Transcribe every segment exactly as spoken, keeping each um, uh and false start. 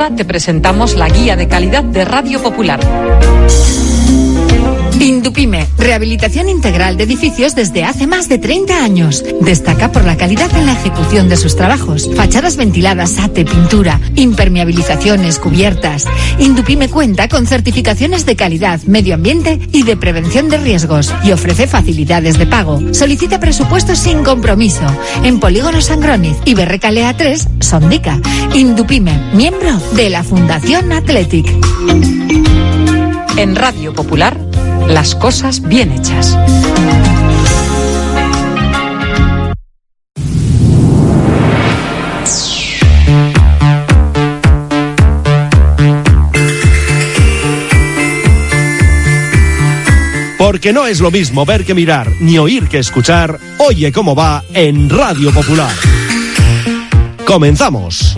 ahora te presentamos la guía de calidad de Radio Popular. Indupime, rehabilitación integral de edificios desde hace más de treinta años. Destaca por la calidad en la ejecución de sus trabajos. Fachadas ventiladas, ate, pintura, impermeabilizaciones, cubiertas. Indupime cuenta con certificaciones de calidad, medio ambiente y de prevención de riesgos y ofrece facilidades de pago. Solicita presupuestos sin compromiso en Polígono Sangroniz y Berrecalea tres, Sondica. Indupime, miembro de la Fundación Athletic. En Radio Popular, las cosas bien hechas. Porque no es lo mismo ver que mirar, ni oír que escuchar. Oye cómo va en Radio Popular. Comenzamos.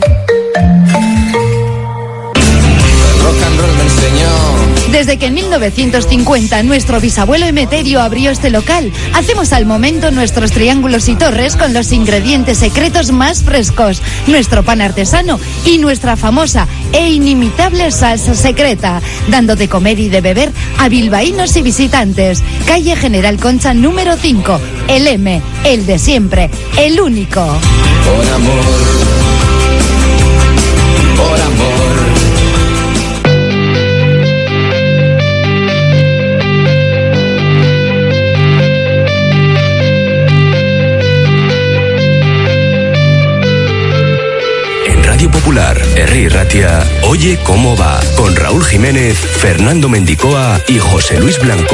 Desde que en mil novecientos cincuenta nuestro bisabuelo Emeterio abrió este local, hacemos al momento nuestros triángulos y torres con los ingredientes secretos más frescos, nuestro pan artesano y nuestra famosa e inimitable salsa secreta, dando de comer y de beber a bilbaínos y visitantes. Calle General Concha número cinco, el M, el de siempre, el único. Por amor, por amor. Radio Popular, Herri Ratia, Oye cómo va, con Raúl Jiménez, Fernando Mendicoa y José Luis Blanco.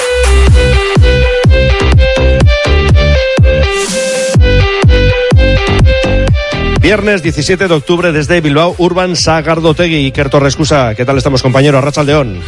Viernes diecisiete de octubre desde Bilbao, Urban Sagardotegui. Iker Torrescusa, ¿qué tal estamos, compañero? Arratsaldeon.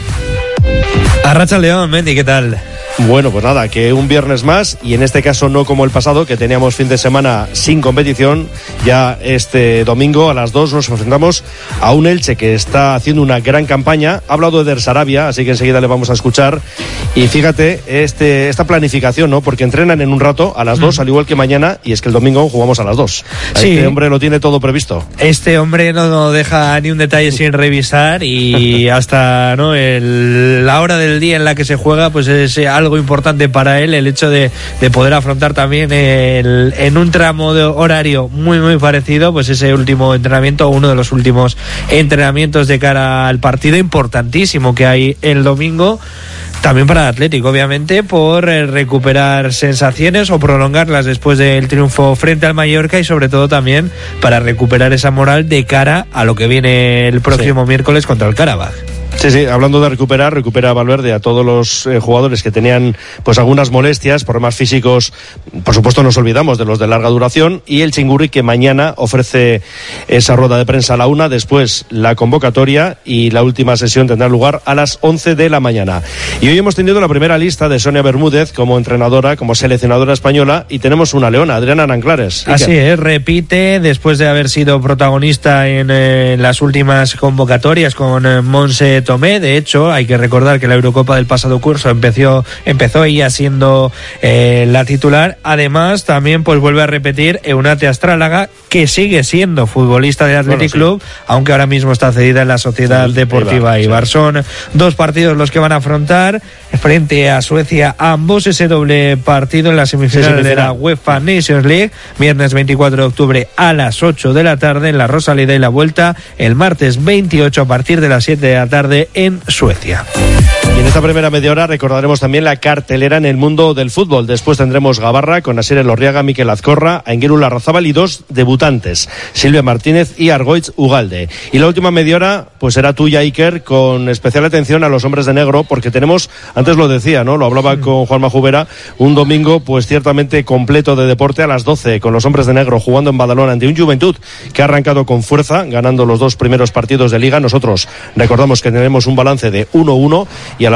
Arratsaldeon, Mendi, ¿qué tal? Bueno, pues nada, que un viernes más, y en este caso no como el pasado, que teníamos fin de semana sin competición. Ya este domingo a las dos nos enfrentamos a un Elche que está haciendo una gran campaña. Ha hablado de Sarabia, así que enseguida le vamos a escuchar. Y fíjate, este, esta planificación, ¿no? Porque entrenan en un rato a las dos, mm. al igual que mañana, y es que el domingo jugamos a las dos. Sí. Este hombre lo tiene todo previsto. Este hombre no deja ni un detalle sin revisar, y hasta no el, la hora del día en la que se juega, pues es algo importante para él, el hecho de, de poder afrontar también el, en un tramo de horario muy muy parecido, pues ese último entrenamiento, uno de los últimos entrenamientos de cara al partido importantísimo que hay el domingo, también para el Atlético, obviamente, por recuperar sensaciones o prolongarlas después del triunfo frente al Mallorca, y sobre todo también para recuperar esa moral de cara a lo que viene el próximo sí. miércoles contra el Karabaj. Sí, sí, hablando de recuperar, recupera Valverde a todos los eh, jugadores que tenían pues algunas molestias, problemas físicos, por supuesto nos olvidamos de los de larga duración, y el Chingurri que mañana ofrece esa rueda de prensa a la una, después la convocatoria, y la última sesión tendrá lugar a las once de la mañana. Y hoy hemos tenido la primera lista de Sonia Bermúdez como entrenadora, como seleccionadora española, y tenemos una leona, Adriana Nanclares. Así es, repite después de haber sido protagonista en eh, las últimas convocatorias con eh, Monse Tomé. De hecho, hay que recordar que la Eurocopa del pasado curso empezó, empezó ella siendo eh, la titular. Además, también pues vuelve a repetir Eunate Astrálaga, que sigue siendo futbolista del Athletic bueno, Club, sí. aunque ahora mismo está cedida en la Sociedad sí, Deportiva Eibar. Sí. Son dos partidos los que van a afrontar frente a Suecia, ambos ese doble partido en la semifinal sí, de la UEFA Nations League, viernes veinticuatro de octubre a las ocho de la tarde en la Rosaleda, y la vuelta el martes veintiocho a partir de las siete de la tarde en Suecia. Y en esta primera media hora recordaremos también la cartelera en el mundo del fútbol. Después tendremos Gabarra con Asier Elorriaga, Mikel Azcorra, Aingeru Larrazábal y dos debutantes, Silvia Martínez y Argoitz Ugalde. Y la última media hora pues será tuya, Iker, con especial atención a los hombres de negro, porque tenemos, antes lo decía, ¿no? Lo hablaba mm. con Juanma Jubera, un domingo pues ciertamente completo de deporte a las doce, con los hombres de negro jugando en Badalona ante un Juventud que ha arrancado con fuerza, ganando los dos primeros partidos de Liga. Nosotros recordamos que tenemos un balance de uno uno, y a las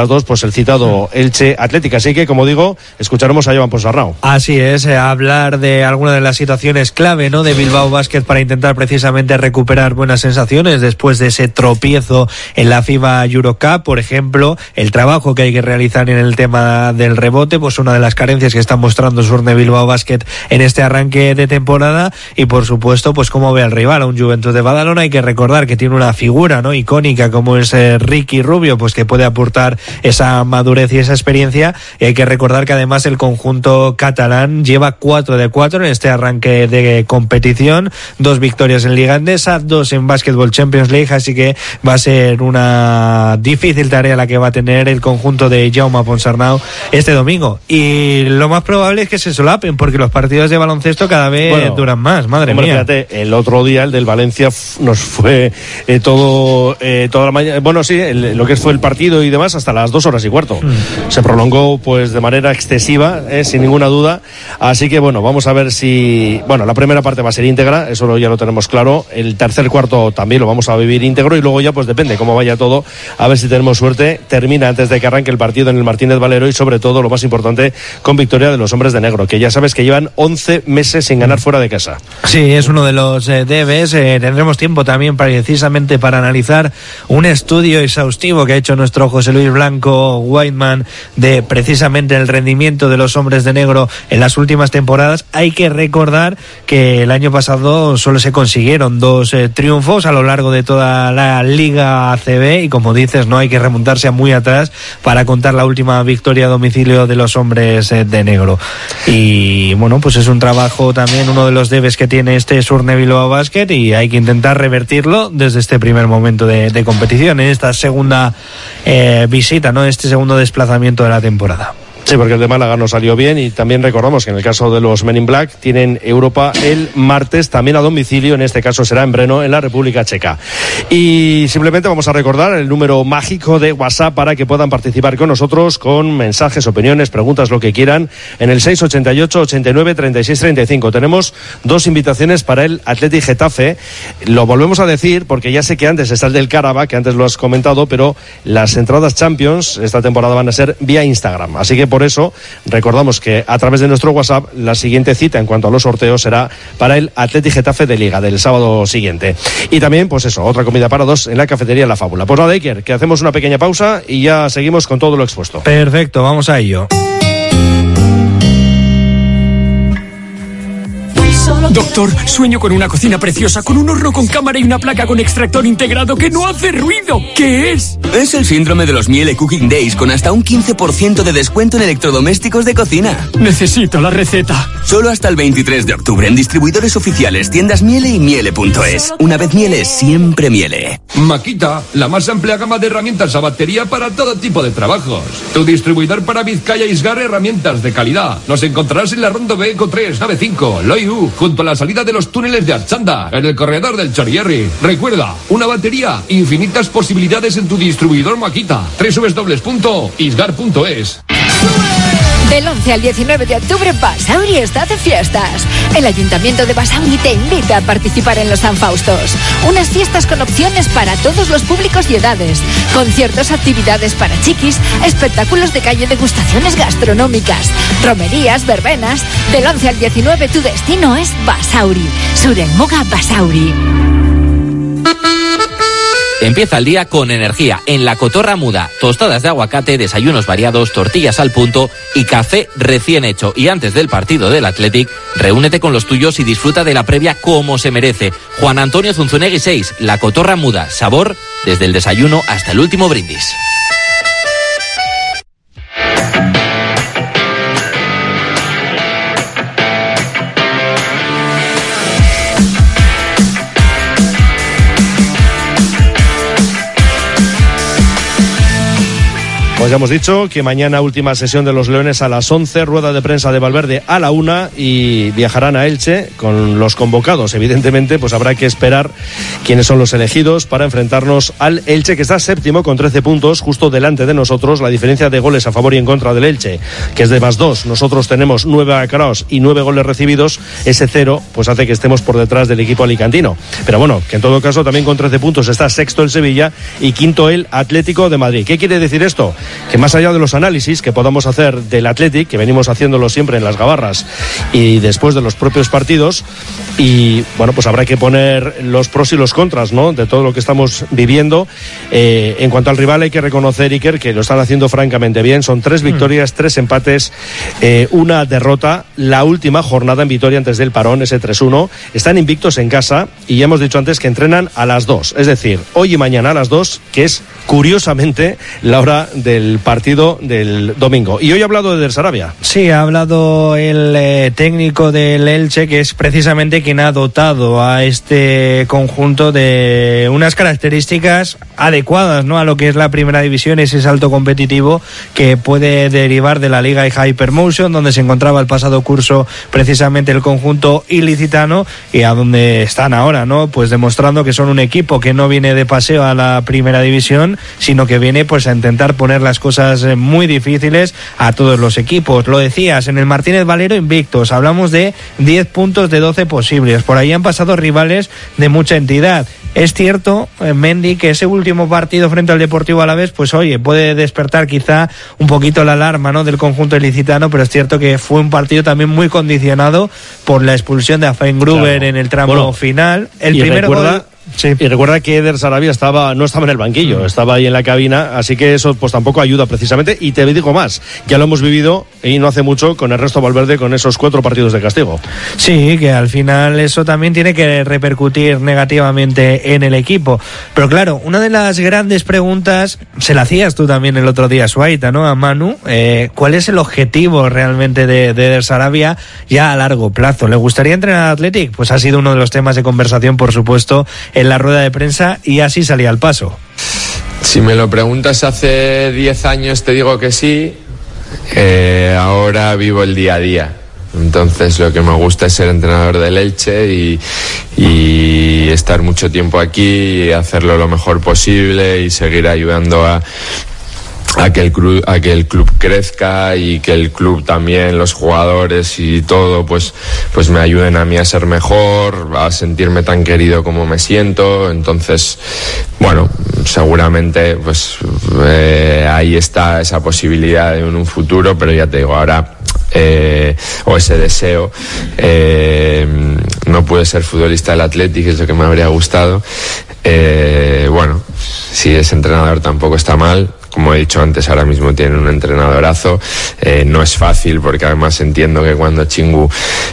las dos, pues el citado Elche Atlético. Así que, como digo, escucharemos a Joan Ponsarnau. Así es, eh, hablar de alguna de las situaciones clave, ¿no?, de Bilbao Basket para intentar precisamente recuperar buenas sensaciones después de ese tropiezo en la FIBA Eurocup, por ejemplo, el trabajo que hay que realizar en el tema del rebote, pues una de las carencias que está mostrando Surne Bilbao Basket en este arranque de temporada, y por supuesto, pues cómo ve al rival, a un Juventud de Badalona. Hay que recordar que tiene una figura, ¿no?, icónica como es eh, Ricky Rubio, pues que puede aportar esa madurez y esa experiencia, y hay que recordar que además el conjunto catalán lleva cuatro de cuatro en este arranque de competición, dos victorias en Liga Endesa, dos en Basketball Champions League, así que va a ser una difícil tarea la que va a tener el conjunto de Jaume Ponsarnau este domingo, y lo más probable es que se solapen porque los partidos de baloncesto cada vez bueno, duran más, madre hombre, mía. Fíjate, el otro día el del Valencia f- nos fue eh, todo eh, toda la mañana, bueno sí, el, lo que fue el partido y demás hasta las dos horas y cuarto. Mm. Se prolongó pues de manera excesiva, eh, sin ninguna duda, así que bueno, vamos a ver si, bueno, la primera parte va a ser íntegra, eso lo, ya lo tenemos claro, el tercer cuarto también lo vamos a vivir íntegro, y luego ya pues depende cómo vaya todo, a ver si tenemos suerte, termina antes de que arranque el partido en el Martínez Valero, y sobre todo lo más importante, con victoria de los hombres de negro, que ya sabes que llevan once meses sin ganar fuera de casa. Sí, es uno de los eh, debes, eh, tendremos tiempo también precisamente para analizar un estudio exhaustivo que ha hecho nuestro José Luis Blanco Whiteman de precisamente el rendimiento de los hombres de negro en las últimas temporadas. Hay que recordar que el año pasado solo se consiguieron dos eh, triunfos a lo largo de toda la Liga A C B, y como dices, no hay que remontarse a muy atrás para contar la última victoria a domicilio de los hombres eh, de negro. Y bueno, pues es un trabajo también, uno de los debes que tiene este Surne Bilbao Basket, y hay que intentar revertirlo desde este primer momento de, de competición, en esta segunda eh, visita, ¿no?, este segundo desplazamiento de la temporada. Sí, porque el de Málaga no salió bien, y también recordamos que en el caso de los Men in Black tienen Europa el martes, también a domicilio, en este caso será en Brno, en la República Checa. Y simplemente vamos a recordar el número mágico de WhatsApp para que puedan participar con nosotros con mensajes, opiniones, preguntas, lo que quieran, en el seis ochenta y ocho, ochenta y nueve, treinta y seis, treinta y cinco. Tenemos dos invitaciones para el Athletic Getafe, lo volvemos a decir porque ya sé que antes está el del Caraba, que antes lo has comentado, pero las entradas Champions esta temporada van a ser vía Instagram, así que por eso recordamos que a través de nuestro WhatsApp la siguiente cita en cuanto a los sorteos será para el Athletic Getafe de Liga del sábado siguiente. Y también, pues eso, otra comida para dos en la cafetería La Fábula. Pues nada, Iker, que hacemos una pequeña pausa y ya seguimos con todo lo expuesto. Perfecto, vamos a ello. Doctor, sueño con una cocina preciosa, con un horno con cámara y una placa con extractor integrado que no hace ruido. ¿Qué es? Es el síndrome de los Miele Cooking Days, con hasta un quince por ciento de descuento en electrodomésticos de cocina. Necesito la receta. Solo hasta el veintitrés de octubre en distribuidores oficiales, tiendas Miele y Miele punto es. Una vez Miele, siempre Miele. Makita, la más amplia gama de herramientas a batería para todo tipo de trabajos. Tu distribuidor para Vizcaya Isgar, herramientas de calidad. Nos encontrarás en la Ronda B Eco tres, nave cinco, Loiu, junto a la salida de los túneles de Archanda, en el corredor del Chorierri. Recuerda, una batería, infinitas posibilidades en tu distribuidor Makita. doble u doble u doble u punto isgar punto es. Del once al diecinueve de octubre, Basauri está de fiestas. El Ayuntamiento de Basauri te invita a participar en los San Faustos. Unas fiestas con opciones para todos los públicos y edades. Conciertos, actividades para chiquis, espectáculos de calle, degustaciones gastronómicas, romerías, verbenas. Del once al diecinueve, tu destino es Basauri. Surenmoga Basauri. Empieza el día con energía en La Cotorra Muda. Tostadas de aguacate, desayunos variados, tortillas al punto y café recién hecho. Y antes del partido del Athletic, reúnete con los tuyos y disfruta de la previa como se merece. Juan Antonio Zunzunegui seis, La Cotorra Muda. Sabor desde el desayuno hasta el último brindis. Pues ya hemos dicho que mañana última sesión de los Leones a las once, rueda de prensa de Valverde a la una, y viajarán a Elche con los convocados. Evidentemente, pues habrá que esperar quiénes son los elegidos para enfrentarnos al Elche, que está séptimo con trece puntos, justo delante de nosotros. La diferencia de goles a favor y en contra del Elche, que es de más dos. Nosotros tenemos nueve acraos y nueve goles recibidos. Ese cero, pues hace que estemos por detrás del equipo alicantino. Pero bueno, que en todo caso también con trece puntos está sexto el Sevilla y quinto el Atlético de Madrid. ¿Qué quiere decir esto? que más allá de los análisis que podamos hacer del Athletic, que venimos haciéndolo siempre en las gabarras y después de los propios partidos, y bueno, pues habrá que poner los pros y los contras, ¿no?, de todo lo que estamos viviendo. Eh, en cuanto al rival, hay que reconocer, Iker, que lo están haciendo francamente bien. Son tres victorias, mm. tres empates, eh, una derrota, la última jornada en Vitoria antes del parón, ese tres uno. Están invictos en casa y ya hemos dicho antes que entrenan a las dos, es decir, hoy y mañana a las dos, que es curiosamente la hora del partido del domingo. Y hoy ha hablado de Eder Sarabia. Sí, ha hablado el eh, técnico del Elche, que es precisamente quien ha dotado a este conjunto de unas características adecuadas, ¿no?, a lo que es la primera división, ese salto competitivo que puede derivar de la Liga Hypermotion, donde se encontraba el pasado curso precisamente el conjunto ilicitano, y a donde están ahora, ¿no?, pues demostrando que son un equipo que no viene de paseo a la primera división, sino que viene pues a intentar poner las cosas muy difíciles a todos los equipos. Lo decías, en el Martínez Valero invictos, hablamos de diez puntos de doce posibles, por ahí han pasado rivales de mucha entidad. Es cierto, Mendy, que ese último partido frente al Deportivo Alavés, pues oye, puede despertar quizá un poquito la alarma, ¿no?, del conjunto ilicitano, pero es cierto que fue un partido también muy condicionado por la expulsión de Afengruber, claro, en el tramo bueno, final. El primer recuerda... gol... Sí. Y recuerda que Eder Sarabia estaba, no estaba en el banquillo, mm. estaba ahí en la cabina, así que eso pues tampoco ayuda precisamente. Y te digo más, ya lo hemos vivido y no hace mucho con Ernesto Valverde, con esos cuatro partidos de castigo. Sí, que al final eso también tiene que repercutir negativamente en el equipo. Pero claro, una de las grandes preguntas, se la hacías tú también el otro día, Suaita, ¿no?, a Manu, eh, ¿cuál es el objetivo realmente de, de Eder Sarabia ya a largo plazo? ¿Le gustaría entrenar al Athletic? Pues ha sido uno de los temas de conversación, por supuesto, en la rueda de prensa, y así salía al paso. Si me lo preguntas hace diez años te digo que sí, eh, ahora vivo el día a día. Entonces lo que me gusta es ser entrenador del Elche y, y estar mucho tiempo aquí y hacerlo lo mejor posible y seguir ayudando a A que, el club, a que el club crezca y que el club también, los jugadores y todo, pues, pues me ayuden a mí a ser mejor, a sentirme tan querido como me siento. Entonces, bueno, seguramente pues eh, ahí está esa posibilidad en un futuro, pero ya te digo, ahora eh, o ese deseo, eh, no pude ser futbolista del Athletic, es lo que me habría gustado. Eh, bueno, si es entrenador tampoco está mal. Como he dicho antes, ahora mismo tienen un entrenadorazo. Eh, no es fácil, porque además entiendo que cuando Chingu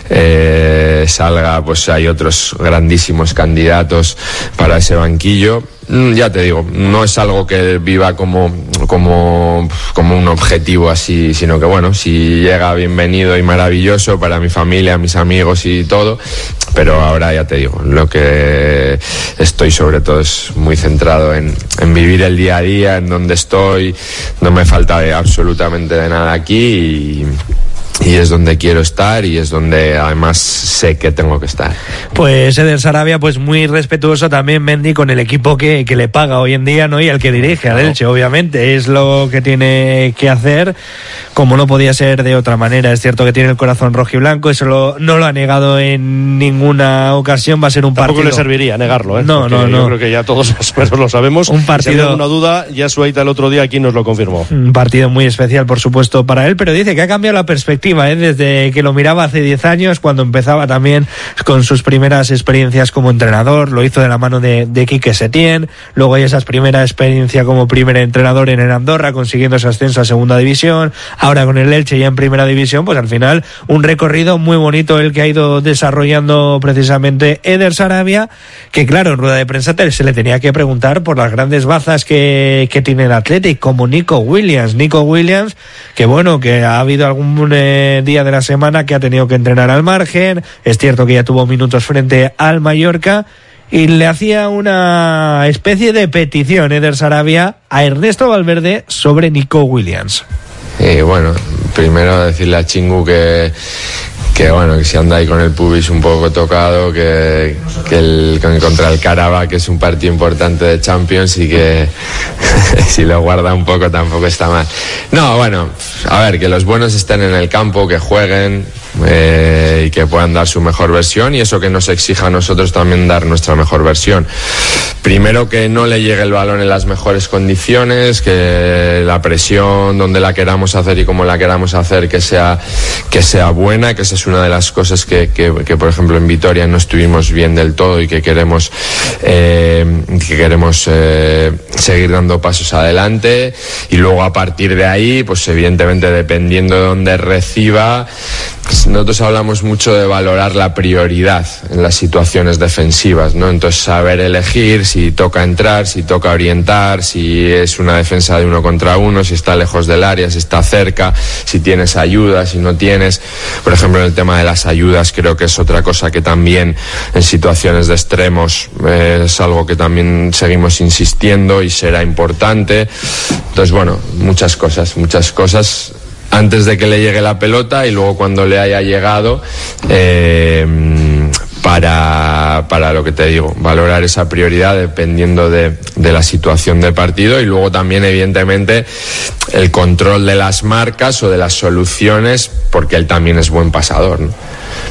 eh, salga, pues hay otros grandísimos candidatos para ese banquillo. Ya te digo, no es algo que viva como, como, como un objetivo así, sino que bueno, si llega, bienvenido y maravilloso para mi familia, mis amigos y todo. Pero ahora ya te digo, lo que estoy sobre todo es muy centrado en, en vivir el día a día, en donde estoy. No me falta de, absolutamente de nada aquí, y y es donde quiero estar y es donde además sé que tengo que estar. Pues Eder Sarabia, pues muy respetuoso también, Mendy, con el equipo que, que le paga hoy en día, ¿no?, y al que dirige, al Elche, obviamente, es lo que tiene que hacer, como no podía ser de otra manera. Es cierto que tiene el corazón rojo y blanco, eso lo, no lo ha negado en ninguna ocasión. Va a ser un Tampoco partido... le serviría negarlo, ¿eh? No, no, no. Yo creo que ya todos los lo sabemos. Un partido... Si hay alguna duda, ya Suaita el otro día aquí nos lo confirmó. Un partido muy especial, por supuesto, para él, pero dice que ha cambiado la perspectiva, ¿eh? Desde que lo miraba hace diez años, cuando empezaba también con sus primeras experiencias como entrenador, lo hizo de la mano de, de Quique Setién, luego hay esa primera experiencia como primer entrenador en el Andorra, consiguiendo ese ascenso a segunda división, ahora con el Elche ya en primera división. Pues al final un recorrido muy bonito el que ha ido desarrollando precisamente Eder Sarabia, que claro, en rueda de prensa se le tenía que preguntar por las grandes bazas que, que tiene el Athletic, como Nico Williams, Nico Williams, que bueno, que ha habido algún eh, día de la semana que ha tenido que entrenar al margen. Es cierto que ya tuvo minutos frente al Mallorca, y le hacía una especie de petición Eder Sarabia a Ernesto Valverde sobre Nico Williams. Y bueno, primero decirle a Chingu que que bueno, que si anda ahí con el pubis un poco tocado, que, que el, contra el Karabakh, que es un partido importante de Champions, y que si lo guarda un poco tampoco está mal. No, bueno, a ver, que los buenos estén en el campo, que jueguen, eh, y que puedan dar su mejor versión, y eso que nos exija a nosotros también dar nuestra mejor versión. Primero, que no le llegue el balón en las mejores condiciones, que la presión donde la queramos hacer y como la queramos hacer que sea, que sea buena, que esa es una de las cosas que, que, que por ejemplo en Vitoria no estuvimos bien del todo y que queremos eh, que queremos eh, seguir dando pasos adelante. Y luego, a partir de ahí, pues evidentemente dependiendo de dónde reciba, nosotros hablamos mucho de valorar la prioridad en las situaciones defensivas, ¿no? Entonces, saber elegir si toca entrar, si toca orientar, si es una defensa de uno contra uno, si está lejos del área, si está cerca, si tienes ayuda, si no tienes. Por ejemplo, en el tema de las ayudas, creo que es otra cosa que también en situaciones de extremos eh, es algo que también seguimos insistiendo y será importante. Entonces, bueno, muchas cosas, muchas cosas antes de que le llegue la pelota y luego cuando le haya llegado, eh, para, para lo que te digo, valorar esa prioridad dependiendo de, de la situación del partido, y luego también evidentemente el control de las marcas o de las soluciones, porque él también es buen pasador, ¿no?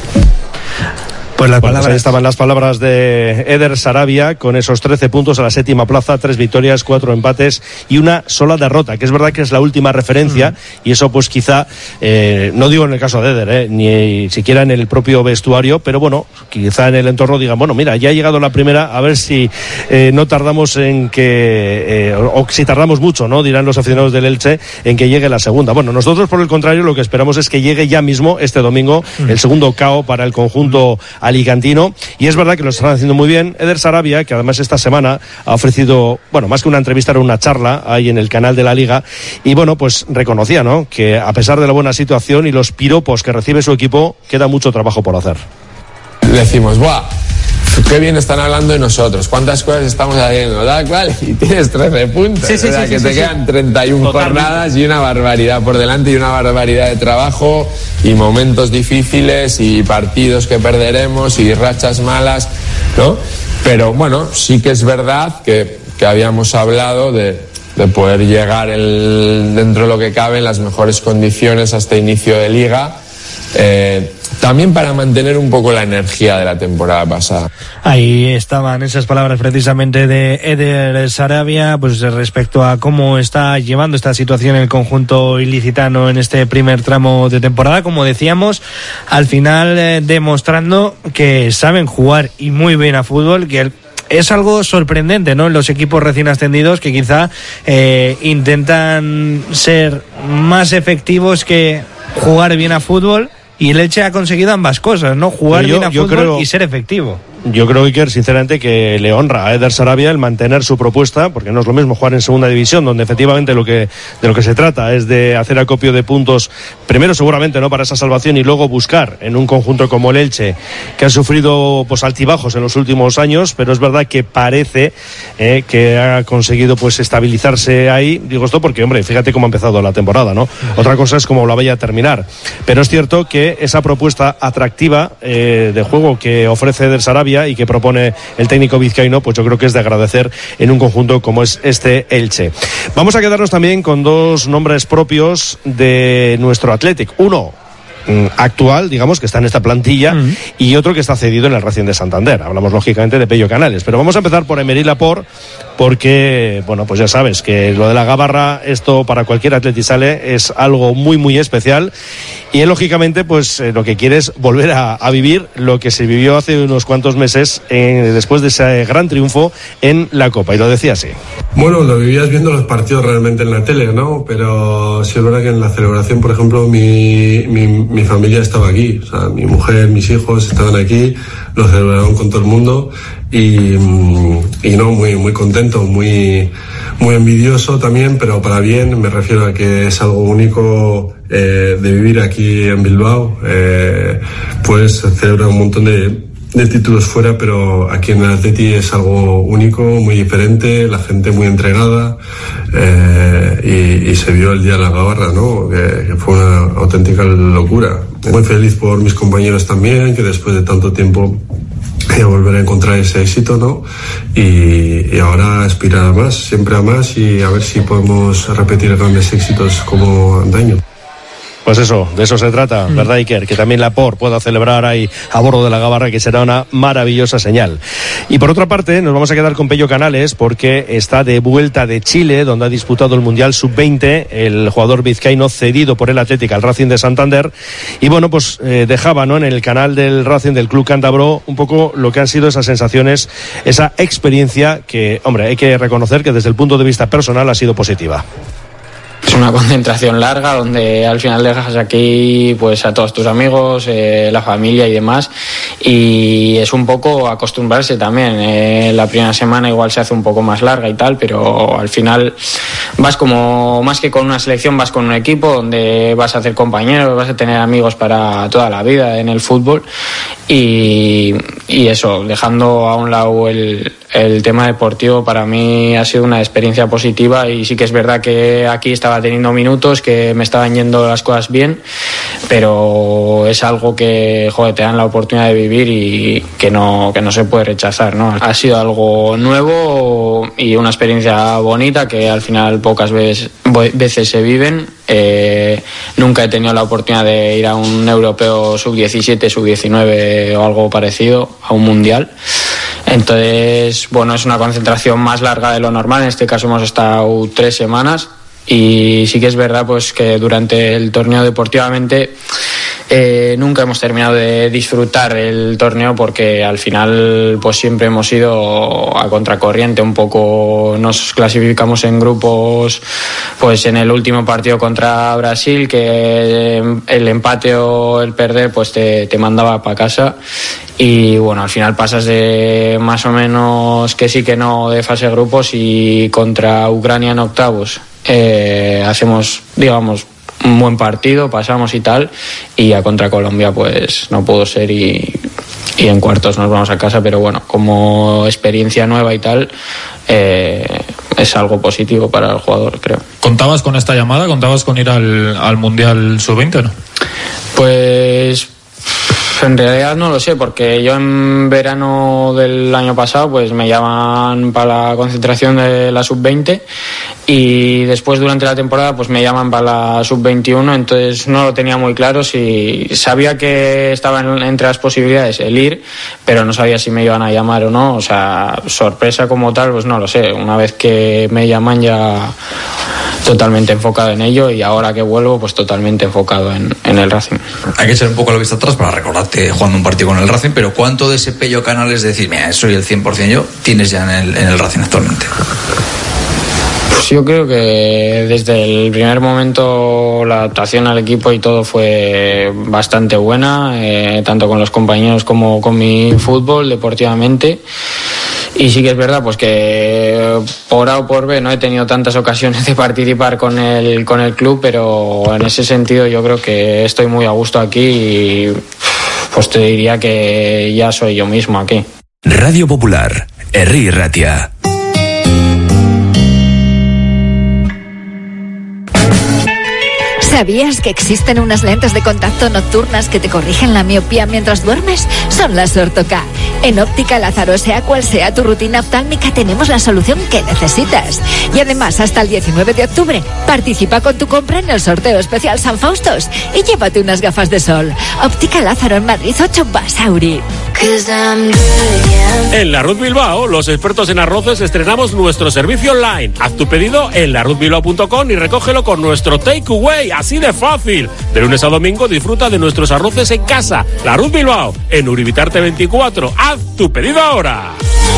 Pues las bueno, palabras... pues ahí estaban las palabras de Eder Sarabia, con esos trece puntos a la séptima plaza, tres victorias, cuatro empates y una sola derrota, que es verdad que es la última referencia, mm. y eso pues quizá, eh, no digo en el caso de Eder, eh, ni siquiera en el propio vestuario, pero bueno, quizá en el entorno digan, bueno, mira, ya ha llegado la primera, a ver si eh, no tardamos en que, eh, o, o si tardamos mucho, ¿no? Dirán los aficionados del Elche, en que llegue la segunda. Bueno, nosotros por el contrario lo que esperamos es que llegue ya mismo este domingo mm. el segundo K O para el conjunto alicantino, y es verdad que lo están haciendo muy bien. Eder Sarabia, que además esta semana ha ofrecido, bueno, más que una entrevista, era una charla ahí en el canal de la Liga, y bueno, pues reconocía, ¿no?, que a pesar de la buena situación y los piropos que recibe su equipo, queda mucho trabajo por hacer. Decimos, ¡buah! Qué bien están hablando de nosotros, cuántas cosas estamos haciendo, da cual, y tienes trece puntos, sí, sí, o sea, sí, que sí, te sí, quedan treinta y una Totalmente. Jornadas y una barbaridad por delante y una barbaridad de trabajo y momentos difíciles y partidos que perderemos y rachas malas, ¿no? Pero bueno, sí que es verdad que, que habíamos hablado de, de poder llegar el, dentro de lo que cabe en las mejores condiciones hasta inicio de liga. Eh, también para mantener un poco la energía de la temporada pasada. Ahí estaban esas palabras precisamente de Eder Sarabia, pues respecto a cómo está llevando esta situación el conjunto ilicitano en este primer tramo de temporada, como decíamos, al final eh, demostrando que saben jugar y muy bien a fútbol, que el es algo sorprendente, ¿no?, en los equipos recién ascendidos, que quizá eh, intentan ser más efectivos que jugar bien a fútbol, y el Elche ha conseguido ambas cosas, ¿no?, jugar yo, bien a fútbol creo... y ser efectivo. Yo creo, Iker, sinceramente, que le honra a Eder Sarabia el mantener su propuesta, porque no es lo mismo jugar en segunda división, donde efectivamente lo que de lo que se trata es de hacer acopio de puntos, primero seguramente, no para esa salvación, y luego buscar en un conjunto como el Elche, que ha sufrido pues altibajos en los últimos años, pero es verdad que parece eh, que ha conseguido pues estabilizarse ahí. Digo esto porque, hombre, fíjate cómo ha empezado la temporada, ¿no? Otra cosa es cómo la vaya a terminar, pero es cierto que esa propuesta atractiva eh, de juego que ofrece Eder Sarabia y que propone el técnico vizcaíno, pues yo creo que es de agradecer en un conjunto como es este Elche. Vamos a quedarnos también con dos nombres propios de nuestro Athletic. Uno actual, digamos, que está en esta plantilla, uh-huh. y otro que está cedido en el Racing de Santander. Hablamos lógicamente de Pello Canales, pero vamos a empezar por Emery Laporte, porque, bueno, pues ya sabes que lo de la Gabarra, esto para cualquier Athletic sale, es algo muy muy especial, y él lógicamente pues eh, lo que quiere es volver a, a vivir lo que se vivió hace unos cuantos meses eh, después de ese gran triunfo en la Copa, y lo decía así. Bueno, lo vivías viendo los partidos realmente en la tele, ¿no? Pero sí es verdad que en la celebración, por ejemplo, mi, mi, mi familia estaba aquí, o sea, mi mujer, mis hijos estaban aquí, lo celebraron con todo el mundo, y, y no, muy, muy contento, muy, muy envidioso también, pero para bien. Me refiero a que es algo único eh, de vivir aquí en Bilbao. Eh, pues celebra un montón de, de títulos fuera, pero aquí en el Atleti es algo único, muy diferente, la gente muy entregada, eh, y, y se vio el día de la Gabarra, ¿no?, que, que fue una auténtica locura. Muy feliz por mis compañeros también, que después de tanto tiempo a volver a encontrar ese éxito, ¿no? Y, y ahora aspirar a más, siempre a más, y a ver si podemos repetir grandes éxitos como antaño. Pues eso, de eso se trata, mm. ¿verdad, Iker? Que también la P O R pueda celebrar ahí a bordo de la Gabarra, que será una maravillosa señal. Y por otra parte, nos vamos a quedar con Pello Canales, porque está de vuelta de Chile, donde ha disputado el Mundial sub veinte, el jugador vizcaíno cedido por el Atlético al Racing de Santander. Y bueno, pues eh, dejaba, ¿no?, en el canal del Racing, del Club Cántabro, un poco lo que han sido esas sensaciones, esa experiencia que, hombre, hay que reconocer que desde el punto de vista personal ha sido positiva. Es una concentración larga donde al final dejas aquí pues a todos tus amigos, eh, la familia y demás, y es un poco acostumbrarse también. Eh, la primera semana igual se hace un poco más larga y tal, pero al final vas como, más que con una selección, vas con un equipo donde vas a hacer compañeros, vas a tener amigos para toda la vida en el fútbol, y, y eso, dejando a un lado el, el tema deportivo, para mí ha sido una experiencia positiva, y sí que es verdad que aquí estaba teniendo minutos, que me estaban yendo las cosas bien, pero es algo que, joder, te dan la oportunidad de vivir y que no, que no se puede rechazar, ¿no? Ha sido algo nuevo y una experiencia bonita que al final pocas veces, veces se viven. Eh, nunca he tenido la oportunidad de ir a un europeo sub diecisiete, sub diecinueve o algo parecido, a un mundial. Entonces, bueno, es una concentración más larga de lo normal. En este caso hemos estado tres semanas. Y sí que es verdad pues que durante el torneo deportivamente eh, nunca hemos terminado de disfrutar el torneo, porque al final pues siempre hemos ido a contracorriente un poco. Nos clasificamos en grupos, pues en el último partido contra Brasil, que el empate o el perder pues te, te mandaba para casa. Y bueno, al final pasas de más o menos que sí que no de fase de grupos, y contra Ucrania en octavos eh, hacemos, digamos, un buen partido, pasamos y tal, y a contra Colombia pues no pudo ser, y, y en cuartos nos vamos a casa. Pero bueno, como experiencia nueva y tal, eh, es algo positivo para el jugador, creo. ¿Contabas con esta llamada? ¿Contabas con ir al, al Mundial sub veinte o no? Pues en realidad no lo sé, porque yo en verano del año pasado pues me llaman para la concentración de la sub veinte, y después durante la temporada pues me llaman para la sub veintiuno, entonces no lo tenía muy claro. Si sabía que estaba en, entre las posibilidades el ir, pero no sabía si me iban a llamar o no. O sea, sorpresa como tal, pues no lo sé. Una vez que me llaman ya totalmente enfocado en ello, y ahora que vuelvo pues totalmente enfocado en, en el Racing. Hay que echar un poco la vista atrás para recordarte jugando un partido con el Racing, pero ¿cuánto de ese Pello Canales, decir, mira, soy el cien por ciento yo, tienes ya en el, en el Racing actualmente? Pues yo creo que desde el primer momento la adaptación al equipo y todo fue bastante buena, eh, tanto con los compañeros como con mi fútbol deportivamente. Y sí que es verdad pues que por A o por B no he tenido tantas ocasiones de participar con el, con el club, pero en ese sentido yo creo que estoy muy a gusto aquí, y pues te diría que ya soy yo mismo aquí. Radio Popular, Herri Ratia. ¿Sabías que existen unas lentes de contacto nocturnas que te corrigen la miopía mientras duermes? Son las Ortoca. En Óptica Lázaro, sea cual sea tu rutina oftálmica, tenemos la solución que necesitas. Y además, hasta el diecinueve de octubre, participa con tu compra en el sorteo especial San Faustos y llévate unas gafas de sol. Óptica Lázaro en Madrid ocho Basauri. En La Ruz Bilbao, los expertos en arroces, estrenamos nuestro servicio online. Haz tu pedido en la ruz bilbao punto com y recógelo con nuestro takeaway. Así de fácil. De lunes a domingo disfruta de nuestros arroces en casa. La Ruz Bilbao, en Uribitarte veinticuatro. Haz tu pedido ahora.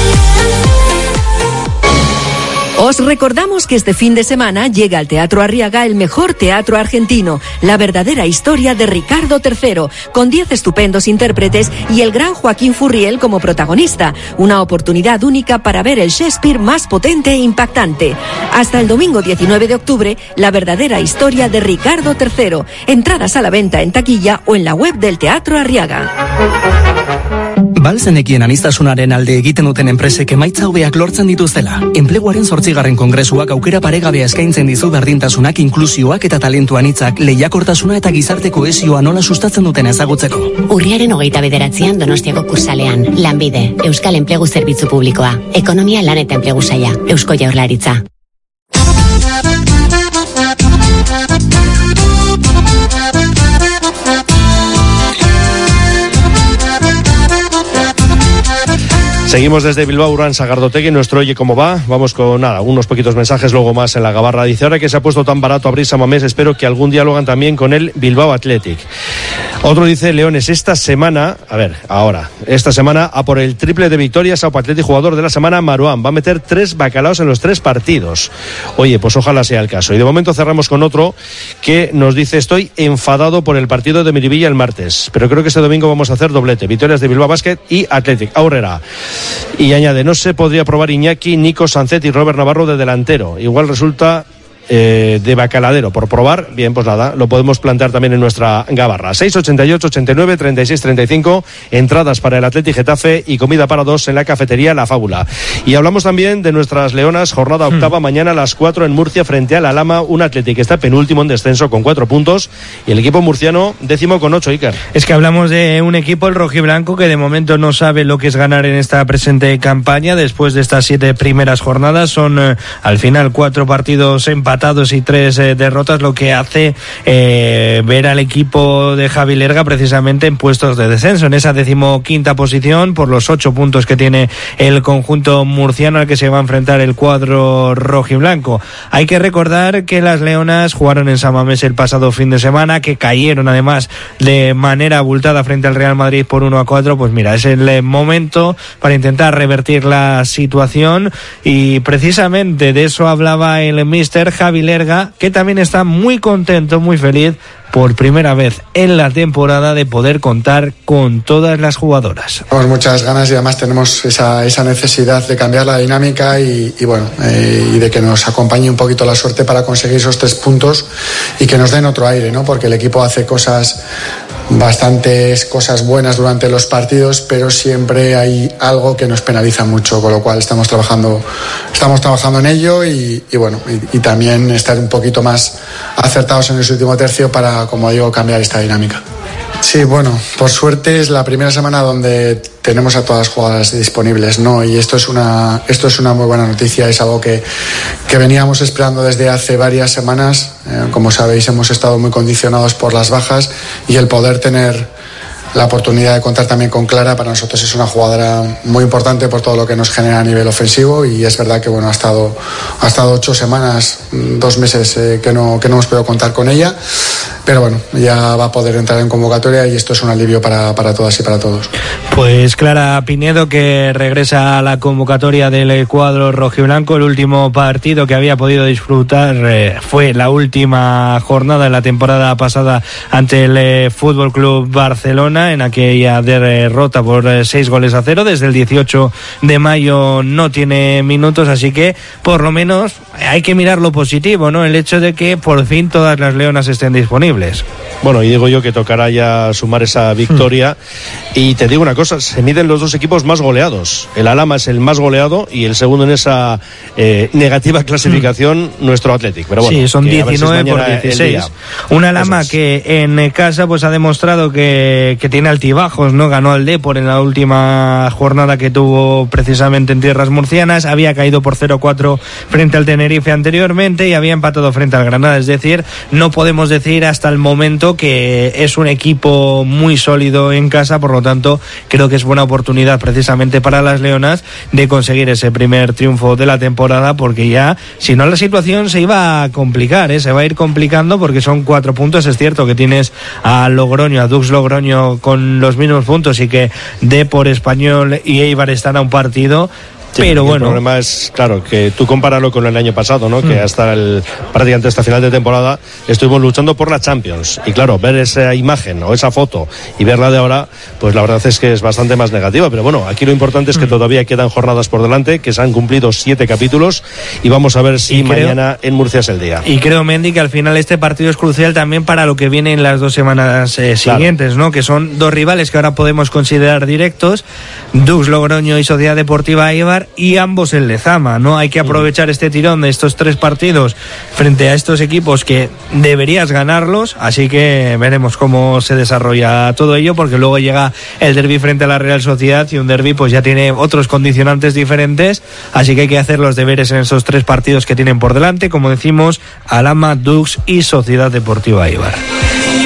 Os recordamos que este fin de semana llega al Teatro Arriaga el mejor teatro argentino, la verdadera historia de Ricardo tercero, con diez estupendos intérpretes y el gran Joaquín Furriel como protagonista. Una oportunidad única para ver el Shakespeare más potente e impactante. Hasta el domingo diecinueve de octubre, la verdadera historia de Ricardo tercero. Entradas a la venta en taquilla o en la web del Teatro Arriaga. Balzenekien anistasunaren alde egiten duten enpresek emaitza hobeak lortzen dituztela. Enpleguaren zortzigarren kongresuak aukera paregabea eskaintzen dizu berdintasunak, inklusioak eta talentu anitzak, lehiakortasuna eta gizarte kohesioa nola sustatzen duten ezagutzeko. Urriaren hogeita bederatzian Donostiako kursalean, Lanbide, Euskal Enplegu Zerbitzu Publikoa, Ekonomia Lan eta Enplegu Saila, Eusko Jaurlaritza. Seguimos desde Bilbao, Urán Sagardotegui, nuestro Oye Cómo Va. Vamos con nada, unos poquitos mensajes, luego más en la gabarra. Dice, ahora que se ha puesto tan barato abrir San Mamés, espero que algún día lo hagan también con el Bilbao Athletic. Otro dice, Leones, esta semana, a ver, ahora, esta semana a por el triple de victorias, Aupa Athletic, jugador de la semana, Maruán. Va a meter tres bacalaos en los tres partidos. Oye, pues ojalá sea el caso. Y de momento cerramos con otro que nos dice, estoy enfadado por el partido de Miribilla el martes, pero creo que este domingo vamos a hacer doblete. Victorias de Bilbao Basket y Athletic. Aurrera. Y añade, no se podría probar Iñaki, Nico Sancet y Robert Navarro de delantero. Igual resulta eh, de bacaladero. Por probar, bien, pues nada, lo podemos plantear también en nuestra gabarra. seis ochenta y ocho, ochenta y nueve, treinta y seis, treinta y cinco, entradas para el Athletic Getafe y comida para dos en la cafetería La Fábula. Y hablamos también de nuestras leonas, jornada octava, mm. mañana a las cuatro en Murcia frente a la Lama, un Athletic que está penúltimo en descenso con cuatro puntos y el equipo murciano décimo con ocho, Iker. Es que hablamos de un equipo, el rojiblanco, que de momento no sabe lo que es ganar en esta presente campaña. Después de estas siete primeras jornadas son eh, al final cuatro partidos empatados y tres eh, derrotas, lo que hace eh, ver al equipo de Javi Lerga precisamente en puestos de descenso, en esa decimoquinta posición por los ocho puntos que tiene el conjunto murciano al que se va a enfrentar el cuadro rojiblanco. Hay que recordar que las leonas jugaron en San Mamés el pasado fin de semana, que cayeron además de manera abultada frente al Real Madrid por uno a cuatro. Pues mira, es el momento para intentar revertir la situación y precisamente de eso hablaba el míster Javi Lerga, que también está muy contento, muy feliz por primera vez en la temporada de poder contar con todas las jugadoras. Tenemos muchas ganas y además tenemos esa, esa necesidad de cambiar la dinámica y, y bueno, eh, y de que nos acompañe un poquito la suerte para conseguir esos tres puntos y que nos den otro aire, ¿no? Porque el equipo hace cosas, bastantes cosas buenas durante los partidos, pero siempre hay algo que nos penaliza mucho, con lo cual estamos trabajando, estamos trabajando en ello y, y bueno, y, y también estar un poquito más acertados en el último tercio para, como digo, cambiar esta dinámica. Sí, bueno, por suerte es la primera semana donde tenemos a todas las jugadoras disponibles, ¿no? Y esto es una, esto es una muy buena noticia, es algo que, que veníamos esperando desde hace varias semanas. Eh, como sabéis, hemos estado muy condicionados por las bajas y el poder tener la oportunidad de contar también con Clara para nosotros es una jugadora muy importante por todo lo que nos genera a nivel ofensivo y es verdad que bueno, ha estado, ha estado ocho semanas, dos meses eh, que, no, que no hemos podido contar con ella, pero bueno, ya va a poder entrar en convocatoria y esto es un alivio para, para todas y para todos. Pues Clara Pinedo, que regresa a la convocatoria del cuadro rojiblanco. El último partido que había podido disfrutar eh, fue la última jornada de la temporada pasada ante el eh, Fútbol Club Barcelona, en aquella derrota por seis goles a cero. Desde el dieciocho de mayo no tiene minutos, así que por lo menos hay que mirar lo positivo, ¿no? El hecho de que por fin todas las leonas estén disponibles. Bueno, y digo yo que tocará ya sumar esa victoria. Hmm. Y te digo una cosa, se miden los dos equipos más goleados. El Alhama es el más goleado y el segundo en esa eh, negativa clasificación, hmm. nuestro Athletic. Pero bueno, sí, son diecinueve si por dieciséis. Un Alhama que en casa pues ha demostrado que, que tiene altibajos, ¿no? Ganó al Depor en la última jornada que tuvo precisamente en tierras murcianas, había caído por cero cuatro frente al Tenerife anteriormente y había empatado frente al Granada. Es decir, no podemos decir hasta el momento que es un equipo muy sólido en casa, por lo tanto creo que es buena oportunidad precisamente para las leonas de conseguir ese primer triunfo de la temporada, porque ya si no la situación se iba a complicar, ¿eh? Se va a ir complicando porque son cuatro puntos. Es cierto que tienes a Logroño, a Dux Logroño con los mismos puntos y que Depor, Español y Eibar están a un partido. Sí, pero bueno, el problema es, claro, que tú compáralo con el año pasado, ¿no? Mm. Que hasta el prácticamente hasta final de temporada estuvimos luchando por la Champions. Y claro, ver esa imagen o esa foto y verla de ahora, pues la verdad es que es bastante más negativa. Pero bueno, aquí lo importante es que mm. todavía quedan jornadas por delante, que se han cumplido siete capítulos y vamos a ver si y mañana creo, en Murcia es el día. Y creo, Mendy, que al final este partido es crucial también para lo que viene en las dos semanas eh, siguientes, claro, ¿no? Que son dos rivales que ahora podemos considerar directos, Dux Logroño y Sociedad Deportiva Eibar, y ambos en Lezama, ¿no? Hay que aprovechar este tirón de estos tres partidos frente a estos equipos que deberías ganarlos, así que veremos cómo se desarrolla todo ello, porque luego llega el derbi frente a la Real Sociedad y un derbi pues ya tiene otros condicionantes diferentes, así que hay que hacer los deberes en esos tres partidos que tienen por delante, como decimos, Alhama, Dux y Sociedad Deportiva Eibar.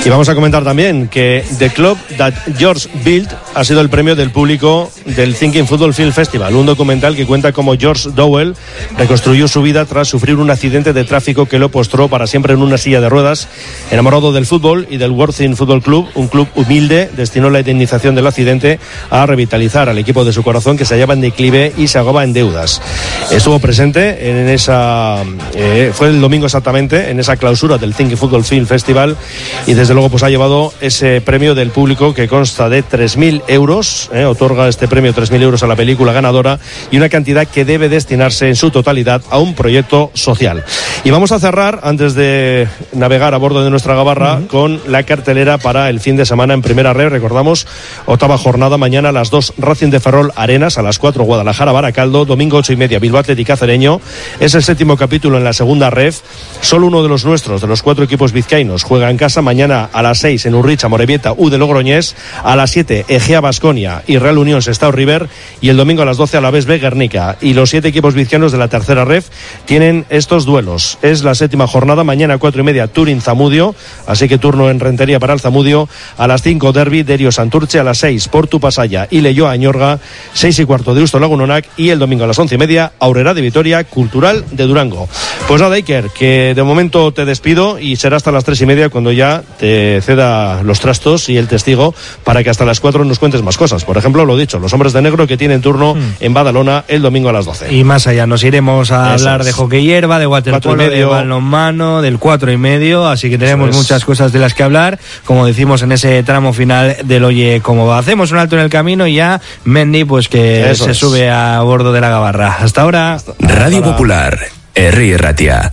Y vamos a comentar también que The Club That George Built ha sido el premio del público del Thinking Football Film Festival, un documental que cuenta cómo George Dowell reconstruyó su vida tras sufrir un accidente de tráfico que lo postró para siempre en una silla de ruedas. Enamorado del fútbol y del Worthing Football Club, un club humilde, destinó la indemnización del accidente a revitalizar al equipo de su corazón, que se hallaba en declive y se ahogaba en deudas. Estuvo presente en esa eh, fue el domingo exactamente en esa clausura del Thinking Football Film Festival, y desde luego pues ha llevado ese premio del público, que consta de tres mil euros, eh, otorga este premio tres mil euros a la película ganadora, y una cantidad que debe destinarse en su totalidad a un proyecto social. Y vamos a cerrar, antes de navegar a bordo de nuestra gabarra, uh-huh. con la cartelera para el fin de semana en Primera Red. Recordamos, octava jornada, mañana a las dos Racing de Ferrol Arenas, a las cuatro Guadalajara Baracaldo, domingo ocho y media Bilbao Athletic Cacereño. Es el séptimo capítulo en la segunda ref. Solo uno de los nuestros, de los cuatro equipos vizcaínos, juega en casa mañana a las seis en Urricha Morevieta U de Logroñés, a las siete Egea Baskonia y Real Unión Sestao River, y el domingo a las doce Alavés B Guernica. Y los siete equipos vizcaínos de la tercera ref tienen estos duelos. Es la séptima jornada, mañana a cuatro y media Turín Zamudio, así que turno en Rentería para el Zamudio. A las cinco Derby Derio Santurce, a las seis Portu Pasaya y Leyoa Añorga, seis y cuarto Deusto Lagunonac, y el domingo a las once y media Aurrera de Vitoria Cultural de Durango. Pues nada, Iker, que de momento te despido y será hasta las tres y media cuando ya te ceda los trastos y el testigo para que hasta las cuatro nos cuentes más cosas. Por ejemplo, lo dicho, los hombres de negro que tienen turno mm. en Badalona el domingo a las doce. Y más allá, nos iremos a Eso hablar es. de hockey hierba, de waterpolo, de balonmano, del cuatro y medio, así que tenemos es. muchas cosas de las que hablar, como decimos en ese tramo final del Oye Cómo Va. Hacemos un alto en el camino y ya Mendy pues que Eso se es. sube a bordo de la gabarra. Hasta ahora. Hasta Radio ahora. Popular, Herri Ratia.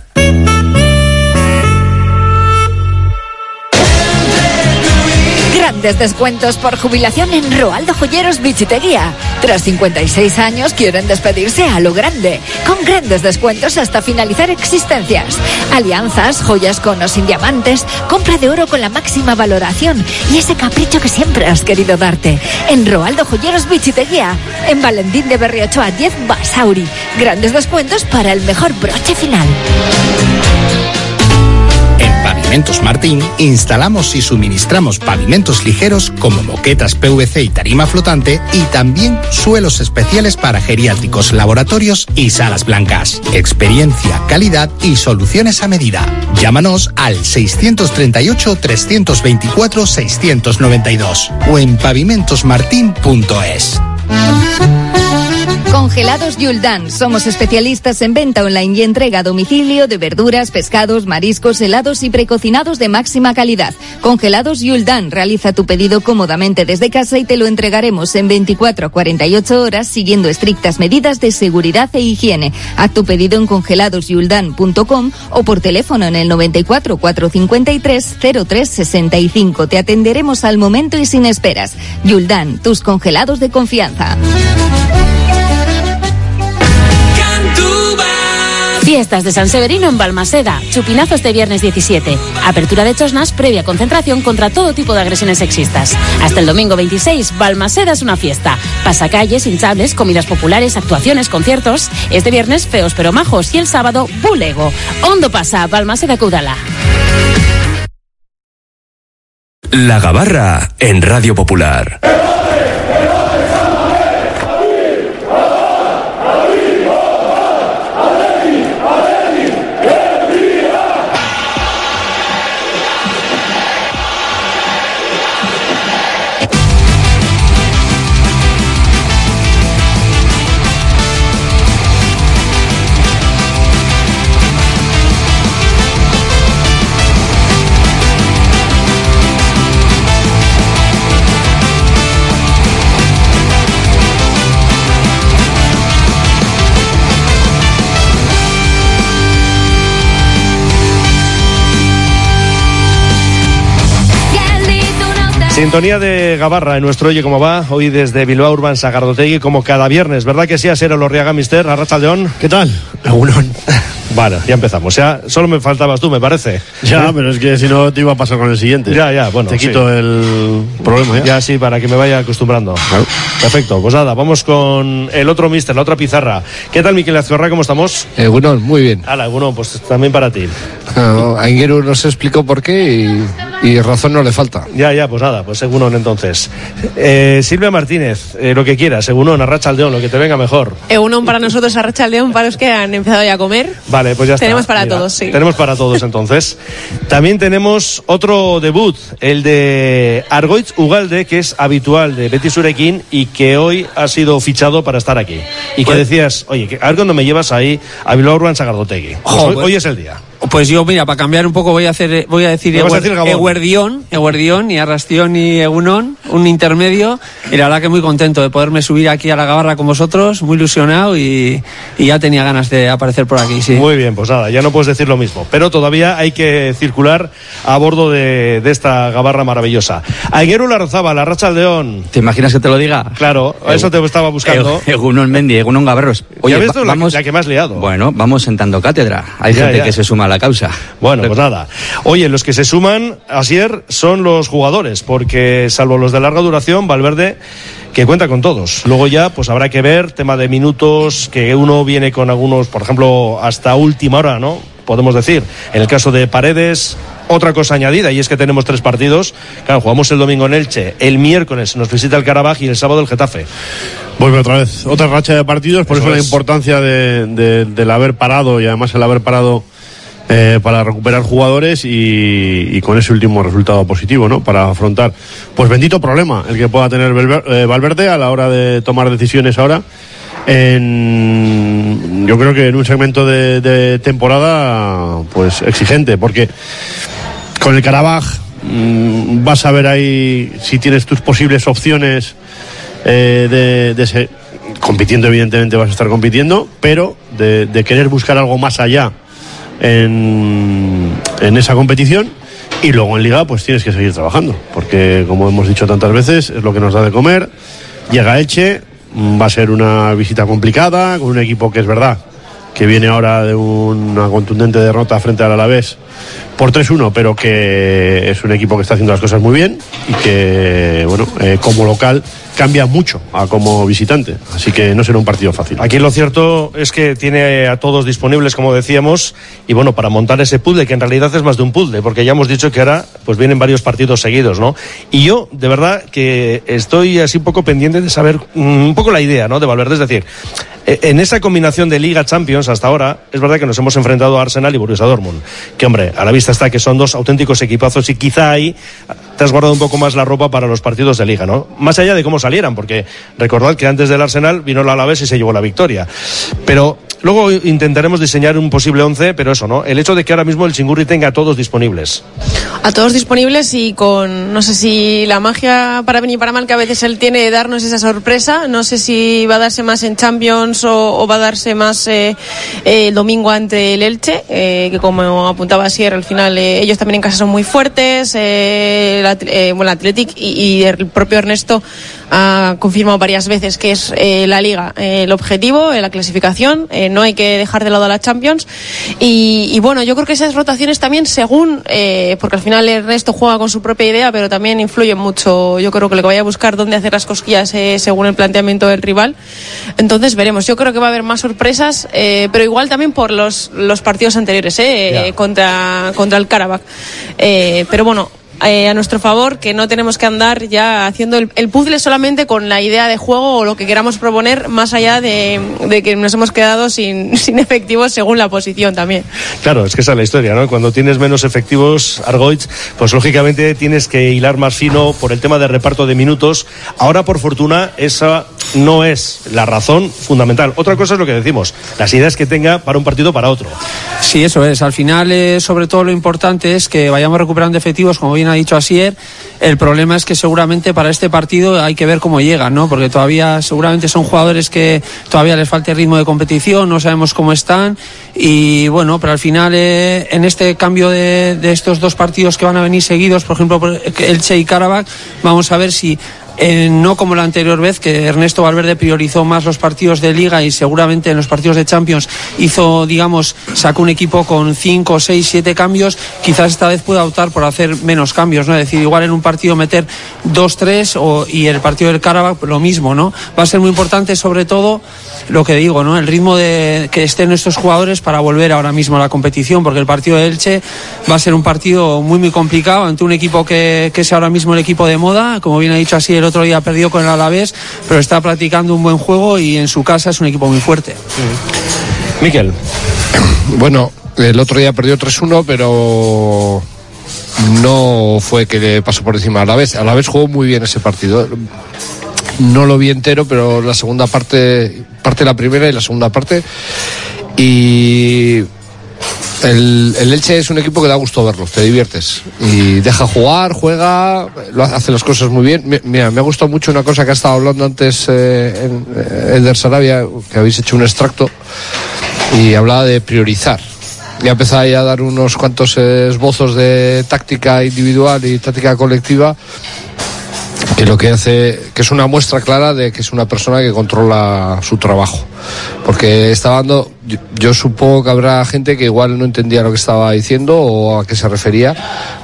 Grandes descuentos por jubilación en Roaldo Joyeros Bichiteguía. Tras cincuenta y seis años quieren despedirse a lo grande, con grandes descuentos hasta finalizar existencias. Alianzas, joyas con o sin diamantes, compra de oro con la máxima valoración y ese capricho que siempre has querido darte. En Roaldo Joyeros Bichiteguía, en Valentín de Berriochoa diez Basauri. Grandes descuentos para el mejor broche final. Pavimentos Martín instalamos y suministramos pavimentos ligeros como moquetas P V C y tarima flotante, y también suelos especiales para geriátricos, laboratorios y salas blancas. Experiencia, calidad y soluciones a medida. Llámanos al seiscientos treinta y ocho, trescientos veinticuatro, seiscientos noventa y dos o en pavimentos martin punto es. Congelados Yuldan. Somos especialistas en venta online y entrega a domicilio de verduras, pescados, mariscos, helados y precocinados de máxima calidad. Congelados Yuldan. Realiza tu pedido cómodamente desde casa y te lo entregaremos en veinticuatro a cuarenta y ocho horas siguiendo estrictas medidas de seguridad e higiene. Haz tu pedido en congelados yuldan punto com o por teléfono en el noventa y cuatro, cuatrocientos cincuenta y tres, cero tres sesenta y cinco. Te atenderemos al momento y sin esperas. Yuldan, tus congelados de confianza. Fiestas de San Severino en Balmaseda. Chupinazo este viernes diecisiete. Apertura de chosnas previa concentración contra todo tipo de agresiones sexistas. Hasta el domingo veintiséis, Balmaseda es una fiesta. Pasacalles, hinchables, comidas populares, actuaciones, conciertos. Este viernes, feos pero majos. Y el sábado, bulego. Ondo pasa, Balmaseda Caudala. La Gabarra en Radio Popular. Sintonía de Gabarra en nuestro Oye Cómo Va, hoy desde Bilbao Urban Sagardotegui, como cada viernes, ¿verdad que sí? A ser Elorriaga, mister, Arratsaldeon. ¿Qué tal? Agunón. Vale, ya empezamos. Ya solo me faltabas tú, me parece. Ya, ¿eh? Pero es que si no te iba a pasar con el siguiente. Ya, ya, bueno. Te quito sí. el problema ya. Ya sí, para que me vaya acostumbrando. Claro. Perfecto, pues nada, vamos con el otro mister, la otra pizarra. ¿Qué tal, Miquel Azcorra? ¿Cómo estamos? Eh, bueno, muy bien. Hala, bueno, pues también para ti. No, Aingeru nos explicó por qué y y razón no le falta. Ya, ya, pues nada, pues Egunon entonces. Eh, Silvia Martínez, eh, lo que quieras, Egunon, Arratsaldeon, lo que te venga mejor. Egunon para nosotros, Arratsaldeon para los que han empezado ya a comer. Vale, pues ya está. Tenemos para Mira, todos, sí. Tenemos para todos entonces. También tenemos otro debut, el de Argoitz Ugalde, que es habitual de Betis Urequín y que hoy ha sido fichado para estar aquí. Y que pues, decías, oye, que a ver cuando me llevas ahí a Bilbao Urban Sagardotegui. Pues hoy, pues, hoy es el día. Pues yo, mira, para cambiar un poco voy a hacer, voy a decir Eguerdión, Eguerdión y Arrastión y Egunon, un intermedio, y la verdad que muy contento de poderme subir aquí a la Gabarra con vosotros, muy ilusionado y, y ya tenía ganas de aparecer por aquí, sí. Muy bien, pues nada, ya no puedes decir lo mismo, pero todavía hay que circular a bordo de, de esta Gabarra maravillosa. Aingeru Larrazabal, Arratsaldeon. ¿Te imaginas que te lo diga? Claro, a eso te estaba buscando. Egunon Mendi, Egunon Gabarros. Oye, ¿ya ves tú vamos, la, la que me has liado? Bueno, vamos sentando cátedra. Hay ya, gente ya. que se suma a la causa. Bueno, pues nada. Oye, los que se suman, Asier, son los jugadores, porque salvo los de larga duración, Valverde, que cuenta con todos. Luego ya, pues habrá que ver, tema de minutos, que uno viene con algunos, por ejemplo, hasta última hora, ¿no? Podemos decir. En el caso de Paredes, otra cosa añadida, y es que tenemos tres partidos. Claro, jugamos el domingo en Elche, el miércoles nos visita el Karabaj y el sábado el Getafe. Vuelve otra vez, otra racha de partidos, por eso, eso es la importancia de, de, del haber parado y además el haber parado Eh, para recuperar jugadores y, y con ese último resultado positivo, ¿no? Para afrontar, pues bendito problema el que pueda tener Valverde a la hora de tomar decisiones ahora. En, yo creo que en un segmento de, de temporada, pues exigente, porque con el Karabaj mmm, vas a ver ahí si tienes tus posibles opciones eh, de, de ese, compitiendo evidentemente vas a estar compitiendo, pero de, de querer buscar algo más allá En, en esa competición, y luego en Liga pues tienes que seguir trabajando, porque como hemos dicho tantas veces es lo que nos da de comer. Llega Elche, va a ser una visita complicada con un equipo que es verdad que viene ahora de una contundente derrota frente al Alavés por tres uno, pero que es un equipo que está haciendo las cosas muy bien y que, bueno, eh, como local cambia mucho a como visitante, así que no será un partido fácil. Aquí lo cierto es que tiene a todos disponibles, como decíamos, y bueno, para montar ese puzzle, que en realidad es más de un puzzle, porque ya hemos dicho que ahora pues vienen varios partidos seguidos, ¿no? Y yo, de verdad, que estoy así un poco pendiente de saber um, un poco la idea, ¿no?, de Valverde, es decir, en esa combinación de Liga Champions hasta ahora, es verdad que nos hemos enfrentado a Arsenal y Borussia Dortmund, que hombre, a la vista está que son dos auténticos equipazos y quizá ahí te has guardado un poco más la ropa para los partidos de Liga, ¿no? Más allá de cómo salieran, porque recordad que antes del Arsenal vino el Alavés y se llevó la victoria. Pero luego intentaremos diseñar un posible once, pero eso, ¿no? El hecho de que ahora mismo el Chingurri tenga a todos disponibles. A todos disponibles y con, no sé si la magia para bien y para mal que a veces él tiene de darnos esa sorpresa, no sé si va a darse más en Champions o, o va a darse más eh, eh, el domingo ante el Elche, eh, que como apuntaba Asier, al final eh, ellos también en casa son muy fuertes, eh, la, eh, bueno, el Athletic y, y el propio Ernesto ha confirmado varias veces que es eh, la Liga eh, el objetivo, eh, la clasificación, eh, no hay que dejar de lado a la Champions y, y bueno, yo creo que esas rotaciones también según, eh, porque al final Ernesto juega con su propia idea, pero también influyen mucho, yo creo que lo que vaya a buscar dónde hacer las cosquillas eh, según el planteamiento del rival, entonces veremos, yo creo que va a haber más sorpresas, eh, pero igual también por los, los partidos anteriores eh, eh, contra, contra el Karabaj, eh, pero bueno, Eh, a nuestro favor, que no tenemos que andar ya haciendo el, el puzzle solamente con la idea de juego o lo que queramos proponer, más allá de, de que nos hemos quedado sin, sin efectivos según la posición también. Claro, es que esa es la historia, ¿no? Cuando tienes menos efectivos, Argoitz, pues lógicamente tienes que hilar más fino por el tema de reparto de minutos. Ahora, por fortuna, esa no es la razón fundamental. Otra cosa es lo que decimos, las ideas que tenga para un partido o para otro. Sí, eso es. Al final, eh, sobre todo lo importante es que vayamos recuperando efectivos, como bien ha dicho Asier. El problema es que seguramente para este partido hay que ver cómo llegan, ¿no? Porque todavía seguramente son jugadores que todavía les falta ritmo de competición, no sabemos cómo están y bueno, pero al final eh, en este cambio de, de estos dos partidos que van a venir seguidos, por ejemplo Elche y Karabaj, vamos a ver si Eh, no como la anterior vez, que Ernesto Valverde priorizó más los partidos de Liga y seguramente en los partidos de Champions hizo, digamos, sacó un equipo con cinco, seis, siete cambios. Quizás esta vez pueda optar por hacer menos cambios, ¿no? Es decir, igual en un partido meter dos, tres o, y el partido del Karabakh lo mismo, ¿no? Va a ser muy importante, sobre todo, lo que digo, ¿no? El ritmo de que estén nuestros jugadores para volver ahora mismo a la competición, porque el partido de Elche va a ser un partido muy, muy complicado ante un equipo que, que es ahora mismo el equipo de moda, como bien ha dicho así. El otro día perdió con el Alavés, pero está practicando un buen juego y en su casa es un equipo muy fuerte. Mm. Miquel. Bueno, el otro día perdió tres uno, pero no fue que le pasó por encima a Alavés. Alavés jugó muy bien ese partido. No lo vi entero, pero la segunda parte, parte de la primera y la segunda parte. Y El, el Elche es un equipo que da gusto verlo, te diviertes y deja jugar, juega, lo hace las cosas muy bien. Mira, me ha gustado mucho una cosa que ha estado hablando antes eh, en, eh, Eder Sarabia, que habéis hecho un extracto y hablaba de priorizar. Ya empezaba a dar unos cuantos eh, esbozos de táctica individual y táctica colectiva, que lo que hace, que es una muestra clara de que es una persona que controla su trabajo, porque estaba dando, yo, yo supongo que habrá gente que igual no entendía lo que estaba diciendo o a qué se refería,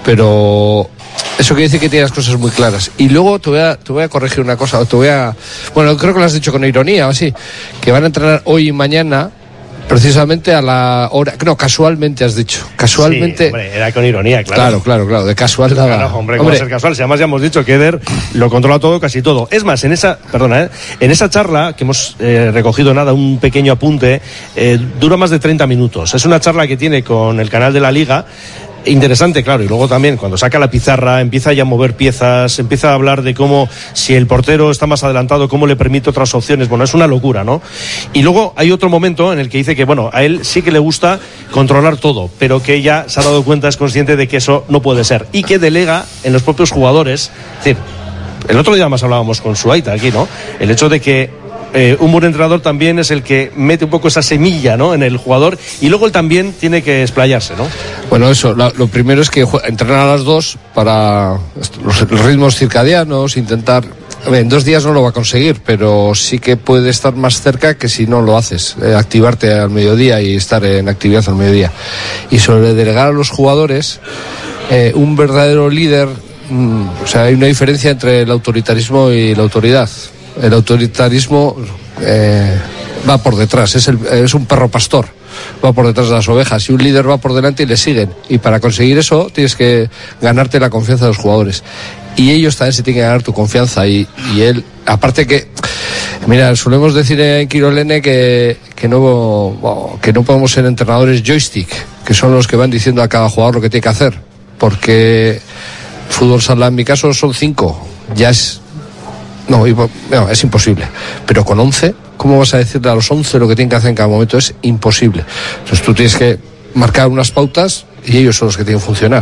pero eso quiere decir que tiene las cosas muy claras. Y luego te voy a, te voy a corregir una cosa, te voy a, bueno, creo que lo has dicho con ironía o así, que van a entrenar hoy y mañana precisamente a la hora, no, casualmente has dicho, casualmente. Sí, hombre, era con ironía, claro. Claro, claro, claro, de casual nada. Claro, hombre, ¿cómo va a ser casual? Si además ya hemos dicho que Eder lo controla todo, casi todo. Es más, en esa, perdona, ¿eh? en esa charla que hemos eh, recogido nada, un pequeño apunte, eh, dura más de treinta minutos. Es una charla que tiene con el canal de la Liga. Interesante, claro, y luego también cuando saca la pizarra empieza ya a mover piezas, empieza a hablar de cómo, si el portero está más adelantado, cómo le permite otras opciones. Bueno, es una locura, ¿no? Y luego hay otro momento en el que dice que, bueno, a él sí que le gusta controlar todo, pero que ella se ha dado cuenta, es consciente de que eso no puede ser y que delega en los propios jugadores. Es decir, el otro día más hablábamos con Suaita aquí, ¿no? El hecho de que Eh, un buen entrenador también es el que mete un poco esa semilla, ¿no?, en el jugador, y luego él también tiene que explayarse, ¿no? Bueno, eso, lo, lo primero es que entrenar a las dos para los, los ritmos circadianos, intentar, a ver, en dos días no lo va a conseguir, pero sí que puede estar más cerca que si no lo haces, eh, activarte al mediodía y estar en actividad al mediodía. Y sobre delegar a los jugadores, eh, un verdadero líder, mmm, o sea, hay una diferencia entre el autoritarismo y la autoridad. El autoritarismo eh, va por detrás, es, el, es un perro pastor, va por detrás de las ovejas, y un líder va por delante y le siguen, y para conseguir eso tienes que ganarte la confianza de los jugadores, y ellos también se tienen que ganar tu confianza, y, y él, aparte que, mira, solemos decir en Quirolene que, que, no, que no podemos ser entrenadores joystick, que son los que van diciendo a cada jugador lo que tiene que hacer, porque fútbol sala en mi caso son cinco, ya es No, no, es imposible. Pero con once, ¿cómo vas a decirle a los once lo que tienen que hacer en cada momento? Es imposible. Entonces tú tienes que marcar unas pautas y ellos son los que tienen que funcionar.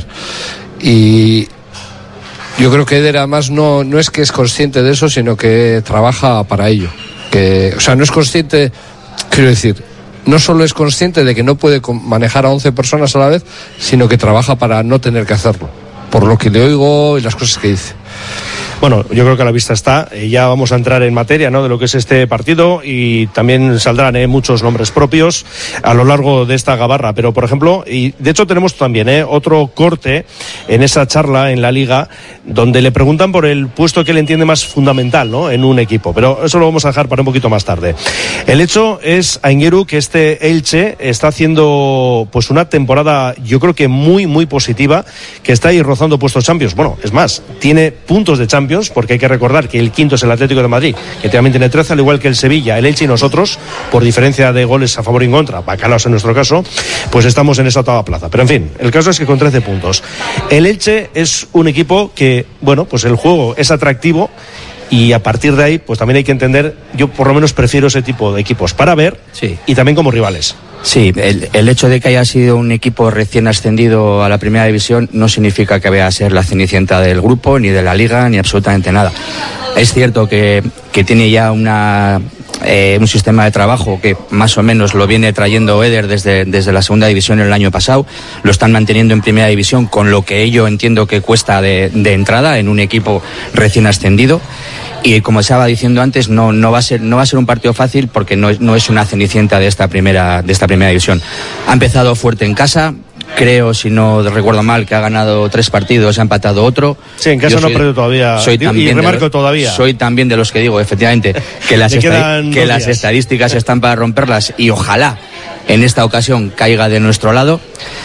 Y yo creo que Eder además no, no es que es consciente de eso, sino que trabaja para ello. Que, o sea, no es consciente, quiero decir, no solo es consciente de que no puede manejar a once personas a la vez, sino que trabaja para no tener que hacerlo, por lo que le oigo y las cosas que dice. Bueno, yo creo que a la vista está. Ya vamos a entrar en materia, ¿no?, de lo que es este partido, y también saldrán ¿eh? muchos nombres propios a lo largo de esta gabarra. Pero, por ejemplo, y de hecho tenemos también ¿eh? otro corte en esa charla en la Liga, donde le preguntan por el puesto que él entiende más fundamental, ¿no?, en un equipo. Pero eso lo vamos a dejar para un poquito más tarde. El hecho es, Aingeru, que este Elche está haciendo pues una temporada, yo creo que muy, muy positiva, que está ahí rozando puestos Champions. Bueno, es más, tiene puntos de Champions, porque hay que recordar que el quinto es el Atlético de Madrid, que también tiene trece, al igual que el Sevilla, el Elche y nosotros, por diferencia de goles a favor y en contra, bacalaos en nuestro caso, pues estamos en esa octava plaza. Pero en fin, el caso es que con trece puntos. El Elche es un equipo que, bueno, pues el juego es atractivo, y a partir de ahí, pues también hay que entender, yo por lo menos prefiero ese tipo de equipos para ver, sí, y también como rivales. Sí, el, el hecho de que haya sido un equipo recién ascendido a la primera división no significa que vaya a ser la cenicienta del grupo, ni de la liga, ni absolutamente nada. Es cierto que, que tiene ya una, eh, un sistema de trabajo que más o menos lo viene trayendo Eder desde, desde la segunda división el año pasado, lo están manteniendo en primera división, con lo que ello entiendo que cuesta de, de entrada en un equipo recién ascendido. Y como estaba diciendo antes, no, no va a ser, no va a ser un partido fácil, porque no es, no es una cenicienta de esta primera, de esta primera división. Ha empezado fuerte en casa. Creo, si no recuerdo mal, que ha ganado tres partidos, ha empatado otro. Sí, en casa Yo no soy, ha perdido todavía. Soy también y remarco de, todavía. Soy también de los que digo, efectivamente, que las, esta, que las estadísticas están para romperlas, y ojalá en esta ocasión caiga de nuestro lado.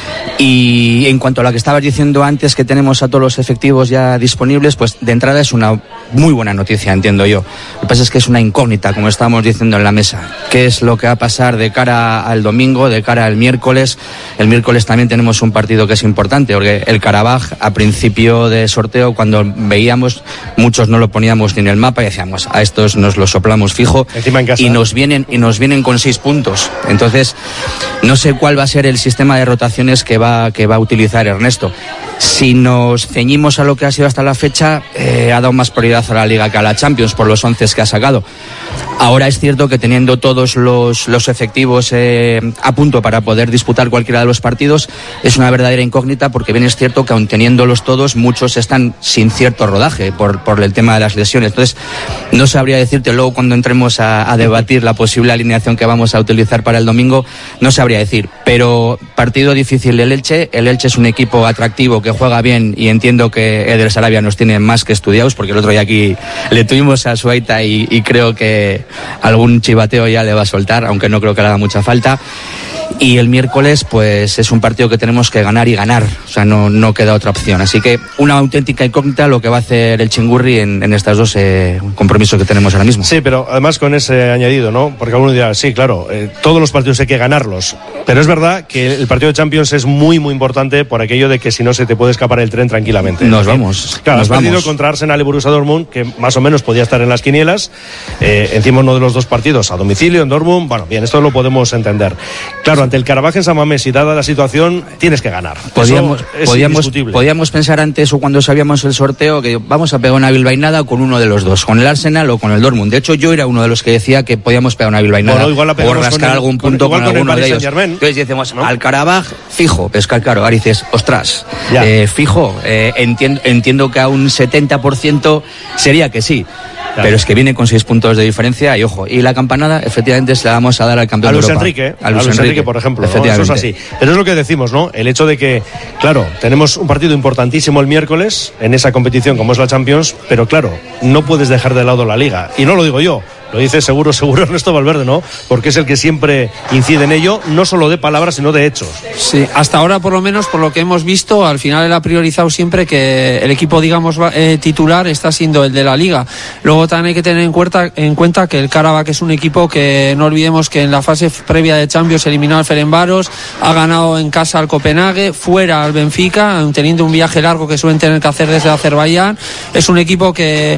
Y en cuanto a lo que estabas diciendo antes, que tenemos a todos los efectivos ya disponibles, pues de entrada es una muy buena noticia, entiendo yo. Lo que pasa es que es una incógnita, como estábamos diciendo en la mesa. ¿Qué es lo que va a pasar de cara al domingo, de cara al miércoles? El miércoles también tenemos un partido que es importante, porque el Karabaj, a principio de sorteo, cuando veíamos, muchos no lo poníamos ni en el mapa y decíamos, a estos nos lo soplamos fijo. Encima en casa. Y nos vienen, y nos vienen con seis puntos. Entonces, no sé cuál va a ser el sistema de rotaciones que va, que va a utilizar Ernesto. Si nos ceñimos a lo que ha sido hasta la fecha, eh, ha dado más prioridad a la Liga que a la Champions por los once que ha sacado. Ahora es cierto que teniendo todos los, los efectivos eh, a punto para poder disputar cualquiera de los partidos, es una verdadera incógnita, porque bien es cierto que aun teniéndolos todos, muchos están sin cierto rodaje por, por el tema de las lesiones. Entonces, no sabría decirte luego cuando entremos a, a debatir la posible alineación que vamos a utilizar para el domingo, no sabría decir. Pero partido difícil del Elche. El Elche es un equipo atractivo que juega bien, y entiendo que Eder Sarabia nos tiene más que estudiados, porque el otro día aquí le tuvimos a Suaita y, y creo que algún chivateo ya le va a soltar, aunque no creo que le haga mucha falta. Y el miércoles, pues es un partido que tenemos que ganar y ganar, o sea, no, no queda otra opción. Así que una auténtica incógnita lo que va a hacer el Chingurri en, en estos dos eh, compromisos que tenemos ahora mismo. Sí, pero además con ese añadido, ¿no? Porque alguno dirá, sí, claro, eh, todos los partidos hay que ganarlos, pero es verdad que el partido de Champions es muy, muy importante por aquello de que si no se te puede escapar el tren tranquilamente. Nos vamos. Claro, nos has perdido vamos. contra Arsenal y Borussia Dortmund, que más o menos podía estar en las quinielas, eh, encima uno de los dos partidos a domicilio en Dortmund. Bueno, bien, esto lo podemos entender. Claro, ante el Karabaj en San Mamés, y dada la situación, tienes que ganar. Podíamos, es podíamos, podíamos pensar antes, o cuando sabíamos el sorteo, que vamos a pegar una bilbainada con uno de los dos, con el Arsenal o con el Dortmund. De hecho, yo era uno de los que decía que podíamos pegar una bilbainada, bueno, igual la o rascar el, algún punto con, con alguno de ellos. Entonces decimos, ¿no? Al Karabaj, fijo, pescar claro. Ahora dices, ostras, eh, fijo, eh, entiendo, entiendo que a un setenta por ciento sería que sí. Claro. Pero es que viene con seis puntos de diferencia, y ojo, y la campanada efectivamente se la vamos a dar al campeón a Luis de Europa. Enrique, a Luis, a Luis Enrique, Enrique, por ejemplo, ¿no? Efectivamente. Eso es así. Pero es lo que decimos, ¿no? El hecho de que, claro, tenemos un partido importantísimo el miércoles en esa competición como es la Champions, pero claro, no puedes dejar de lado la Liga. Y no lo digo yo, lo dice seguro, seguro Ernesto Valverde, ¿no? Porque es el que siempre incide en ello, no solo de palabras, sino de hechos. Sí, hasta ahora, por lo menos, por lo que hemos visto, al final él ha priorizado siempre que el equipo, digamos, eh, titular está siendo el de la Liga. Luego también hay que tener en cuenta, en cuenta que el Karabaj es un equipo que, no olvidemos que en la fase previa de Champions eliminó al Ferencváros, ha ganado en casa al Copenhague, fuera al Benfica, teniendo un viaje largo que suelen tener que hacer desde Azerbaiyán. Es un equipo que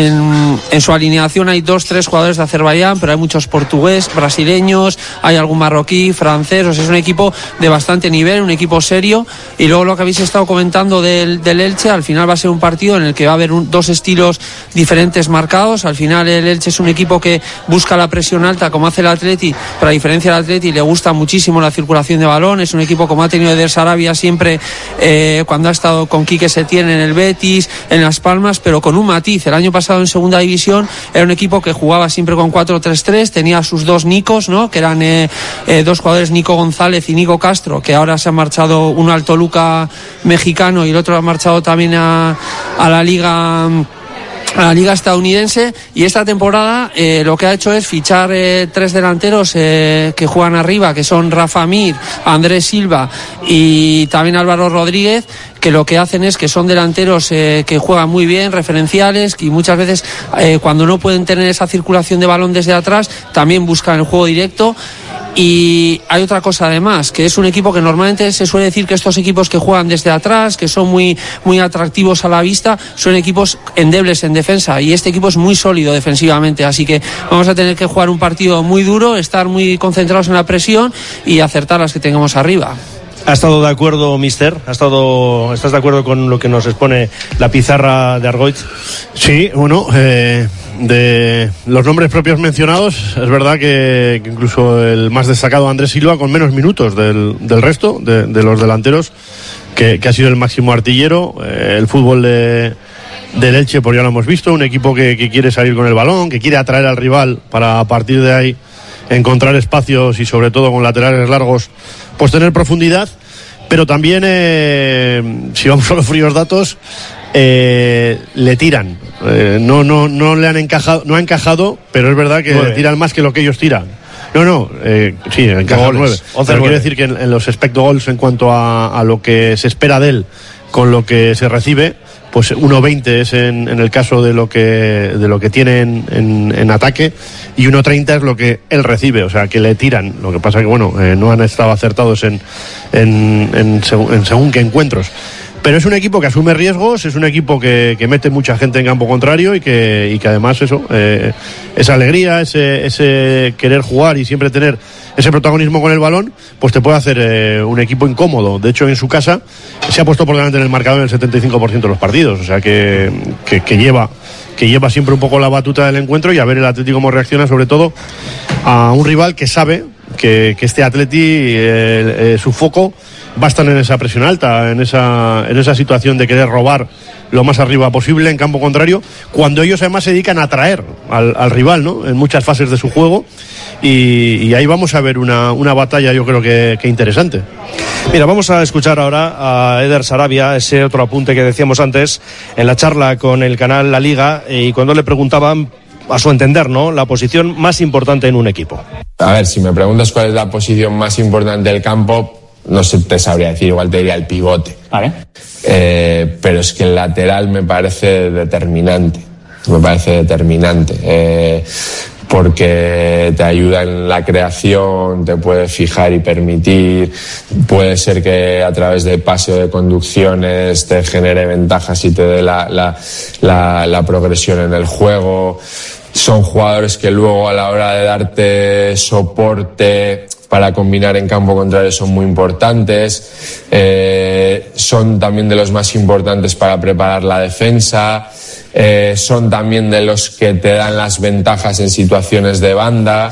en, en su alineación hay dos, tres jugadores de Azerbaiyán, pero hay muchos portugués, brasileños, hay algún marroquí, francés. O sea, es un equipo de bastante nivel, un equipo serio. Y luego lo que habéis estado comentando del, del Elche, al final va a ser un partido en el que va a haber un, dos estilos diferentes marcados. Al final el Elche es un equipo que busca la presión alta, como hace el Atleti, pero a diferencia del Atleti le gusta muchísimo la circulación de balón. Es un equipo como ha tenido Eder Sarabia siempre, eh, cuando ha estado con Quique Setién en el Betis, en Las Palmas, pero con un matiz. El año pasado en segunda división era un equipo que jugaba siempre con cuatro tres tres, tenía sus dos Nicos, ¿no? Que eran eh, eh, dos jugadores, Nico González y Nico Castro, que ahora se han marchado, uno al Toluca mexicano y el otro ha marchado también a, a la Liga a la liga estadounidense. Y esta temporada eh, lo que ha hecho es fichar eh, tres delanteros eh, que juegan arriba, que son Rafa Mir, Andrés Silva y también Álvaro Rodríguez, que lo que hacen es que son delanteros eh, que juegan muy bien, referenciales, y muchas veces eh, cuando no pueden tener esa circulación de balón desde atrás, también buscan el juego directo. Y hay otra cosa además, que es un equipo que normalmente se suele decir que estos equipos que juegan desde atrás, que son muy, muy atractivos a la vista, son equipos endebles en defensa, y este equipo es muy sólido defensivamente, así que vamos a tener que jugar un partido muy duro, estar muy concentrados en la presión y acertar las que tengamos arriba. ¿Ha estado de acuerdo, mister? ¿Ha estado, ¿Estás de acuerdo con lo que nos expone la pizarra de Argoiz? Sí, bueno, eh, de los nombres propios mencionados, es verdad que, que incluso el más destacado Andrés Silva con menos minutos del, del resto de, de los delanteros, que, que ha sido el máximo artillero. Eh, el fútbol de, del Elche, pues ya lo hemos visto, un equipo que, que quiere salir con el balón, que quiere atraer al rival para a partir de ahí encontrar espacios y sobre todo con laterales largos pues tener profundidad, pero también eh, si vamos a los fríos datos, eh, le tiran, eh, no, no, no le han encajado, no ha encajado, pero es verdad que le tiran más que lo que ellos tiran. No, no, eh, sí, encaja nueve. Pero quiero decir que en, en los expected goals, en cuanto a, a lo que se espera de él con lo que se recibe, pues uno veinte es en, en el caso de lo que de lo que tiene en, en, en ataque, y uno treinta es lo que él recibe, o sea que le tiran. Lo que pasa que bueno, eh, no han estado acertados en, en, en, seg- en según qué encuentros. Pero es un equipo que asume riesgos, es un equipo que, que mete mucha gente en campo contrario y que, y que además eso, eh, esa alegría, ese, ese querer jugar y siempre tener ese protagonismo con el balón, pues te puede hacer eh, un equipo incómodo. De hecho, en su casa se ha puesto por delante en el marcador en el setenta y cinco por ciento de los partidos, o sea que, que, que lleva que lleva siempre un poco la batuta del encuentro, y a ver el Atlético cómo reacciona, sobre todo a un rival que sabe que, que este Atleti, eh, eh, su foco va a estar en esa presión alta, en esa, en esa situación de querer robar lo más arriba posible en campo contrario, cuando ellos además se dedican a atraer al, al rival, ¿no?, en muchas fases de su juego, y, y ahí vamos a ver una, una batalla, yo creo que, que interesante. Mira, vamos a escuchar ahora a Eder Sarabia, ese otro apunte que decíamos antes en la charla con el canal La Liga, y cuando le preguntaban, a su entender, ¿no?, la posición más importante en un equipo. A ver, si me preguntas cuál es la posición más importante del campo, no sé, te sabría decir, igual te diría el pivote. Vale. Eh, pero es que el lateral me parece determinante. Me parece determinante. Eh, porque te ayuda en la creación, te puede fijar y permitir, puede ser que a través de paseo de conducciones te genere ventajas y te dé la, la, la, la progresión en el juego. Son jugadores que luego a la hora de darte soporte para combinar en campo contrario son muy importantes, eh, son también de los más importantes para preparar la defensa, eh, son también de los que te dan las ventajas en situaciones de banda,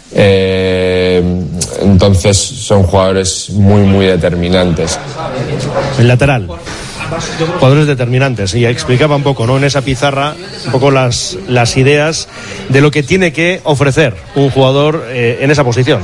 eh, entonces son jugadores muy muy determinantes. El lateral, jugadores determinantes, y explicaba un poco, ¿no?, en esa pizarra un poco las, las ideas de lo que tiene que ofrecer un jugador eh, en esa posición.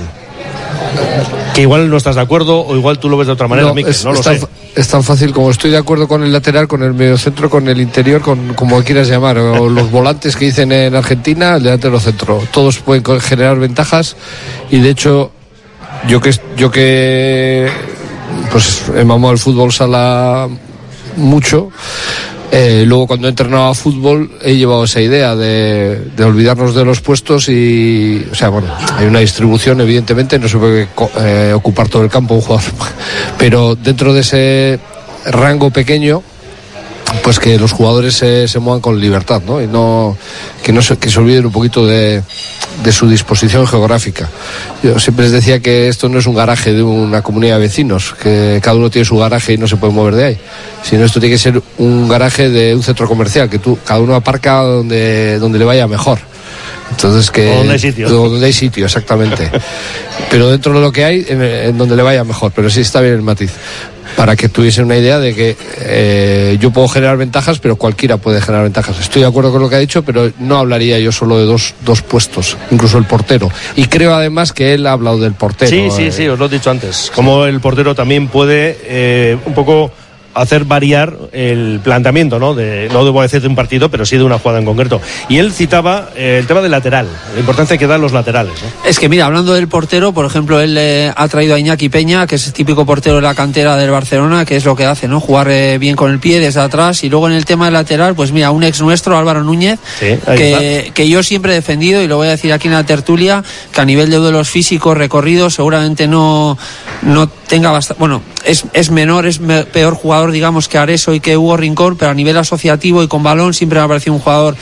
Que igual no estás de acuerdo, o igual tú lo ves de otra manera, no, Mikel, es, no lo es tan, sé. Es tan fácil como estoy de acuerdo con el lateral, con el mediocentro, con el interior, con como quieras llamar, o los volantes que dicen en Argentina, el delantero centro. Todos pueden generar ventajas, y de hecho, yo que yo que pues he mamado el fútbol sala mucho. Eh, luego cuando he entrenado a fútbol he llevado esa idea de, de olvidarnos de los puestos, y o sea, bueno, hay una distribución, evidentemente no se puede eh, ocupar todo el campo un jugador, pero dentro de ese rango pequeño, pues que los jugadores se, se muevan con libertad, ¿no? Y no que no se, que se olviden un poquito de, de su disposición geográfica. Yo siempre les decía que esto no es un garaje de una comunidad de vecinos, que cada uno tiene su garaje y no se puede mover de ahí, sino esto tiene que ser un garaje de un centro comercial, que tú cada uno aparca donde donde le vaya mejor. Entonces que o donde hay sitio, donde hay sitio, exactamente. Pero dentro de lo que hay, en, en donde le vaya mejor. Pero sí está bien el matiz, para que tuviesen una idea de que eh, yo puedo generar ventajas, pero cualquiera puede generar ventajas. Estoy de acuerdo con lo que ha dicho, pero no hablaría yo solo de dos, dos puestos, incluso el portero. Y creo además que él ha hablado del portero. Sí, sí, eh. sí, os lo he dicho antes. Como el portero también puede eh, un poco hacer variar el planteamiento, ¿no? De, no debo decir de un partido, pero sí de una jugada en concreto. Y él citaba eh, el tema del lateral, la importancia que dan los laterales, ¿no? Es que mira, hablando del portero, por ejemplo, él eh, ha traído a Iñaki Peña, que es el típico portero de la cantera del Barcelona, que es lo que hace, ¿no? Jugar eh, bien con el pie desde atrás. Y luego en el tema del lateral, pues mira, un ex nuestro, Álvaro Núñez, sí, que, que yo siempre he defendido, y lo voy a decir aquí en la tertulia, que a nivel de duelos físicos, recorridos, seguramente no, no tenga bastante, bueno, es, es menor, es me, peor jugador, digamos, que Areso y que Hugo Rincón, pero a nivel asociativo y con balón siempre me ha parecido un jugador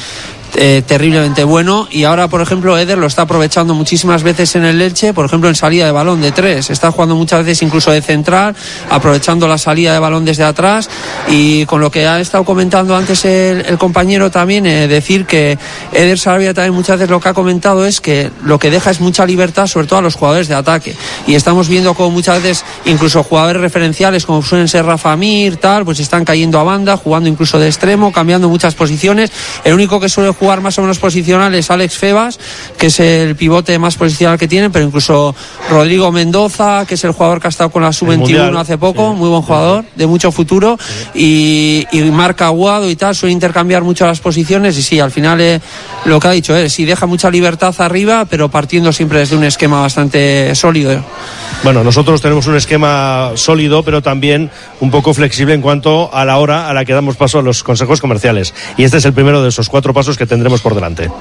eh, terriblemente bueno, y ahora por ejemplo Eder lo está aprovechando muchísimas veces en el Elche, por ejemplo en salida de balón de tres, está jugando muchas veces incluso de central, aprovechando la salida de balón desde atrás. Y con lo que ha estado comentando antes el, el compañero también, eh, decir que Eder Sarabia también muchas veces lo que ha comentado es que lo que deja es mucha libertad, sobre todo a los jugadores de ataque, y estamos viendo como muchas veces incluso jugadores referenciales como suelen ser Rafa Mir, tal, pues están cayendo a banda, jugando incluso de extremo, cambiando muchas posiciones. El único que suele jugar más o menos posicional es Alex Febas, que es el pivote más posicional que tienen, pero incluso Rodrigo Mendoza, que es el jugador que ha estado con la sub veintiuno hace poco, sí, muy buen jugador, de mucho futuro, sí. y, y Marc Aguado y tal, suele intercambiar mucho las posiciones, y sí, al final eh, lo que ha dicho es, eh, sí deja mucha libertad arriba, pero partiendo siempre desde un esquema bastante sólido. Bueno, nosotros tenemos un esquema sólido, pero también un poco flexible en cuanto a la hora a la que damos paso a los consejos comerciales. Y este es el primero de esos cuatro pasos que tendremos por delante.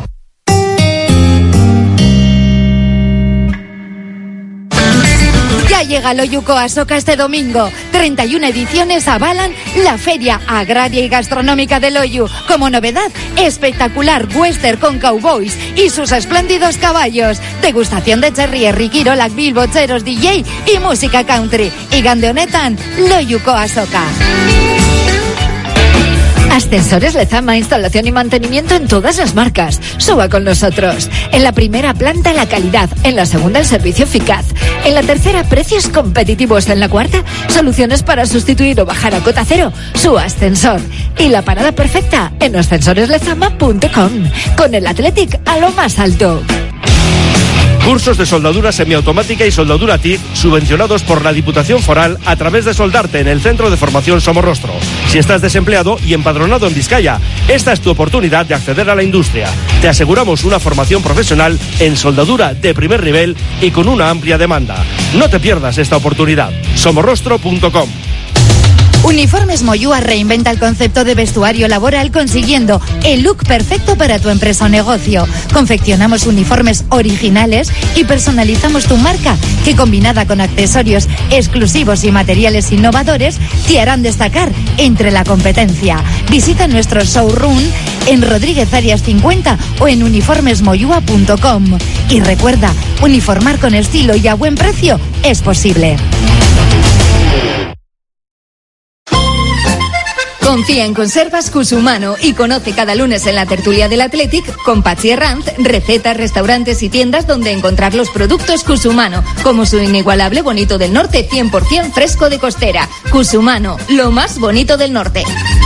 Llega Loyuco a Soca este domingo. treinta y una ediciones avalan la Feria Agraria y Gastronómica de Loyu. Como novedad, espectacular western con cowboys y sus espléndidos caballos. Degustación de cherry, riquirolak, bilbocheros, D J y música country. Y gandeonetan Loyuco a Soca. Ascensores Lezama, instalación y mantenimiento en todas las marcas. Suba con nosotros. En la primera planta la calidad, en la segunda el servicio eficaz, en la tercera precios competitivos, en la cuarta soluciones para sustituir o bajar a cota cero su ascensor. Y la parada perfecta en ascensores lezama punto com, con el Athletic a lo más alto. Cursos de soldadura semiautomática y soldadura T I G subvencionados por la Diputación Foral a través de Soldarte en el Centro de Formación Somorrostro. Si estás desempleado y empadronado en Vizcaya, esta es tu oportunidad de acceder a la industria. Te aseguramos una formación profesional en soldadura de primer nivel y con una amplia demanda. No te pierdas esta oportunidad. somorrostro punto com. Uniformes Moyúa reinventa el concepto de vestuario laboral consiguiendo el look perfecto para tu empresa o negocio. Confeccionamos uniformes originales y personalizamos tu marca, que combinada con accesorios exclusivos y materiales innovadores te harán destacar entre la competencia. Visita nuestro showroom en Rodríguez Arias cincuenta o en uniformes moyúa punto com. Y recuerda, uniformar con estilo y a buen precio es posible. Confía en Conservas Cusumano y conoce cada lunes en la tertulia del Athletic con Pachi Herranz recetas, restaurantes y tiendas donde encontrar los productos Cusumano, como su inigualable bonito del norte cien por ciento fresco de costera. Cusumano, lo más bonito del norte.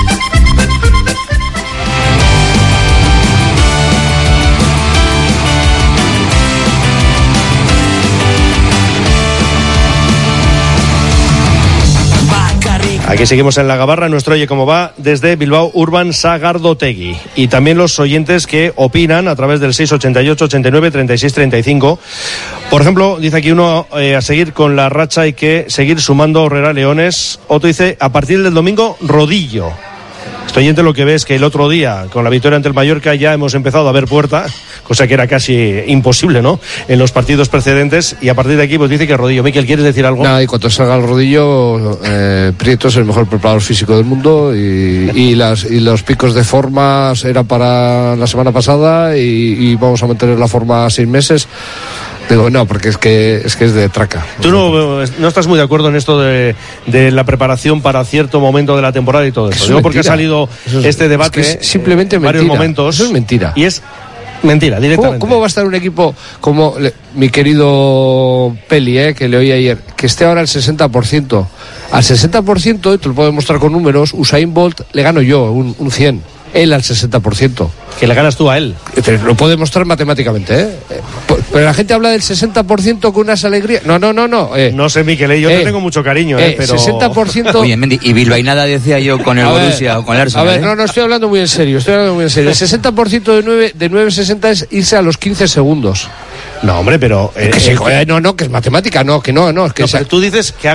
Aquí seguimos en La Gabarra, nuestro Oye Cómo Va, desde Bilbao Urban Sagardotegui. Y también los oyentes que opinan a través del seis ochenta y ocho, ochenta y nueve, treinta y seis, treinta y cinco. Por ejemplo, dice aquí uno, eh, a seguir con la racha hay que seguir sumando Horrera Leones. Otro dice, a partir del domingo, rodillo. Este oyente lo que ve es que el otro día, con la victoria ante el Mallorca, ya hemos empezado a ver puerta, cosa que era casi imposible, ¿no?, en los partidos precedentes, y a partir de aquí pues dice que rodillo. Miquel, ¿quieres decir algo? Nada, y cuando salga el rodillo, eh, Prieto es el mejor preparador físico del mundo, y, y, las, y los picos de formas eran para la semana pasada, y, y vamos a mantener la forma seis meses. Digo, no, porque es que es que es de traca. ¿Tú no, no estás muy de acuerdo en esto de, de la preparación para cierto momento de la temporada y todo eso? Digo, porque ha salido es, este debate es que simplemente en mentira. varios momentos. Eso es mentira. Y es mentira, directamente. ¿Cómo, cómo va a estar un equipo como le, mi querido Peli, eh, que le oí ayer, que esté ahora al sesenta por ciento? Al sesenta por ciento, te lo puedo demostrar con números, Usain Bolt le gano yo, un, un cien. Él al sesenta por ciento. Que le ganas tú a él. Lo puedo demostrar matemáticamente, ¿eh? Pero la gente habla del sesenta por ciento con unas alegrías. No, no, no, no. Eh. No sé, Miquel, yo eh, te tengo mucho cariño, eh, eh pero... sesenta por ciento... Oye, Mendy, y bilbainada decía yo con el Borussia o con el Arsenal. A ver, ¿eh? no, no, estoy hablando muy en serio, estoy hablando muy en serio. El sesenta por ciento de nueve, de nueve sesenta es irse a los quince segundos. No, hombre, pero... Eh, que se, eh, no, no, que es matemática, no, que no, no. Es que no, sea... pero tú dices que haga...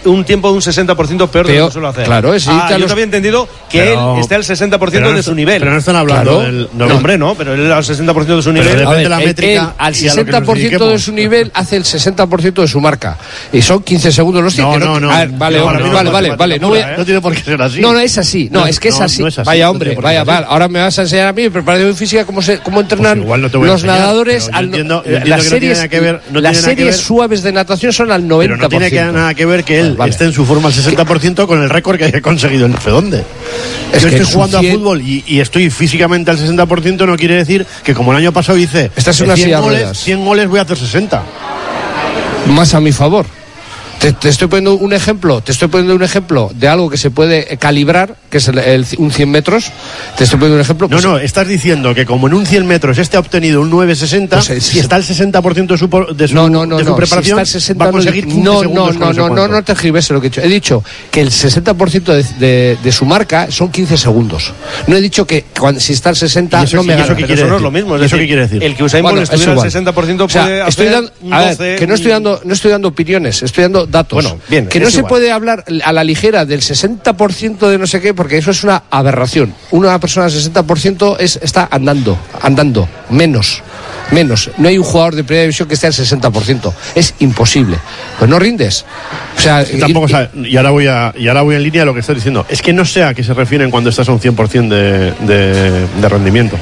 un tiempo de un sesenta por ciento peor, peor de lo que suele hacer. Claro, es ah, yo los... te había entendido que pero, él está al sesenta por ciento de no, su nivel. Pero no están hablando claro, del... No, no, hombre, no, pero él al sesenta por ciento de su nivel. Depende ver, de la él, métrica. Él, al sesenta por ciento de su nivel hace el sesenta por ciento de su marca. Y son quince segundos los no, no, no, a ver, vale, no, hombre, no, vale, no, vale, no, vale. no, No, eh. no tiene por qué ser así. No, no es así. No, no es que es, no, así. No es así. Vaya, No hombre, vaya, vale. Ahora me vas a enseñar a mí, preparación física, cómo, se, cómo entrenan pues no los nadadores. Al, entiendo, entiendo las que series, no tiene nada que ver, no las tiene series nada que ver, suaves de natación son al noventa por ciento. Pero no tiene que, nada que ver que él vale. esté en su forma al sesenta por ciento con el récord que haya conseguido en no sé dónde. Es Yo que estoy jugando cien... a fútbol y, y estoy físicamente al sesenta por ciento, no quiere decir que como el año pasado hice cien goles, cien goles voy a hacer sesenta. Más a mi favor. Te, te estoy poniendo un ejemplo, te estoy poniendo un ejemplo de algo que se puede calibrar, que es el, el, un cien metros. Te estoy poniendo un ejemplo. Pues, no, no, estás diciendo que como en un cien metros este ha obtenido un nueve sesenta, pues, si está al sesenta por ciento de su, de su, no, no, no, de su no, preparación, si está al sesenta, va a conseguir quince no, segundos. No, no, no, no, no te escribes lo que he dicho. He dicho que el sesenta por ciento de, de, de su marca son quince segundos. No he dicho que cuando, si está al sesenta eso, no me gana. Eso, que quiere eso no es lo mismo. Es ¿Eso decir, qué quiere decir? El que Usain Bolt bueno, estuviera al sesenta por ciento puede o sea, estoy hacer dando, un a doce, ver, que no estoy dando, no estoy dando opiniones, estoy dando datos. Bueno, bien. Que no se igual. puede hablar a la ligera del sesenta por ciento de no sé qué, porque eso es una aberración. Una persona al sesenta por ciento es, está andando, andando, menos, menos. No hay un jugador de primera división que esté al sesenta por ciento. Es imposible. Pues no rindes. O sea, y, tampoco, y, sabe, y, ahora voy a, y ahora voy en línea de lo que estoy diciendo. Es que no sé a qué se refieren cuando estás a un cien por ciento de, de, de rendimiento.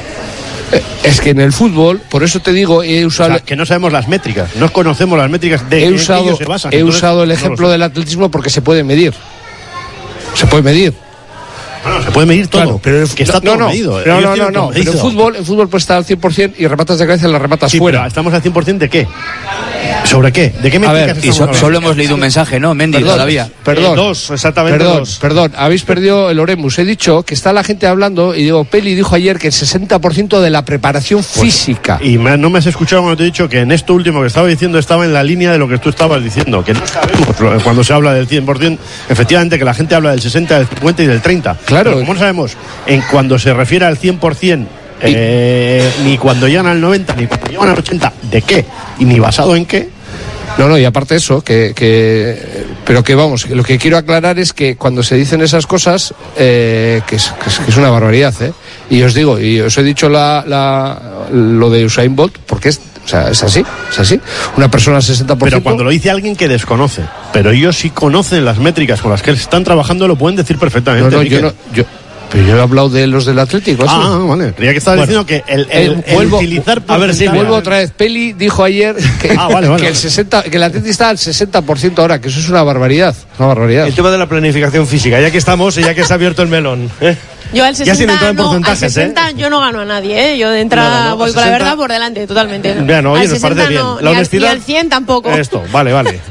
Es que en el fútbol, por eso te digo, he usado... O sea, que no sabemos las métricas, no conocemos las métricas de he usado, que ellos se basan. He Entonces, usado el ejemplo no del atletismo porque se puede medir. Se puede medir. No, no, se puede medir todo, claro, pero es que está no, todo no, medido. No, no, no, no, pero en fútbol, en fútbol puede estar al cien por ciento y rematas de cabeza y las rematas sí, fuera. Pero ¿estamos al cien por ciento de qué? ¿Sobre qué? ¿De qué métricas a ver, estamos y so, hablando? Solo hemos leído un mensaje, ¿no, Mendy, perdón, todavía? Perdón. Eh, dos, exactamente perdón, dos. Perdón, habéis perdido el Oremus. He dicho que está la gente hablando y digo, Peli dijo ayer que el sesenta por ciento de la preparación pues, física. Y me, no me has escuchado cuando te he dicho que en esto último que estaba diciendo estaba en la línea de lo que tú estabas diciendo, que no sabemos cuando se habla del cien por ciento, efectivamente que la gente habla del sesenta, del cincuenta y del treinta. Claro. Pero como no sabemos en cuando se refiere al cien por ciento, eh, ni cuando llegan al noventa, ni cuando llegan al ochenta, ¿de qué? Y ni basado en qué. No, no, y aparte eso, que, que pero que vamos, que lo que quiero aclarar es que cuando se dicen esas cosas, eh, que, es, que, es, que es una barbaridad, ¿eh? Y os digo, y os he dicho la, la, lo de Usain Bolt, porque es, o sea, es así, es así. Una persona al sesenta por ciento... Pero cuando lo dice alguien que desconoce, pero ellos sí conocen las métricas con las que están trabajando, lo pueden decir perfectamente. No, no, yo no... Yo, Pero yo he hablado de los del Atlético. Ah, ¿sí? Vale. Creía que estabas bueno, diciendo que el, el, el, el vuelvo, utilizar... A ver, sí, vuelvo otra vez. Peli dijo ayer que, ah, vale, vale. que, el, sesenta, que el Atlético está al sesenta por ciento ahora, que eso es una barbaridad. Una barbaridad. El tema de la planificación física, ya que estamos y ya que se ha abierto el melón. ¿eh? Yo al sesenta, no, al sesenta ¿eh? Yo no gano a nadie, ¿eh? Yo de entrada no, no, no, voy con la verdad por delante, totalmente. ¿no? Bueno, oye, nos parece bien. No, la ni honestidad. Al, ni al cien tampoco. Esto, vale, vale.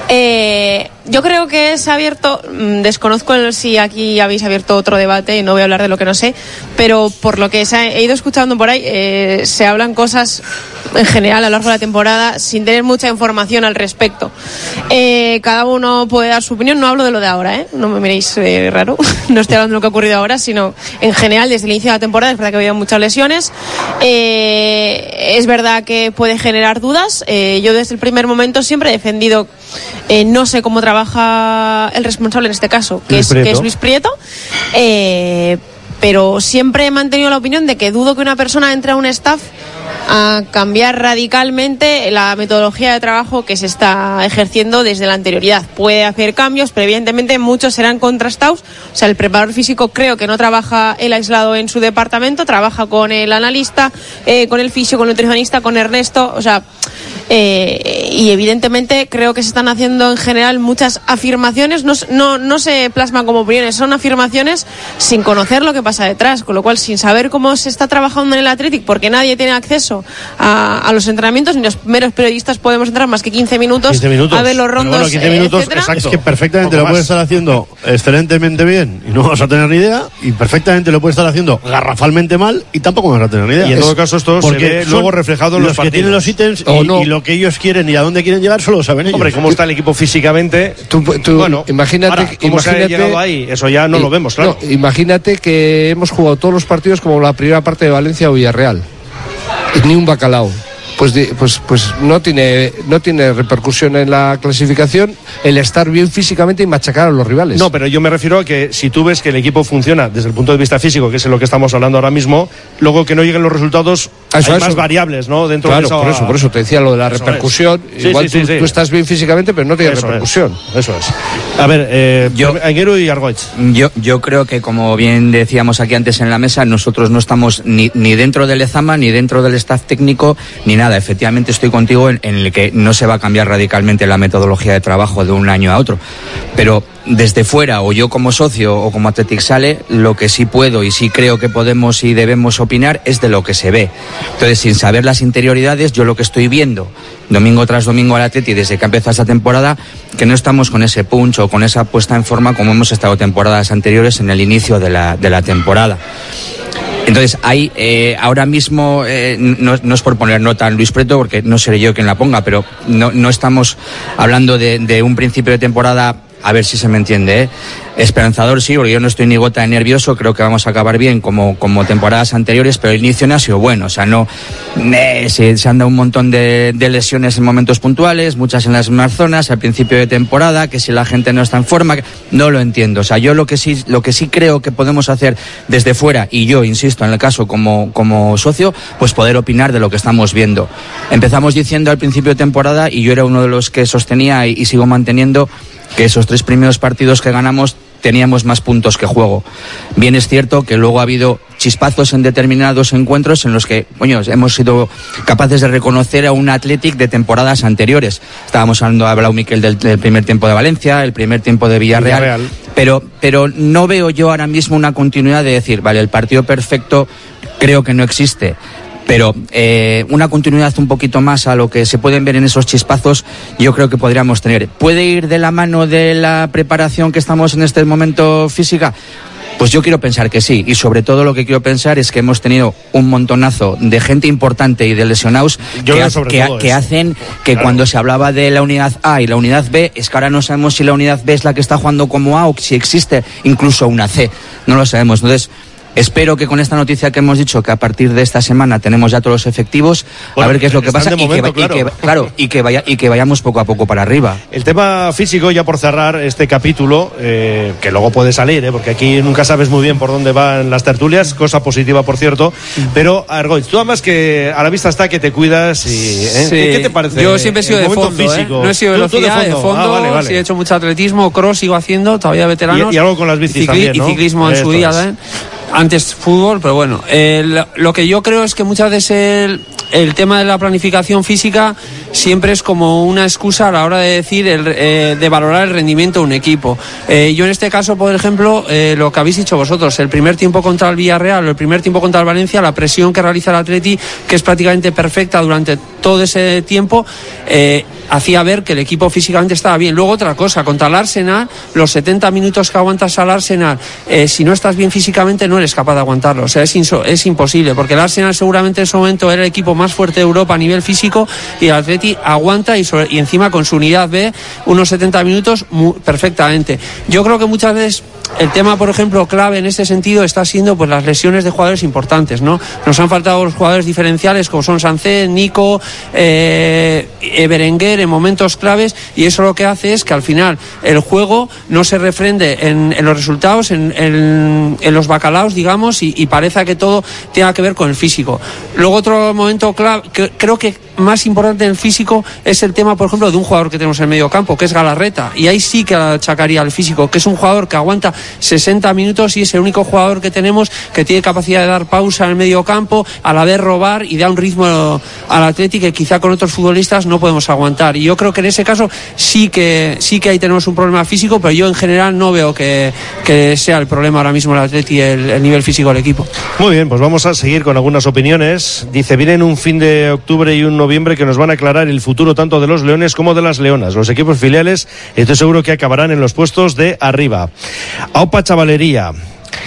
eh, yo creo que es abierto, mmm, desconozco el, si aquí habéis abierto otro debate y no voy a hablar de lo que no sé, pero por lo que se ha, he ido escuchando por ahí, eh, se hablan cosas en general a lo largo de la temporada sin tener mucha información al respecto. Eh, cada uno puede dar su opinión, no hablo de lo de ahora, ¿eh? No me miréis eh, raro, no estoy hablando de lo que ha ocurrido ahora, sino en general desde el inicio de la temporada. Es verdad que ha habido muchas lesiones, eh, es verdad que puede generar dudas. Eh, yo desde el primer momento siempre he defendido, eh, no sé cómo trabaja el responsable en este caso, que, es, que es Luis Prieto, eh, pero siempre he mantenido la opinión de que dudo que una persona entre a un staff a cambiar radicalmente la metodología de trabajo que se está ejerciendo desde la anterioridad. Puede hacer cambios, pero evidentemente muchos serán contrastados. O sea, el preparador físico creo que no trabaja él aislado en su departamento, trabaja con el analista, eh, con el fisio, con el nutricionista, con Ernesto, o sea, eh, y evidentemente creo que se están haciendo en general muchas afirmaciones, no, no, no se plasman como opiniones, son afirmaciones sin conocer lo que pasa detrás, con lo cual sin saber cómo se está trabajando en el Athletic, porque nadie tiene acceso A, a los entrenamientos, ni los meros periodistas podemos entrar más que quince minutos, quince minutos. A ver los rondos, bueno, quince minutos, etcétera. Es que perfectamente lo puedes estar haciendo excelentemente bien y no vas a tener ni idea, y perfectamente lo puedes estar haciendo garrafalmente mal y tampoco vas a tener ni idea. Y en es, todo caso esto se ve luego reflejado en los, los partidos. que tienen los ítems y, no. y lo que ellos quieren y a dónde quieren llegar solo lo saben ellos. Hombre, cómo está el equipo físicamente. Tú, tú, bueno, imagínate, ahora, ¿cómo imagínate, se ha llegado ahí? Eso ya no y, lo vemos, claro. No, imagínate que hemos jugado todos los partidos como la primera parte de Valencia o Villarreal. Y ni un bacalao. pues, pues, pues no tiene, no tiene repercusión en la clasificación el estar bien físicamente y machacar a los rivales. No, pero yo me refiero a que si tú ves que el equipo funciona desde el punto de vista físico, que es en lo que estamos hablando ahora mismo, luego que no lleguen los resultados, eso, hay eso. más variables, ¿no? Dentro claro, de esa... por eso, por eso te decía lo de la eso repercusión. Es. Igual sí, sí, tú, sí, sí. tú estás bien físicamente, pero no tienes eso repercusión. Es, eso es. A ver, eh, yo, Anguero y Argoiz. Yo, yo creo que, como bien decíamos aquí antes en la mesa, nosotros no estamos ni, ni dentro del Lezama, ni dentro del staff técnico, ni nada. Efectivamente estoy contigo en, en el que no se va a cambiar radicalmente la metodología de trabajo de un año a otro. Pero desde fuera, o yo como socio o como Athletic Sale, lo que sí puedo y sí creo que podemos y debemos opinar es de lo que se ve. Entonces, sin saber las interioridades, yo lo que estoy viendo domingo tras domingo al Athletic desde que ha empezado esta temporada, que no estamos con ese punch o con esa puesta en forma como hemos estado temporadas anteriores en el inicio de la, de la temporada. Entonces, hay eh, ahora mismo, eh, no, no es por poner nota en Luis Preto, porque no seré yo quien la ponga, pero no, no estamos hablando de, de un principio de temporada, a ver si se me entiende, ¿eh? Esperanzador sí, porque yo no estoy ni gota de nervioso, creo que vamos a acabar bien como, como temporadas anteriores, pero el inicio no ha sido bueno, o sea, no eh, se, se han dado un montón de, de lesiones en momentos puntuales, muchas en las mismas zonas, al principio de temporada, que si la gente no está en forma, no lo entiendo, o sea, yo lo que sí, lo que sí creo que podemos hacer desde fuera, y yo insisto en el caso como, como socio, pues poder opinar de lo que estamos viendo. Empezamos diciendo al principio de temporada, y yo era uno de los que sostenía y, y sigo manteniendo, que esos tres primeros partidos que ganamos teníamos más puntos que juego. Bien es cierto que luego ha habido chispazos en determinados encuentros en los que, coño, hemos sido capaces de reconocer a un Athletic de temporadas anteriores. Estábamos hablando, ha hablado Miquel del, del primer tiempo de Valencia, el primer tiempo de Villarreal, Villarreal. Pero, pero no veo yo ahora mismo una continuidad de decir, vale, el partido perfecto creo que no existe. Pero eh, una continuidad un poquito más a lo que se pueden ver en esos chispazos, yo creo que podríamos tener. ¿Puede ir de la mano de la preparación que estamos en este momento física? Pues yo quiero pensar que sí, y sobre todo lo que quiero pensar es que hemos tenido un montonazo de gente importante y de lesionados que, que, que hacen que claro. Cuando se hablaba de la unidad A y la unidad B, es que ahora no sabemos si la unidad B es la que está jugando como A o si existe incluso una C, no lo sabemos. Entonces, espero que con esta noticia que hemos dicho, que a partir de esta semana tenemos ya todos los efectivos, bueno, a ver qué es lo que pasa momento, y, que, claro. y, que, claro, y, que vaya, y que vayamos poco a poco para arriba. El tema físico, ya por cerrar este capítulo, eh, que luego puede salir, eh, porque aquí nunca sabes muy bien por dónde van las tertulias, cosa positiva, por cierto, pero Argoiz, tú además que a la vista está que te cuidas y ¿eh? Sí. ¿Qué te parece? Yo siempre he sido de fondo, físico? ¿eh? No he sido velocidad, de fondo, de fondo ah, vale, vale. Sí he hecho mucho atletismo, cross sigo haciendo, todavía veteranos. Y, y algo con las bicis y cicli- también, ¿no? Y ciclismo en Esto su día es. también. Antes fútbol, pero bueno, eh, lo, lo que yo creo es que muchas veces el, el tema de la planificación física siempre es como una excusa a la hora de decir, el, eh, de valorar el rendimiento de un equipo. Eh, yo en este caso, por ejemplo, eh, lo que habéis dicho vosotros, el primer tiempo contra el Villarreal o el primer tiempo contra el Valencia, la presión que realiza el Atleti, que es prácticamente perfecta durante todo ese tiempo, eh, hacía ver que el equipo físicamente estaba bien. Luego otra cosa, contra el Arsenal, los setenta minutos que aguantas al Arsenal, eh, si no estás bien físicamente no eres capaz de aguantarlo, o sea, es, inso- es imposible, porque el Arsenal seguramente en ese momento era el equipo más fuerte de Europa a nivel físico y el Atleti aguanta y, sobre, y encima con su unidad B unos setenta minutos muy, perfectamente. Yo creo que muchas veces el tema, por ejemplo, clave en este sentido está siendo pues las lesiones de jugadores importantes, ¿no? Nos han faltado los jugadores diferenciales como son Sancé, Nico, eh, Berenguer en momentos claves, y eso lo que hace es que al final el juego no se refrende en, en los resultados, en, en, en los bacalaos, digamos, y, y parece que todo tenga que ver con el físico. Luego otro momento clave, que creo que más importante en el físico es el tema, por ejemplo, de un jugador que tenemos en el medio campo, que es Galarreta, y ahí sí que achacaría al físico, que es un jugador que aguanta sesenta minutos y es el único jugador que tenemos que tiene capacidad de dar pausa en el medio campo, a la vez robar y da un ritmo al Atleti que quizá con otros futbolistas no podemos aguantar, y yo creo que en ese caso sí que sí que ahí tenemos un problema físico, pero yo en general no veo que, que sea el problema ahora mismo el Atleti, el, el nivel físico del equipo. Muy bien, pues vamos a seguir con algunas opiniones. Dice, vienen un fin de octubre y un noviembre que nos van a aclarar el futuro tanto de los Leones como de las Leonas. Los equipos filiales estoy seguro que acabarán en los puestos de arriba. Aupa Chavalería.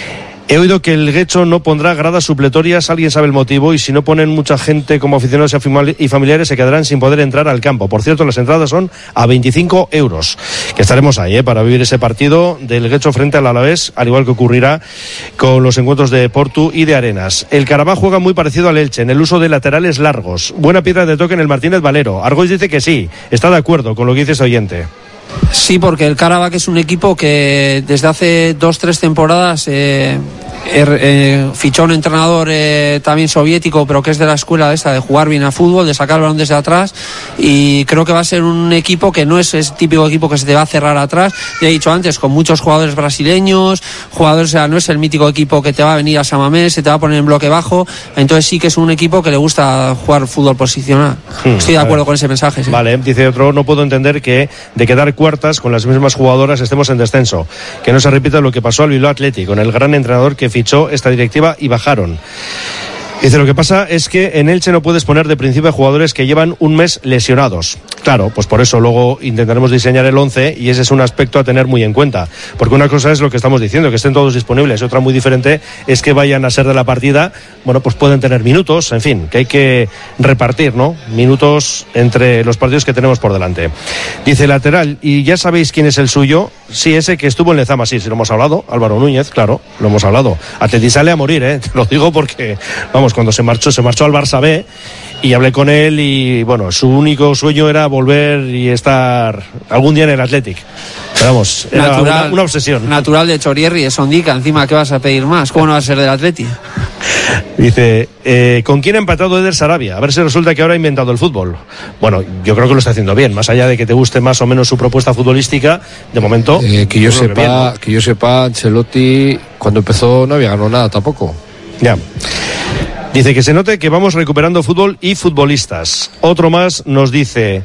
He oído que el Guecho no pondrá gradas supletorias, alguien sabe el motivo, y si no ponen mucha gente como aficionados y familiares se quedarán sin poder entrar al campo. Por cierto, las entradas son a veinticinco euros, que estaremos ahí ¿eh? para vivir ese partido del Guecho frente al Alavés, al igual que ocurrirá con los encuentros de Portu y de Arenas. El Carabao juega muy parecido al Elche en el uso de laterales largos. Buena piedra de toque en el Martínez Valero. Argois dice que sí, está de acuerdo con lo que dice ese oyente. Sí, porque el Karabakh es un equipo que desde hace dos, tres temporadas eh, er, eh, fichó un entrenador eh, también soviético, pero que es de la escuela esta de jugar bien a fútbol, de sacar el balón desde atrás, y creo que va a ser un equipo que no es ese típico equipo que se te va a cerrar atrás, ya he dicho antes, con muchos jugadores brasileños, jugadores, o sea, no es el mítico equipo que te va a venir a Samamés, se te va a poner en bloque bajo, entonces sí que es un equipo que le gusta jugar fútbol posicional. Hmm, Estoy de acuerdo con ese mensaje. Sí. Vale, dice otro, no puedo entender que de quedar cuartas con las mismas jugadoras estemos en descenso, que no se repita lo que pasó al Bilbao Athletic con el gran entrenador que fichó esta directiva y bajaron. Dice, lo que pasa es que en Elche no puedes poner de principio a jugadores que llevan un mes lesionados. Claro, pues por eso luego intentaremos diseñar el once y ese es un aspecto a tener muy en cuenta. Porque una cosa es lo que estamos diciendo, que estén todos disponibles, y otra muy diferente es que vayan a ser de la partida, bueno, pues pueden tener minutos, en fin, que hay que repartir, ¿no? Minutos entre los partidos que tenemos por delante. Dice, lateral, ¿y ya sabéis quién es el suyo? Sí, ese que estuvo en Lezama, sí, sí lo hemos hablado, Álvaro Núñez, claro, lo hemos hablado. Atleti sale a morir, ¿eh? Te lo digo porque, vamos, cuando se marchó, se marchó al Barça B y hablé con él y bueno, su único sueño era volver y estar algún día en el Athletic. Pero vamos, era natural, una, una obsesión. Natural de Chorierri, es Ondica, encima, ¿qué vas a pedir más? ¿Cómo no va a ser del Athletic? Dice, eh, ¿con quién ha empatado Eder Sarabia? A ver si resulta que ahora ha inventado el fútbol. Bueno, yo creo que lo está haciendo bien, más allá de que te guste más o menos su propuesta futbolística, de momento... Eh, que, yo yo sepa, que, bien, ¿no? que yo sepa, Ancelotti, cuando empezó no había ganado nada tampoco. Ya. Dice que se note que vamos recuperando fútbol y futbolistas. Otro más nos dice...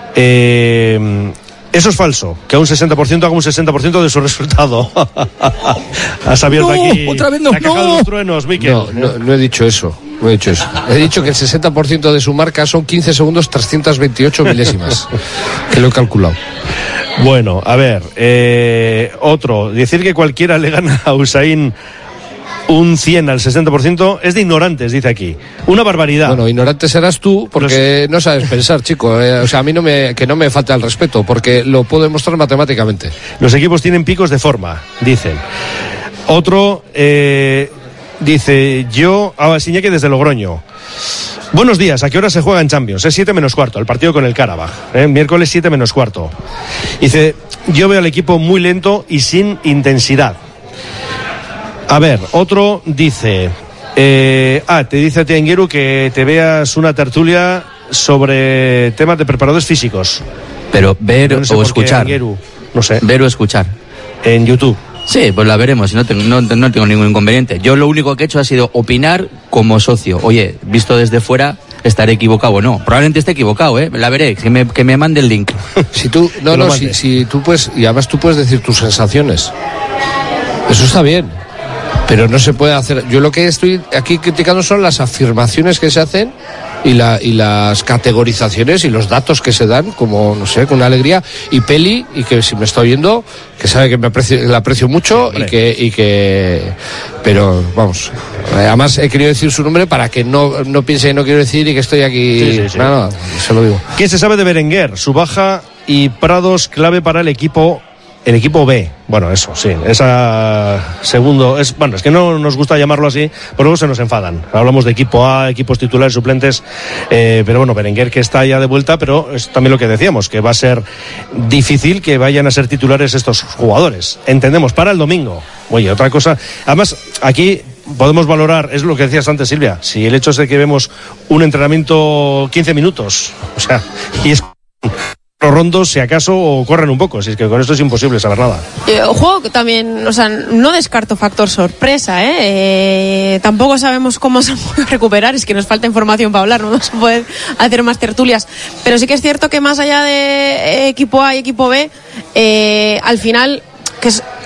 Eh, eso es falso, que a un sesenta por ciento haga un sesenta por ciento de su resultado. Has abierto no, aquí otra vez no, la caja no. de los truenos, Miquel. No, no, no he dicho eso. No he dicho eso. He dicho que el sesenta por ciento de su marca son quince segundos trescientos veintiocho milésimas. Que lo he calculado. Bueno, a ver, eh, otro. Decir que cualquiera le gana a Usain un cien al sesenta por ciento es de ignorantes, dice aquí. Una barbaridad. Bueno, ignorante serás tú porque Los... no sabes pensar, chico. Eh, o sea, a mí no me, que no me falta el respeto porque lo puedo demostrar matemáticamente. Los equipos tienen picos de forma, dicen. Otro, eh, dice, yo, a Siñeque desde Logroño. Buenos días, ¿a qué hora se juega en Champions? Es siete menos cuarto, el partido con el Karabakh. ¿eh? Miércoles siete menos cuarto. Dice, yo veo al equipo muy lento y sin intensidad. A ver, otro dice, eh, ah, te dice a ti, Engueru, que te veas una tertulia sobre temas de preparadores físicos. Pero ver no sé o escuchar. Qué, Engueru, no sé. Ver o escuchar. En YouTube. Sí, pues la veremos, no tengo, no, no tengo ningún inconveniente. Yo lo único que he hecho ha sido opinar como socio. Oye, visto desde fuera, estaré equivocado o no. Probablemente esté equivocado, ¿eh? La veré, que me, que me mande el link. Si tú, no, no, si, si tú puedes, y además tú puedes decir tus sensaciones. Eso está bien. Pero no se puede hacer. Yo lo que estoy aquí criticando son las afirmaciones que se hacen y, la, y las categorizaciones y los datos que se dan, como, no sé, con una alegría. Y Peli, y que si me está oyendo, que sabe que me aprecio, la aprecio mucho y que, y que. Pero, vamos. Además, he querido decir su nombre para que no, no piense que no quiero decir y que estoy aquí. Sí, sí, sí. No, no, se lo digo. ¿Qué se sabe de Berenguer? Su baja y Prados clave para el equipo. El equipo B, bueno, eso, sí, esa segundo, es bueno, es que no nos gusta llamarlo así, pero luego se nos enfadan. Hablamos de equipo A, equipos titulares, suplentes, eh, pero bueno, Berenguer que está ya de vuelta, pero es también lo que decíamos, que va a ser difícil que vayan a ser titulares estos jugadores. Entendemos, para el domingo. Oye, otra cosa, además, aquí podemos valorar, es lo que decías antes, Silvia, si el hecho es de que vemos un entrenamiento quince minutos, o sea, y es rondos, si acaso, o corren un poco, si es que con esto es imposible saber nada. Eh, juego que también, o sea, no descarto factor sorpresa, ¿eh? Eh, tampoco sabemos cómo se puede recuperar, es que nos falta información para hablar, no se puede hacer más tertulias, pero sí que es cierto que más allá de equipo A y equipo B, eh, al final, que es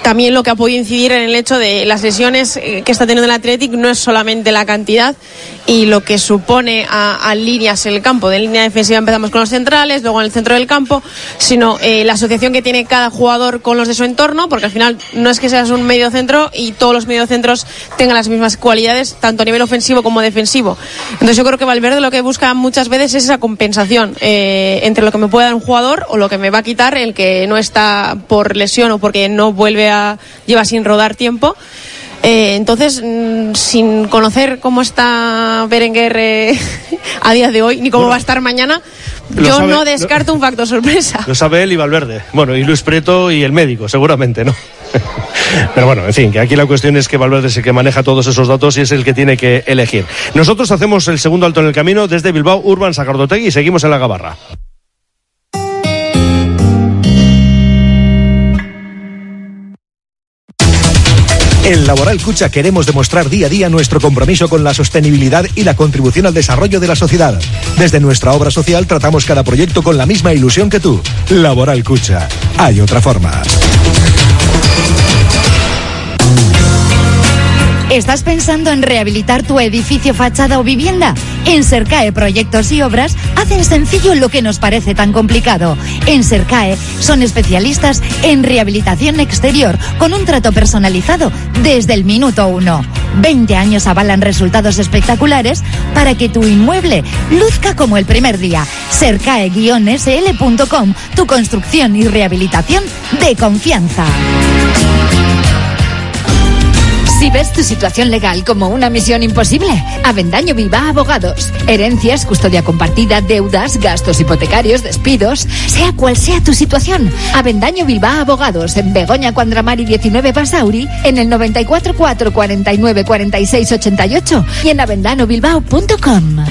también lo que ha podido incidir en el hecho de las lesiones que está teniendo el Athletic no es solamente la cantidad y lo que supone a, a líneas en el campo. De línea defensiva empezamos con los centrales, luego en el centro del campo, sino eh, la asociación que tiene cada jugador con los de su entorno, porque al final no es que seas un medio centro y todos los mediocentros tengan las mismas cualidades, tanto a nivel ofensivo como defensivo. Entonces yo creo que Valverde lo que busca muchas veces es esa compensación eh, entre lo que me puede dar un jugador o lo que me va a quitar el que no está por lesión o porque no vuelve a lleva sin rodar tiempo. Eh, entonces, mmm, sin conocer cómo está Berenguer eh, a día de hoy, ni cómo bueno, va a estar mañana, yo sabe, no descarto lo, un factor sorpresa. Lo sabe él y Valverde. Bueno, y Luis Prieto y el médico, seguramente, ¿no? Pero bueno, en fin, que aquí la cuestión es que Valverde es el que maneja todos esos datos y es el que tiene que elegir. Nosotros hacemos el segundo alto en el camino desde Bilbao, Urban, Sagardotegui y seguimos en la Gabarra. En Laboral Cucha queremos demostrar día a día nuestro compromiso con la sostenibilidad y la contribución al desarrollo de la sociedad. Desde nuestra obra social tratamos cada proyecto con la misma ilusión que tú. Laboral Cucha. Hay otra forma. ¿Estás pensando en rehabilitar tu edificio, fachada o vivienda? En Sercae Proyectos y Obras hacen sencillo lo que nos parece tan complicado. En Sercae son especialistas en rehabilitación exterior con un trato personalizado desde el minuto uno. veinte años avalan resultados espectaculares para que tu inmueble luzca como el primer día. Sercae guion ese ele punto com, tu construcción y rehabilitación de confianza. Si ves tu situación legal como una misión imposible, Avendaño Bilbao Abogados. Herencias, custodia compartida, deudas, gastos hipotecarios, despidos, sea cual sea tu situación. Avendaño Bilbao Abogados, en Begoña Cuandramari diecinueve Basauri, en el noventa y cuatro cuatro cuarenta y nueve cuarenta y seis ochenta y ocho y en avendano bilbao punto com.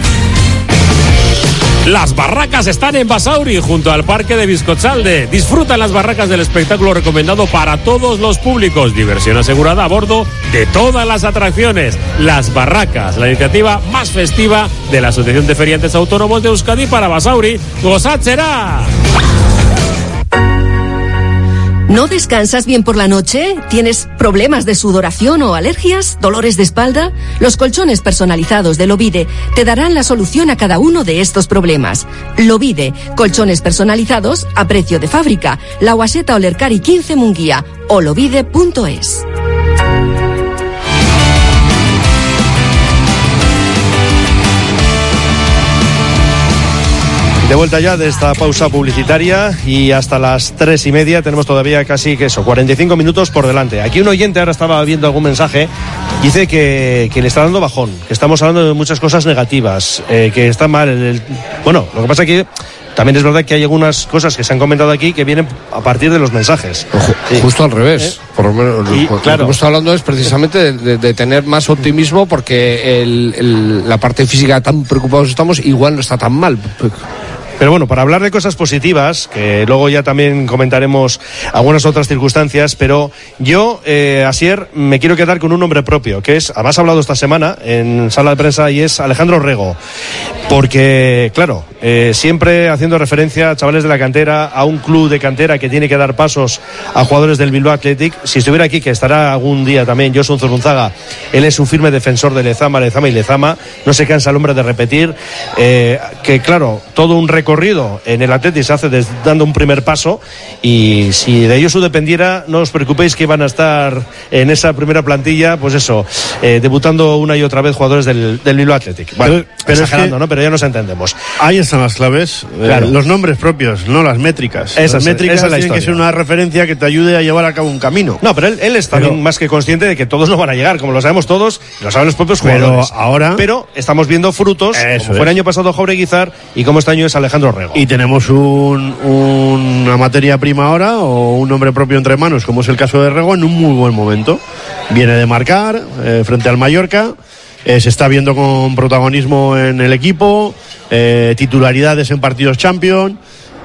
Las barracas están en Basauri, junto al Parque de Bizcotzalde. Disfruta las barracas del espectáculo recomendado para todos los públicos. Diversión asegurada a bordo de todas las atracciones. Las barracas, la iniciativa más festiva de la Asociación de Feriantes Autónomos de Euskadi para Basauri. ¡Gozatxera! ¿No descansas bien por la noche? ¿Tienes problemas de sudoración o alergias? ¿Dolores de espalda? Los colchones personalizados de Lovide te darán la solución a cada uno de estos problemas. Lovide, colchones personalizados a precio de fábrica. La Guaseta Olercari quince Munguía o lovide punto es. De vuelta ya de esta pausa publicitaria y hasta las tres y media tenemos todavía casi que eso, cuarenta y cinco minutos por delante. Aquí un oyente ahora estaba viendo algún mensaje, dice que, que le está dando bajón, que estamos hablando de muchas cosas negativas, eh, que está mal. El, el, bueno, lo que pasa es que también es verdad que hay algunas cosas que se han comentado aquí que vienen a partir de los mensajes. Ojo, sí. Justo al revés. ¿Eh? Por lo menos, y, lo, claro. Lo que hemos estado hablando es precisamente de, de, de tener más optimismo porque el, el, la parte física tan preocupados estamos, igual no está tan mal. Pero bueno, para hablar de cosas positivas, que luego ya también comentaremos algunas otras circunstancias, pero yo, eh, Asier, me quiero quedar con un nombre propio, que es, además ha hablado esta semana en sala de prensa, y es Alejandro Rego. Porque, claro, eh, siempre haciendo referencia a chavales de la cantera, a un club de cantera que tiene que dar pasos a jugadores del Bilbao Athletic. Si estuviera aquí, que estará algún día también, Josun Zurunzaga, él es un firme defensor de Lezama, Lezama y Lezama, no se cansa el hombre de repetir, eh, que claro, todo un recorrido en el Athletic se hace des, dando un primer paso, y si de ellos dependiera, no os preocupéis que van a estar en esa primera plantilla, pues eso, eh, debutando una y otra vez jugadores del, del Bilbao Athletic. Bueno, pero, pero exagerando, es que, ¿no? Pero ya nos entendemos. Ahí están las claves, claro. eh, los nombres propios, no las métricas. Esas, las métricas esa es la tienen historia. que ser una referencia que te ayude a llevar a cabo un camino. No, pero él, él es también pero, más que consciente de que todos no van a llegar, como lo sabemos todos, lo saben los propios jugadores. Pero ahora, pero estamos viendo frutos, como fue el año pasado Jorge Guizar y como este año es Alejandro Rego. Y tenemos un, un, una materia prima ahora, o un nombre propio entre manos, como es el caso de Rego, en un muy buen momento. Viene de marcar eh, frente al Mallorca. Eh, se está viendo con protagonismo en el equipo, eh, titularidades en partidos Champions,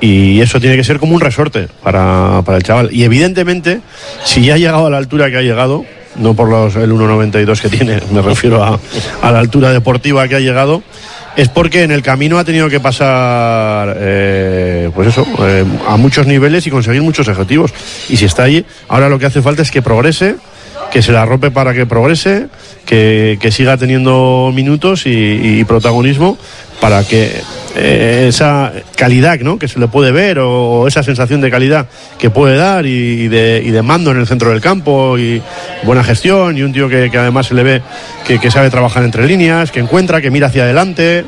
y eso tiene que ser como un resorte para, para el chaval. Y evidentemente, si ya ha llegado a la altura que ha llegado, no por los, el uno noventa y dos que tiene, me refiero a, a la altura deportiva que ha llegado, es porque en el camino ha tenido que pasar, eh, pues eso, eh, a muchos niveles y conseguir muchos objetivos. Y si está ahí, ahora lo que hace falta es que progrese, que se la arrope para que progrese, que, que siga teniendo minutos y, y protagonismo para que eh, esa calidad, ¿no?, que se le puede ver, o, o esa sensación de calidad que puede dar y, y, de, y de mando en el centro del campo y buena gestión, y un tío que, que además se le ve que, que sabe trabajar entre líneas, que encuentra, que mira hacia adelante,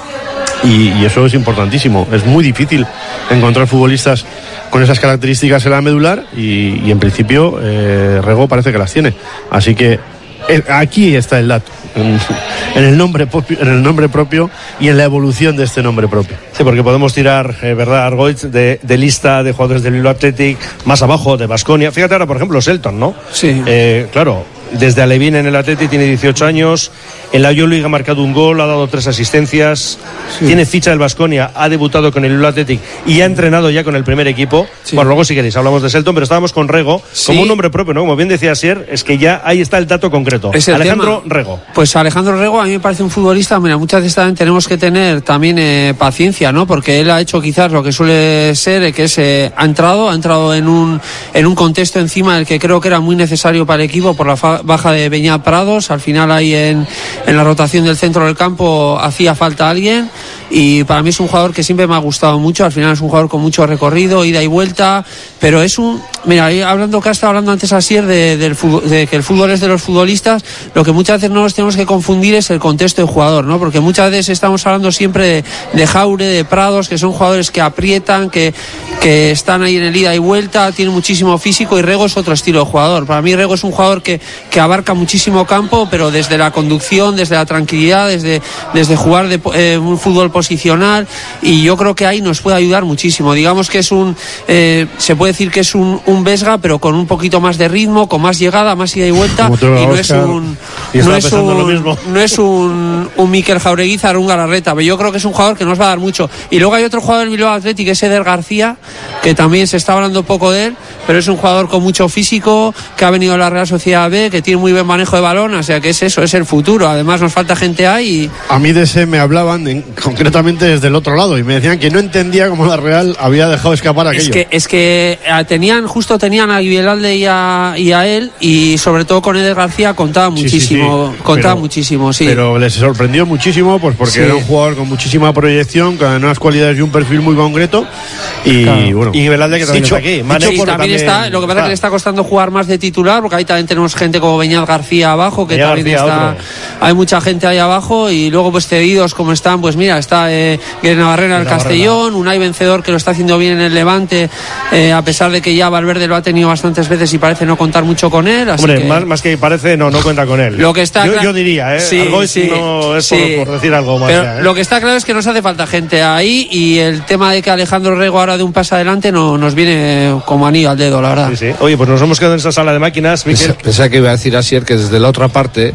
y, y eso es importantísimo. Es muy difícil encontrar futbolistas con esas características en la medular y, y en principio eh, Rego parece que las tiene, así que eh, aquí está el dato, en, en el nombre propio, en el nombre propio y en la evolución de este nombre propio. Sí, porque podemos tirar, eh, ¿verdad, Argoitz, de, de lista de jugadores del Bilbao Athletic, más abajo de Baskonia? Fíjate ahora, por ejemplo, Selton, ¿no? Sí. Eh, claro, desde Alevín en el Athletic, tiene dieciocho años, en la Euroliga ha marcado un gol, ha dado tres asistencias, sí. Tiene ficha del Baskonia, ha debutado con el Bilbao Athletic y ha entrenado ya con el primer equipo. Sí. Bueno, luego si queréis hablamos de Selton, pero estábamos con Rego, sí. Como un nombre propio, ¿no? Como bien decía Asier, es que ya ahí está el dato concreto. Es el Alejandro tema. Rego. Pues Alejandro Rego a mí me parece un futbolista, mira, muchas veces también tenemos que tener también eh, paciencia, ¿no? Porque él ha hecho quizás lo que suele ser, eh, que es, eh, ha entrado, ha entrado en un, en un contexto encima del que creo que era muy necesario para el equipo por la fa- baja de Beñat Prados. Al final ahí en, en la rotación del centro del campo hacía falta alguien, y para mí es un jugador que siempre me ha gustado mucho. Al final es un jugador con mucho recorrido, ida y vuelta, pero es un, mira, ahí hablando que ha estado hablando antes Asier de, del fútbol, de que el fútbol es de los futbolistas, lo que muchas veces no nos tenemos que confundir es el contexto del jugador, ¿no? Porque muchas veces estamos hablando siempre de, de Jaure, de Prados, que son jugadores que aprietan, que, que están ahí en el ida y vuelta, tienen muchísimo físico, y Rego es otro estilo de jugador. Para mí Rego es un jugador que, que abarca muchísimo campo, pero desde la conducción, desde la tranquilidad, desde, desde jugar de, eh, un fútbol posicional, y yo creo que ahí nos puede ayudar muchísimo. Digamos que es un, eh, se puede decir que es un, un Vesga, pero con un poquito más de ritmo, con más llegada, más ida y vuelta, y no es un, no es un, no es un, un Mikel Jaureguizar, un Galarreta, pero yo creo que es un jugador que nos va a dar mucho. Y luego hay otro jugador del Bilbao Athletic, que es Eder García, que también se está hablando poco de él, pero es un jugador con mucho físico, que ha venido a la Real Sociedad B, que tiene muy buen manejo de balón, o sea que es eso, es el futuro. Además nos falta gente ahí. Y... A mí de ese me hablaban en, concretamente desde el otro lado, y me decían que no entendía cómo la Real había dejado escapar aquello. Es que, es que tenían, justo tenían a Guibelalde y a, y a él, y sobre todo con Eder García contaba muchísimo, sí, sí, sí. contaba pero, muchísimo, sí. Pero les sorprendió muchísimo, pues porque sí. Era un jugador con muchísima proyección, con unas cualidades y un perfil muy concreto, y claro. Bueno. Y Guibelalde, que también dicho, está aquí. Dicho, sí, también, también está, lo que pasa es que le está costando jugar más de titular, porque ahí también tenemos gente como Beñat García abajo, que Beñat también García, está, otro. Hay mucha gente ahí abajo, y luego pues cedidos como están, pues mira, está eh, Navarrena del Castellón, Unai Vencedor, que lo está haciendo bien en el Levante, eh, a pesar de que ya Valverde lo ha tenido bastantes veces y parece no contar mucho con él. Así Hombre, que... más, más que parece, no, no cuenta con él. Lo que está yo, claro... yo diría, ¿eh? Sí, algo sí, no es sí. por, por decir algo más. Pero ya, ¿eh? Lo que está claro es que nos hace falta gente ahí, y el tema de que Alejandro Rego ahora de un paso adelante no, nos viene como anillo al dedo, la verdad. Sí, sí. Oye, pues nos hemos quedado en esa sala de máquinas, Miquel. Pensaba que iba a decir Asier que desde la otra parte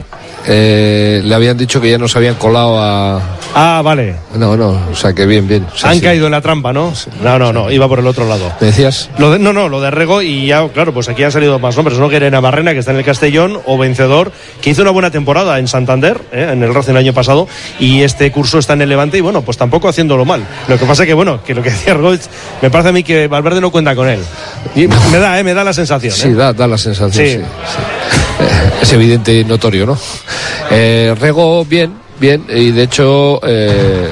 eh, le habían dicho que ya nos habían colado a... Ah, vale. No, no, o sea que bien, bien. O sea, Han sí. caído en la trampa, ¿no? Sí. No, no, no, iba por el otro lado. ¿Me decías? Lo de, no, no, lo de Rego, y ya, claro, pues aquí han salido más nombres, ¿no? Que era Navarrena, que está en el Castellón, o Vencedor, que hizo una buena temporada en Santander, ¿eh? En el Racing el año pasado, y este curso está en el Levante, y bueno, pues tampoco haciéndolo mal. Lo que pasa que, bueno, que lo que decía Argoitz, me parece a mí que Valverde no cuenta con él. Y me da, ¿eh? Me da la sensación. ¿eh? Sí, da, da la sensación, sí. sí, sí. Eh, es evidente y notorio, ¿no? Eh, Rego, bien, bien, y de hecho... Eh,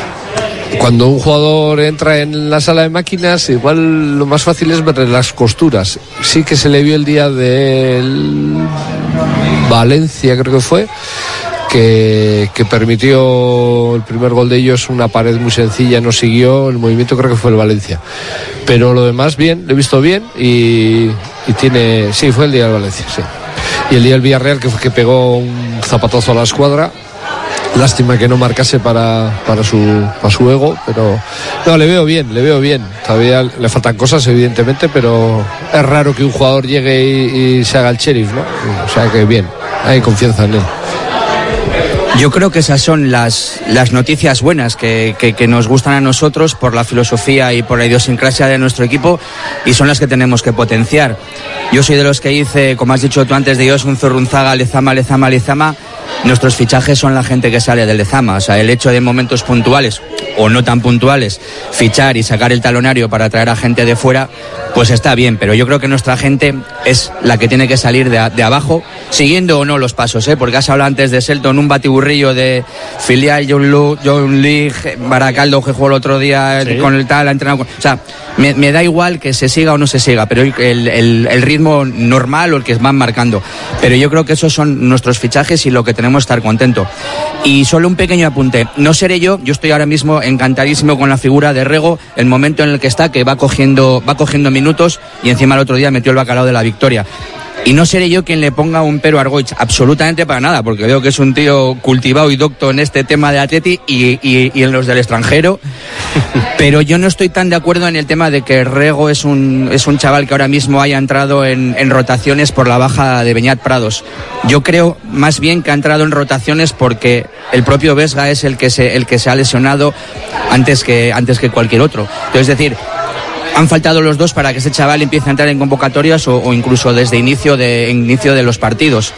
cuando un jugador entra en la sala de máquinas, igual lo más fácil es ver las costuras. Sí que se le vio el día del Valencia, creo que fue, que, que permitió el primer gol de ellos, una pared muy sencilla, no siguió el movimiento, creo que fue el Valencia. Pero lo demás bien, lo he visto bien, y, y tiene... Sí, fue el día del Valencia, sí. Y el día del Villarreal, que fue que pegó un zapatazo a la escuadra. Lástima que no marcase para, para, su, para su ego, pero no, le veo bien, le veo bien. Todavía le faltan cosas, evidentemente, pero es raro que un jugador llegue y, y se haga el sheriff, ¿no? O sea que bien, hay confianza en él. Yo creo que esas son las, las noticias buenas que, que, que nos gustan a nosotros por la filosofía y por la idiosincrasia de nuestro equipo, y son las que tenemos que potenciar. Yo soy de los que dice, como has dicho tú antes, de Josun Zorrunzaga, Lezama, Lezama, Lezama. nuestros fichajes son la gente que sale del Lezama. O sea, el hecho de momentos puntuales o no tan puntuales fichar y sacar el talonario para traer a gente de fuera, pues está bien, pero yo creo que nuestra gente es la que tiene que salir de, a, de abajo, siguiendo o no los pasos, ¿eh? Porque has hablado antes de Selton, un batiburrillo de filial, John, Lu, John Lee, Baracaldo, que jugó el otro día sí. con el tal, ha entrenado con, o sea, me, me da igual que se siga o no se siga, pero el, el, el ritmo normal o el que van marcando, pero yo creo que esos son nuestros fichajes y lo que tenemos que estar contentos. Y solo un pequeño apunte, no seré yo, yo estoy ahora mismo encantadísimo con la figura de Rego, el momento en el que está, que va cogiendo, va cogiendo minutos y encima el otro día metió el bacalao de la victoria. Y no seré yo quien le ponga un pero a Argoich, absolutamente para nada, porque veo que es un tío cultivado y docto en este tema de Atleti y, y, y en los del extranjero, pero yo no estoy tan de acuerdo en el tema de que Rego es un, es un chaval que ahora mismo haya entrado en, en rotaciones por la baja de Beñat Prados. Yo creo más bien que ha entrado en rotaciones porque el propio Vesga es el que se, el que se ha lesionado antes que, antes que cualquier otro. Entonces, es decir, han faltado los dos para que ese chaval empiece a entrar en convocatorias o, o incluso desde inicio de inicio de los partidos.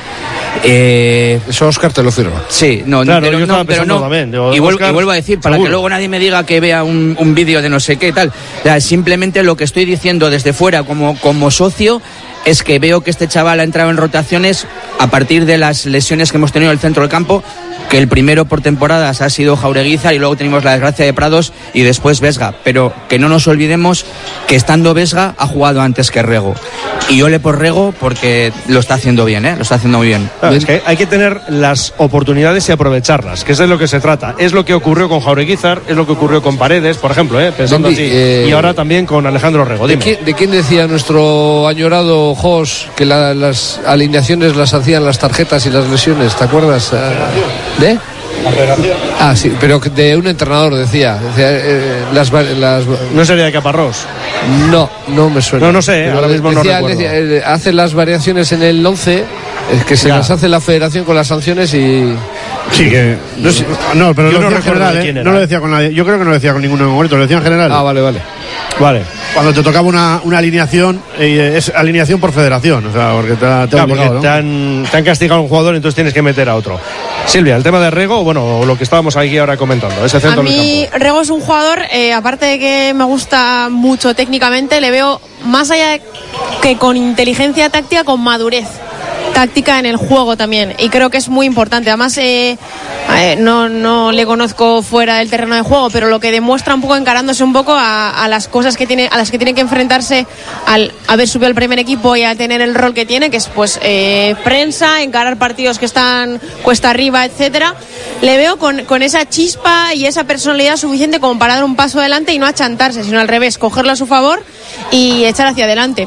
Eh, Eso Óscar te lo firma. Sí, no, claro, pero, yo no, pero no. También, digo, y, vuelvo, Óscar, y vuelvo a decir, para seguro. que luego nadie me diga que vea un, un vídeo de no sé qué tal. O sea, simplemente lo que estoy diciendo desde fuera como, como socio es que veo que este chaval ha entrado en rotaciones a partir de las lesiones que hemos tenido en el centro del campo, que el primero por temporadas ha sido Jaureguizar y luego tenemos la desgracia de Prados y después Vesga, pero que no nos olvidemos que estando Vesga ha jugado antes que Rego y ole por Rego porque lo está haciendo bien, ¿eh? lo está haciendo muy bien. Claro, es que hay que tener las oportunidades y aprovecharlas, que es de lo que se trata. Es lo que ocurrió con Jaureguizar, es lo que ocurrió con Paredes, por ejemplo, ¿eh? pensando Bendy, así, eh, y ahora también con Alejandro Rego. ¿De Dime. quién, ¿De quién decía nuestro añorado Jos que la, las alineaciones las hacían las tarjetas y las lesiones? ¿Te acuerdas? ¿De? La federación. Ah, sí, pero de un entrenador decía. decía eh, las, las... ¿No sería de Caparrós? No, no me suena. No, no sé, pero ahora mismo decía, no recuerdo. Decía, eh, hace las variaciones en el once, es que se ya. las hace la federación con las sanciones y... Sí, que... No, sé, no pero yo lo no decía en general, ¿eh? No lo decía con nadie. Yo creo que no lo decía con ninguno en concreto, lo decía en general. Ah, vale, vale. Vale. Cuando te tocaba una, una alineación, eh, es alineación por federación, o sea, porque te, te, claro, obligado, porque ¿no? te, han, te han castigado a un jugador, entonces tienes que meter a otro. Silvia, el tema de Rego, bueno, lo que estábamos aquí ahora comentando, ese centro a mí, Rego es un jugador, eh, aparte de que me gusta mucho técnicamente, le veo más allá de que con inteligencia táctica, con madurez táctica en el juego también, y creo que es muy importante. Además, eh, eh, no, no le conozco fuera del terreno de juego, pero lo que demuestra un poco encarándose un poco a, a las cosas que tiene, a las que tiene que enfrentarse al haber subido al primer equipo y a tener el rol que tiene, que es pues eh, prensa, encarar partidos que están cuesta arriba, etcétera. Le veo con, con esa chispa y esa personalidad suficiente como para dar un paso adelante y no achantarse, sino al revés, cogerlo a su favor y echar hacia adelante.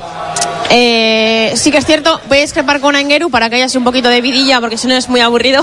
Eh, sí que es cierto, voy a discrepar con Angueru para que haya así un poquito de vidilla, porque si no es muy aburrido.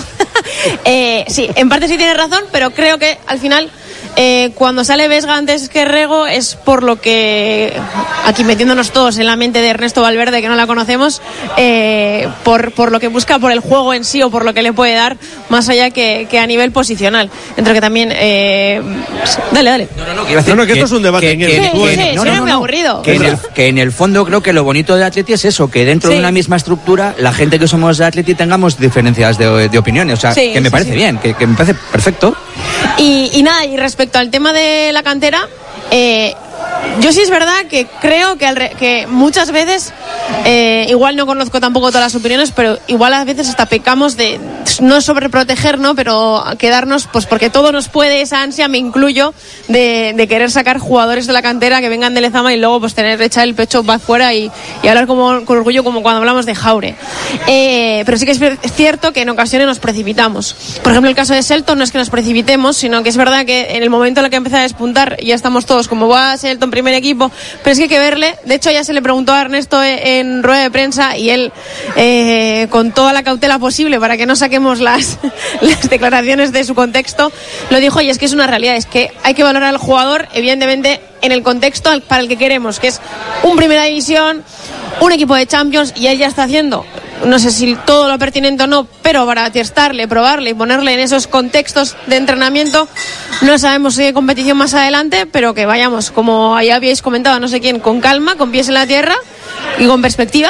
eh, sí, en parte sí tiene razón, pero creo que al final eh, cuando sale Vesga antes que Rego es por lo que, aquí metiéndonos todos en la mente de Ernesto Valverde, que no la conocemos, eh, por, por lo que busca, por el juego en sí o por lo que le puede dar, más allá que, que a nivel posicional. Entre que también eh, dale, dale. No, no, no, que, no, no, que, que esto es un debate. Que, que, que, sí, sí, no, no, no, muy aburrido. Que en, el, que en el fondo creo que lo bonito de Atleti es eso, que dentro sí. de una misma estructura, la gente que somos de Atleti tengamos diferencias de, de opiniones. O sea, sí, que me sí, parece sí. bien, que, que me parece perfecto. Y, y nada, y respecto al tema de la cantera, eh, yo sí es verdad que creo que, al re, que muchas veces, eh, igual no conozco tampoco todas las opiniones, pero igual a veces hasta pecamos de no sobreproteger, ¿no? Pero quedarnos, pues porque todo nos puede, esa ansia, me incluyo, de, de querer sacar jugadores de la cantera que vengan de Lezama y luego pues tener echar el pecho para afuera y, y hablar como, con orgullo como cuando hablamos de Jaure. Eh, pero sí que es cierto que en ocasiones nos precipitamos. Por ejemplo, el caso de Selton no es que nos precipitemos, sino que es verdad que en el momento en el que empieza a despuntar ya estamos todos como va Selton primer equipo, pero es que hay que verle. De hecho ya se le preguntó a Ernesto en rueda de prensa y él eh, con toda la cautela posible para que no saquemos las, las declaraciones de su contexto, lo dijo, y es que es una realidad, es que hay que valorar al jugador evidentemente en el contexto para el que queremos, que es un primera división, un equipo de Champions, y él ya está haciendo, no sé si todo lo pertinente o no, pero para testarle, probarle y ponerle en esos contextos de entrenamiento. No sabemos si hay competición más adelante, pero que vayamos, como ya habíais comentado, no sé quién, con calma, con pies en la tierra y con perspectiva,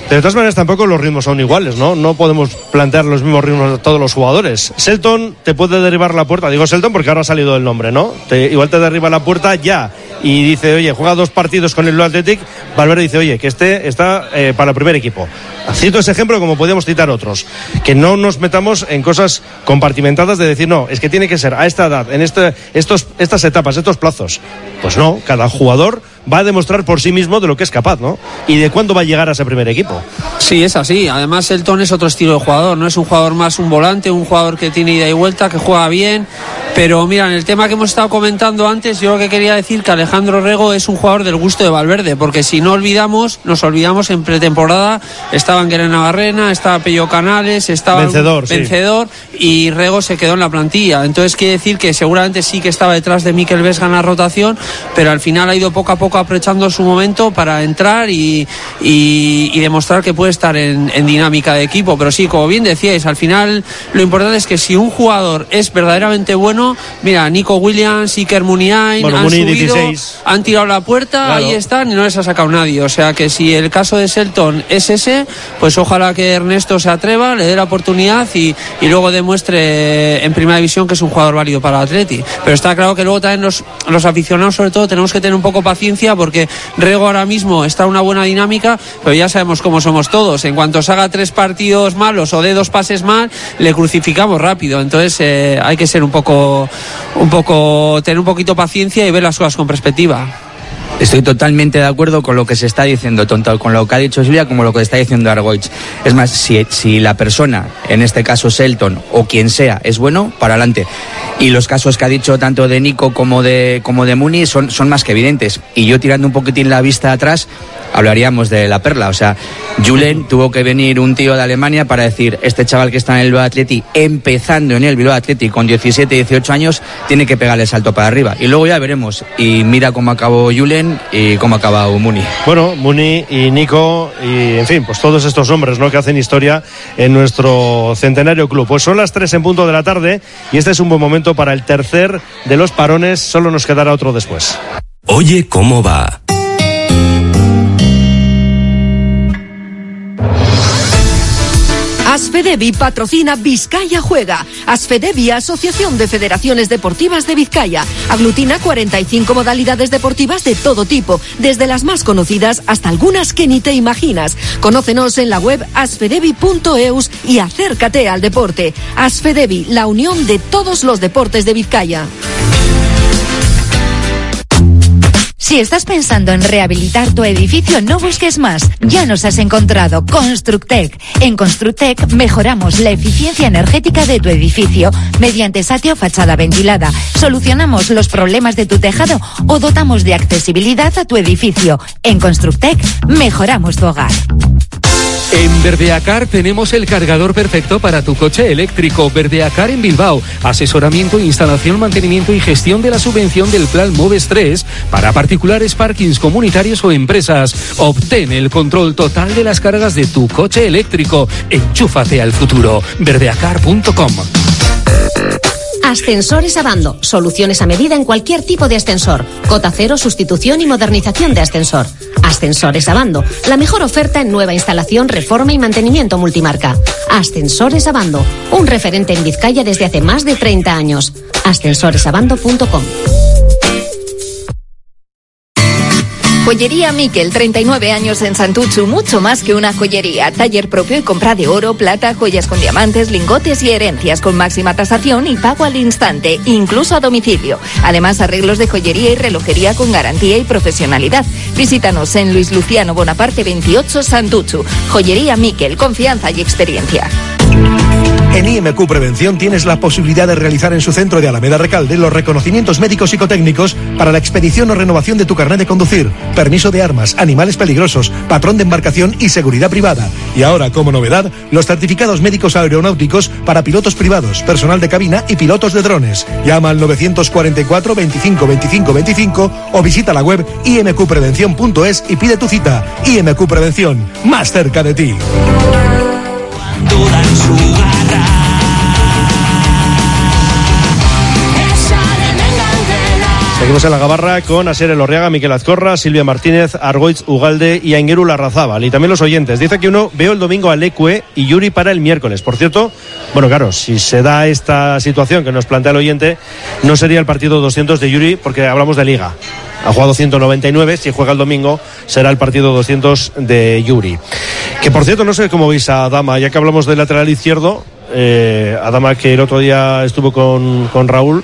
De todas maneras, tampoco los ritmos son iguales, ¿no? No podemos plantear los mismos ritmos a todos los jugadores. Selton te puede derribar la puerta. Digo Selton porque ahora ha salido el nombre, ¿no? Te, igual te derriba la puerta ya y dice, oye, juega dos partidos con el Bilbao Athletic. Valverde dice, oye, que este está eh, para el primer equipo. Cito ese ejemplo como podríamos citar otros. Que no nos metamos en cosas compartimentadas de decir, no, es que tiene que ser a esta edad, en este, estos, estas etapas, estos plazos. Pues no, cada jugador va a demostrar por sí mismo de lo que es capaz, ¿no? Y de cuándo va a llegar a ese primer equipo. Sí, es así. Además, Selton es otro estilo de jugador. No es un jugador más un volante, un jugador que tiene ida y vuelta, que juega bien. Pero mira, en el tema que hemos estado comentando antes, yo lo que quería decir que Alejandro Rego es un jugador del gusto de Valverde, porque si no olvidamos, nos olvidamos en pretemporada, estaba Anguera Navarrena, estaba Pello Canales, estaba vencedor, vencedor sí. Y Rego se quedó en la plantilla. Entonces quiere decir que seguramente sí que estaba detrás de Mikel Vesga en la rotación, pero al final ha ido poco a poco aprovechando su momento para entrar y, y, y demostrar que puede estar en, en dinámica de equipo. Pero sí, como bien decíais, al final lo importante es que si un jugador es verdaderamente bueno, mira, Nico Williams, Iker Muniain bueno, han Muni subido, dieciséis. Han tirado la puerta, claro. Ahí están y no les ha sacado nadie. O sea que si el caso de Selton es ese, pues ojalá que Ernesto se atreva, le dé la oportunidad y, y luego demuestre en primera división que es un jugador válido para el Atleti. Pero está claro que luego también los, los aficionados sobre todo tenemos que tener un poco paciencia porque Rego ahora mismo está en una buena dinámica, pero ya sabemos cómo somos todos. En cuanto se haga tres partidos malos o dé dos pases mal, le crucificamos rápido. Entonces eh, hay que ser un poco un poco tener un poquito paciencia y ver las cosas con perspectiva. Estoy totalmente de acuerdo con lo que se está diciendo, tanto con lo que ha dicho Silvia como lo que está diciendo Argoich. Es más, si, si la persona, en este caso Selton o quien sea, es bueno, para adelante. Y los casos que ha dicho tanto de Nico como de, como de Muni son, son más que evidentes. Y yo tirando un poquitín la vista atrás, hablaríamos de la perla. O sea, Julen tuvo que venir un tío de Alemania para decir, este chaval que está en el Bilbao Athletic, empezando en el Bilbao Athletic con diecisiete, dieciocho años, tiene que pegarle el salto para arriba. Y luego ya veremos. Y mira cómo acabó Julen y cómo ha acabado Muni. Bueno, Muni y Nico y, en fin, pues todos estos hombres, ¿no?, que hacen historia en nuestro centenario club. Pues son las tres en punto de la tarde y este es un buen momento para el tercer de los parones. Solo nos quedará otro después. Oye, ¿cómo va? Asfedevi patrocina Vizcaya Juega. Asfedevi, Asociación de Federaciones Deportivas de Vizcaya. Aglutina cuarenta y cinco modalidades deportivas de todo tipo, desde las más conocidas hasta algunas que ni te imaginas. Conócenos en la web asfedevi punto eus y acércate al deporte. Asfedevi, la unión de todos los deportes de Vizcaya. Si estás pensando en rehabilitar tu edificio, no busques más. Ya nos has encontrado. Constructec. En Constructec mejoramos la eficiencia energética de tu edificio mediante satio o fachada ventilada. Solucionamos los problemas de tu tejado o dotamos de accesibilidad a tu edificio. En Constructec mejoramos tu hogar. En Verdeacar tenemos el cargador perfecto para tu coche eléctrico. Verdeacar en Bilbao. Asesoramiento, instalación, mantenimiento y gestión de la subvención del Plan Moves tres para particulares, parkings comunitarios o empresas. Obtén el control total de las cargas de tu coche eléctrico. Enchúfate al futuro. verdeacar punto com. Ascensores Abando. Soluciones a medida en cualquier tipo de ascensor. Cota cero, sustitución y modernización de ascensor. Ascensores Abando. La mejor oferta en nueva instalación, reforma y mantenimiento multimarca. Ascensores Abando. Un referente en Vizcaya desde hace más de treinta años. ascensores abando punto com. Joyería Miquel, treinta y nueve años en Santuchu, mucho más que una joyería. Taller propio y compra de oro, plata, joyas con diamantes, lingotes y herencias con máxima tasación y pago al instante, incluso a domicilio. Además, arreglos de joyería y relojería con garantía y profesionalidad. Visítanos en Luis Luciano Bonaparte veintiocho, Santuchu. Joyería Miquel, confianza y experiencia. En I M Q Prevención tienes la posibilidad de realizar en su centro de Alameda Recalde los reconocimientos médicos psicotécnicos para la expedición o renovación de tu carnet de conducir, permiso de armas, animales peligrosos, patrón de embarcación y seguridad privada. Y ahora, como novedad, los certificados médicos aeronáuticos para pilotos privados, personal de cabina y pilotos de drones. Llama al novecientos cuarenta y cuatro, veinticinco, veinticinco, veinticinco o visita la web i m q prevención punto es y pide tu cita. I M Q Prevención, más cerca de ti. Toda en su garra. Seguimos en la Gabarra con Asier Elorriaga, Miquel Azcorra, Silvia Martínez, Argoitz Ugalde y Aingeru Larrazábal. Y también los oyentes. Dice que uno veo el domingo a Leque y Yuri para el miércoles. Por cierto, bueno, claro, si se da esta situación que nos plantea el oyente, no sería el partido doscientos de Yuri porque hablamos de Liga. Ha jugado ciento noventa y nueve, si juega el domingo será el partido doscientos de Yuri. Que por cierto, no sé cómo veis a Adama, ya que hablamos del lateral izquierdo. Eh, Adama, que el otro día estuvo con, con Raúl,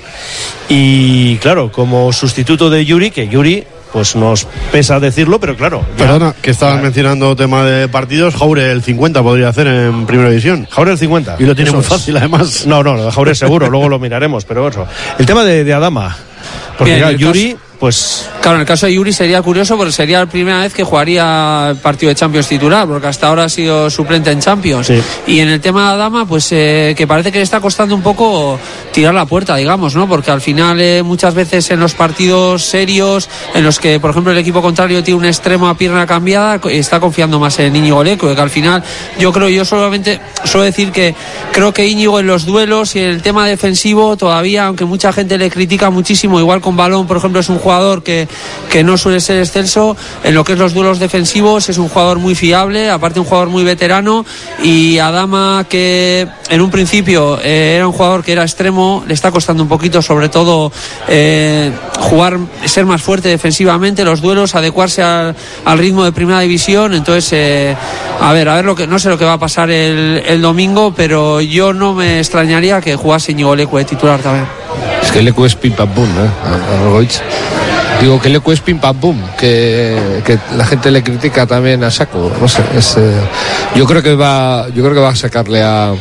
y claro, como sustituto de Yuri, que Yuri pues nos pesa decirlo, pero claro. Ya, Perdona, que estabas claro. mencionando tema de partidos. Jaure el cincuenta podría hacer en Primera División. Jaure el cincuenta. Y lo tiene eso muy es. fácil, además. No, no, de Jaure seguro, luego lo miraremos, pero eso. El tema de, de Adama. Porque Bien, claro, Yuri, caso, pues... Claro, en el caso de Yuri sería curioso porque sería la primera vez que jugaría el partido de Champions titular, porque hasta ahora ha sido suplente en Champions. Sí. Y en el tema de Adama, pues eh, que parece que le está costando un poco tirar la puerta, digamos, ¿no? Porque al final eh, muchas veces en los partidos serios, en los que, por ejemplo, el equipo contrario tiene un extremo a pierna cambiada, está confiando más en Íñigo Leque, que al final yo creo, yo solamente suelo decir que creo que Íñigo en los duelos y en el tema defensivo todavía, aunque mucha gente le critica muchísimo, igual con balón, por ejemplo, es un jugador que, que no suele ser excelso, en lo que es los duelos defensivos es un jugador muy fiable, aparte un jugador muy veterano, y Adama, que en un principio eh, era un jugador que era extremo, le está costando un poquito, sobre todo eh, jugar, ser más fuerte defensivamente, los duelos, adecuarse al, al ritmo de Primera División. Entonces eh, a ver, a ver lo que, no sé lo que va a pasar el, el domingo, pero yo no me extrañaría que jugase Íñigo Leque de titular también. Es que Leque es pim pam pum, ¿eh? Argoitz. Digo que Leque es pim pam pum, que, que la gente le critica también a saco. No sé, es, eh, yo creo que va, yo creo que va a sacarle a,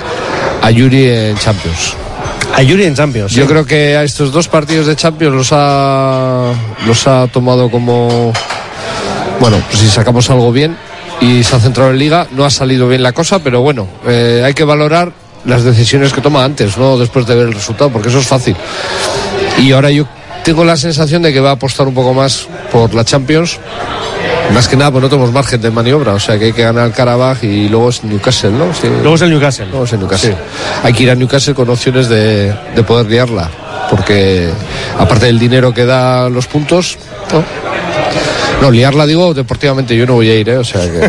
a Yuri en Champions. A Yuri en Champions. Yo sí. creo que a estos dos partidos de Champions los ha, los ha tomado como, bueno, pues si sacamos algo bien, y se ha centrado en Liga. No ha salido bien la cosa, pero bueno, eh, hay que valorar las decisiones que toma antes, no después de ver el resultado, porque eso es fácil. Y ahora yo tengo la sensación de que va a apostar un poco más por la Champions. Más que nada, pues no tenemos margen de maniobra, o sea que hay que ganar el Karabaj y luego es Newcastle, ¿no? Sí. Luego es el Newcastle. Luego es el Newcastle. Sí. Hay que ir a Newcastle con opciones de, de poder liarla, porque aparte del dinero que da los puntos, ¿no? No, liarla digo deportivamente, yo no voy a ir, ¿eh? O sea que...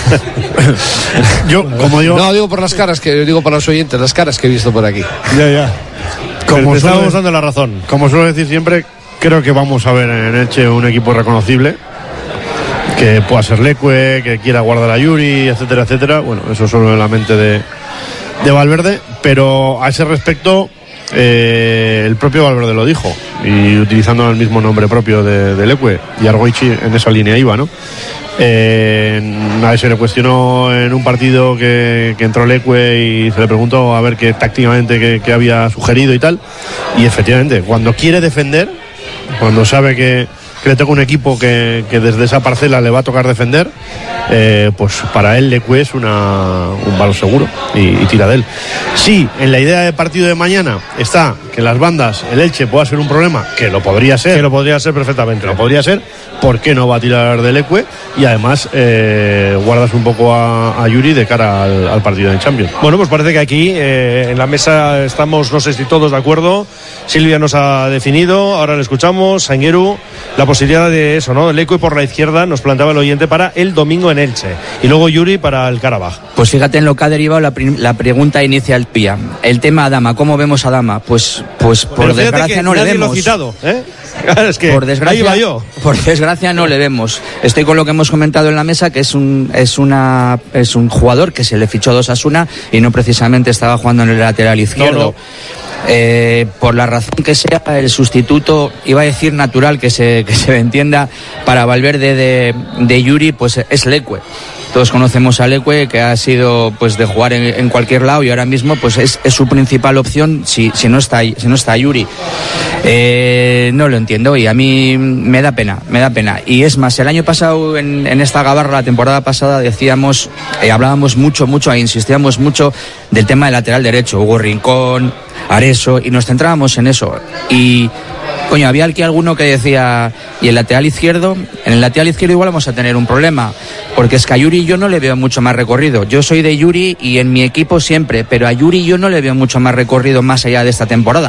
yo, como digo... No, digo por las caras, que digo para los oyentes, las caras que he visto por aquí. Ya, ya. Como estamos dando la razón. Como suelo decir siempre, creo que vamos a ver en Elche un equipo reconocible, que pueda ser Leque, que quiera guardar a Yuri, etcétera, etcétera. Bueno, eso solo en la mente de, de Valverde, pero a ese respecto... Eh, el propio Valverde lo dijo, y utilizando el mismo nombre propio de, de Leque, y Argoichi en esa línea iba, ¿no? Eh, nadie se le cuestionó en un partido que, que entró Leque y se le preguntó a ver qué tácticamente qué, qué había sugerido y tal, y efectivamente cuando quiere defender, cuando sabe que, que le toca un equipo que, que desde esa parcela le va a tocar defender, eh, pues para él Leque es una, un valor seguro y, y tira de él. Sí, en la idea de partido de mañana está que las bandas, el Elche pueda ser un problema, que lo podría ser, que lo podría ser perfectamente, lo podría ser, ¿por qué no va a tirar de Leque? Y además eh, guardas un poco a, a Yuri de cara al, al partido de Champions. Bueno, pues parece que aquí eh, en la mesa estamos, no sé si todos de acuerdo. Silvia nos ha definido, ahora le escuchamos, Aingeru, la posibilidad de eso, ¿no? Leque por la izquierda, nos planteaba el oyente, para el domingo en Elche, y luego Yuri para el Karabaj. Pues fíjate en lo que ha derivado la, la pregunta inicial tuya. El tema Adama, ¿cómo vemos a Adama? Pues, pues por desgracia no le vemos. Lo citado, ¿eh? Es que por desgracia, ahí va yo. Por desgracia no le vemos. Estoy con lo que hemos comentado en la mesa, que es un es una es un jugador que se le fichó a Osasuna y no precisamente estaba jugando en el lateral izquierdo. No, no. Eh, por la razón que sea, el sustituto, iba a decir natural, que se que se entienda, para Valverde de, de Yuri, pues es Leque. Todos conocemos a Leque, que ha sido pues de jugar en, en cualquier lado, y ahora mismo pues es, es su principal opción si, si no está si no está Yuri. Eh, no lo entiendo, y a mí me da pena, me da pena. Y es más, el año pasado en, en esta Gabarra, la temporada pasada, decíamos, eh, hablábamos mucho, mucho, e insistíamos mucho del tema del lateral derecho, Hugo Rincón, Areso, y nos centrábamos en eso. Y coño, había aquí alguno que decía, y el lateral izquierdo, en el lateral izquierdo igual vamos a tener un problema, porque es que a Yuri yo no le veo mucho más recorrido. Yo soy de Yuri y en mi equipo siempre, pero a Yuri yo no le veo mucho más recorrido más allá de esta temporada.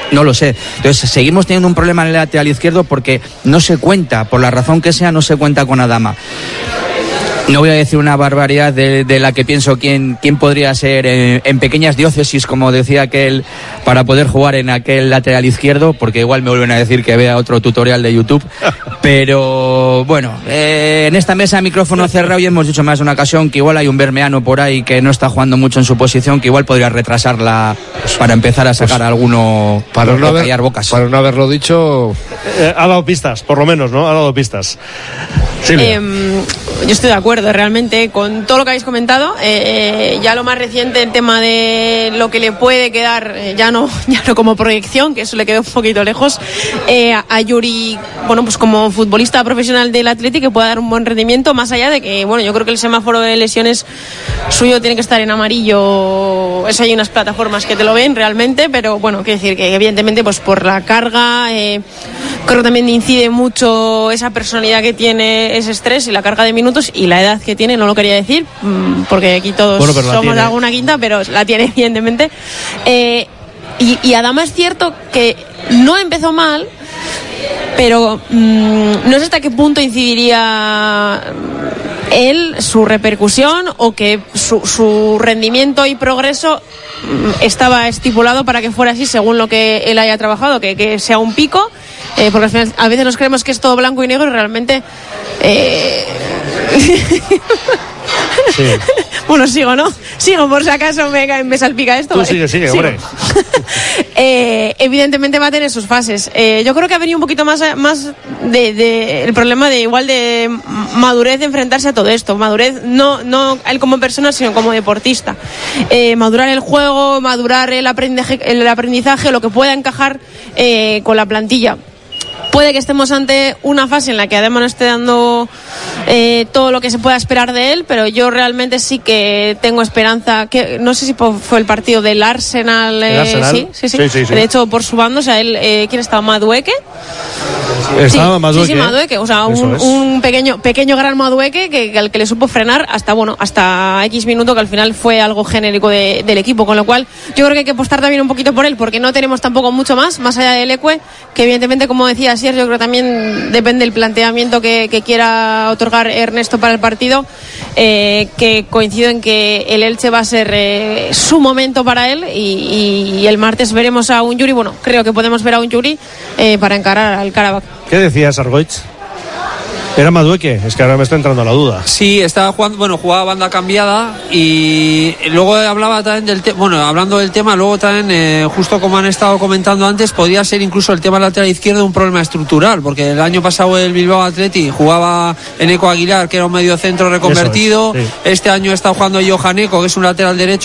No lo sé. Entonces, seguimos teniendo un problema en el lateral izquierdo porque no se cuenta, por la razón que sea, no se cuenta con Adama. No voy a decir una barbaridad de, de la que pienso quién, quién podría ser en, en pequeñas diócesis, como decía aquel, para poder jugar en aquel lateral izquierdo, porque igual me vuelven a decir que vea otro tutorial de YouTube. Pero bueno, eh, en esta mesa micrófono cerrado ya hemos dicho más de una ocasión que igual hay un bermeano por ahí que no está jugando mucho en su posición, que igual podría retrasarla para empezar a sacar pues, alguno para no, haber, callar bocas. Para no haberlo dicho... Eh, ha dado pistas, por lo menos, ¿no? Ha dado pistas. Silvia. Eh, yo estoy de acuerdo realmente con todo lo que habéis comentado. Eh, ya lo más reciente, el tema de lo que le puede quedar, eh, ya no ya no como proyección, que eso le quedó un poquito lejos, eh, a, a Yuri, bueno, pues como futbolista profesional del Athletic, que pueda dar un buen rendimiento, más allá de que, bueno, yo creo que el semáforo de lesiones suyo tiene que estar en amarillo. Es hay unas plataformas que te lo ven realmente, pero bueno, quiero decir que evidentemente pues por la carga, eh, creo que también incide mucho esa personalidad que tiene, ese estrés y la carga de minutos y la edad que tiene, no lo quería decir, porque aquí todos bueno, somos tiene. de alguna quinta, pero la tiene evidentemente. Eh, y, y Adama es cierto que no empezó mal, pero mmm, no sé hasta qué punto incidiría él, su repercusión, o que su, su rendimiento y progreso mmm, estaba estipulado para que fuera así según lo que él haya trabajado, que, que sea un pico, eh, porque al final a veces nos creemos que es todo blanco y negro y realmente... Eh... Sí. Bueno, sigo, ¿no? Sigo por si acaso me, me salpica esto. Tú sigue, sigue, sigo. hombre. eh, evidentemente va a tener sus fases. Eh, yo creo que ha venido un poquito más, más de, de el problema de igual de madurez de enfrentarse a todo esto. Madurez, no, no él como persona, sino como deportista. Eh, madurar el juego, madurar el aprendizaje, el aprendizaje, lo que pueda encajar eh, con la plantilla. Puede que estemos ante una fase en la que además no esté dando eh, todo lo que se pueda esperar de él, pero yo realmente sí que tengo esperanza. Que no sé si fue el partido del Arsenal. Eh, ¿El Arsenal? Sí, sí, sí. Sí, sí, sí. De hecho, por su bando, o sea, él, eh, ¿quién estaba? ¿Madueque? Estaba sí, Madueque. Sí, sí, Madueque. O sea, un, un pequeño, pequeño gran Madueque que, que al que le supo frenar hasta, bueno, hasta X minuto, que al final fue algo genérico de, del equipo. Con lo cual, yo creo que hay que apostar también un poquito por él, porque no tenemos tampoco mucho más, más allá del Ecue, que evidentemente, como decía Asier, yo creo que también depende del planteamiento que, que quiera otorgar Ernesto para el partido, eh, que coincido en que el Elche va a ser eh, su momento para él y, y el martes veremos a un Yuri, bueno, creo que podemos ver a un Yuri eh, para encarar al Karabakh. ¿Qué decías, Argoitz? Era Madueque, es que ahora me está entrando la duda. Sí, estaba jugando, bueno, jugaba banda cambiada y luego hablaba también del tema, bueno, hablando del tema, luego también, eh, justo como han estado comentando antes, podía ser incluso el tema lateral izquierdo un problema estructural, porque el año pasado el Bilbao Athletic jugaba en Eco Aguilar, que era un medio centro reconvertido, es, sí. Este año está jugando Johan Eco, que es un lateral derecho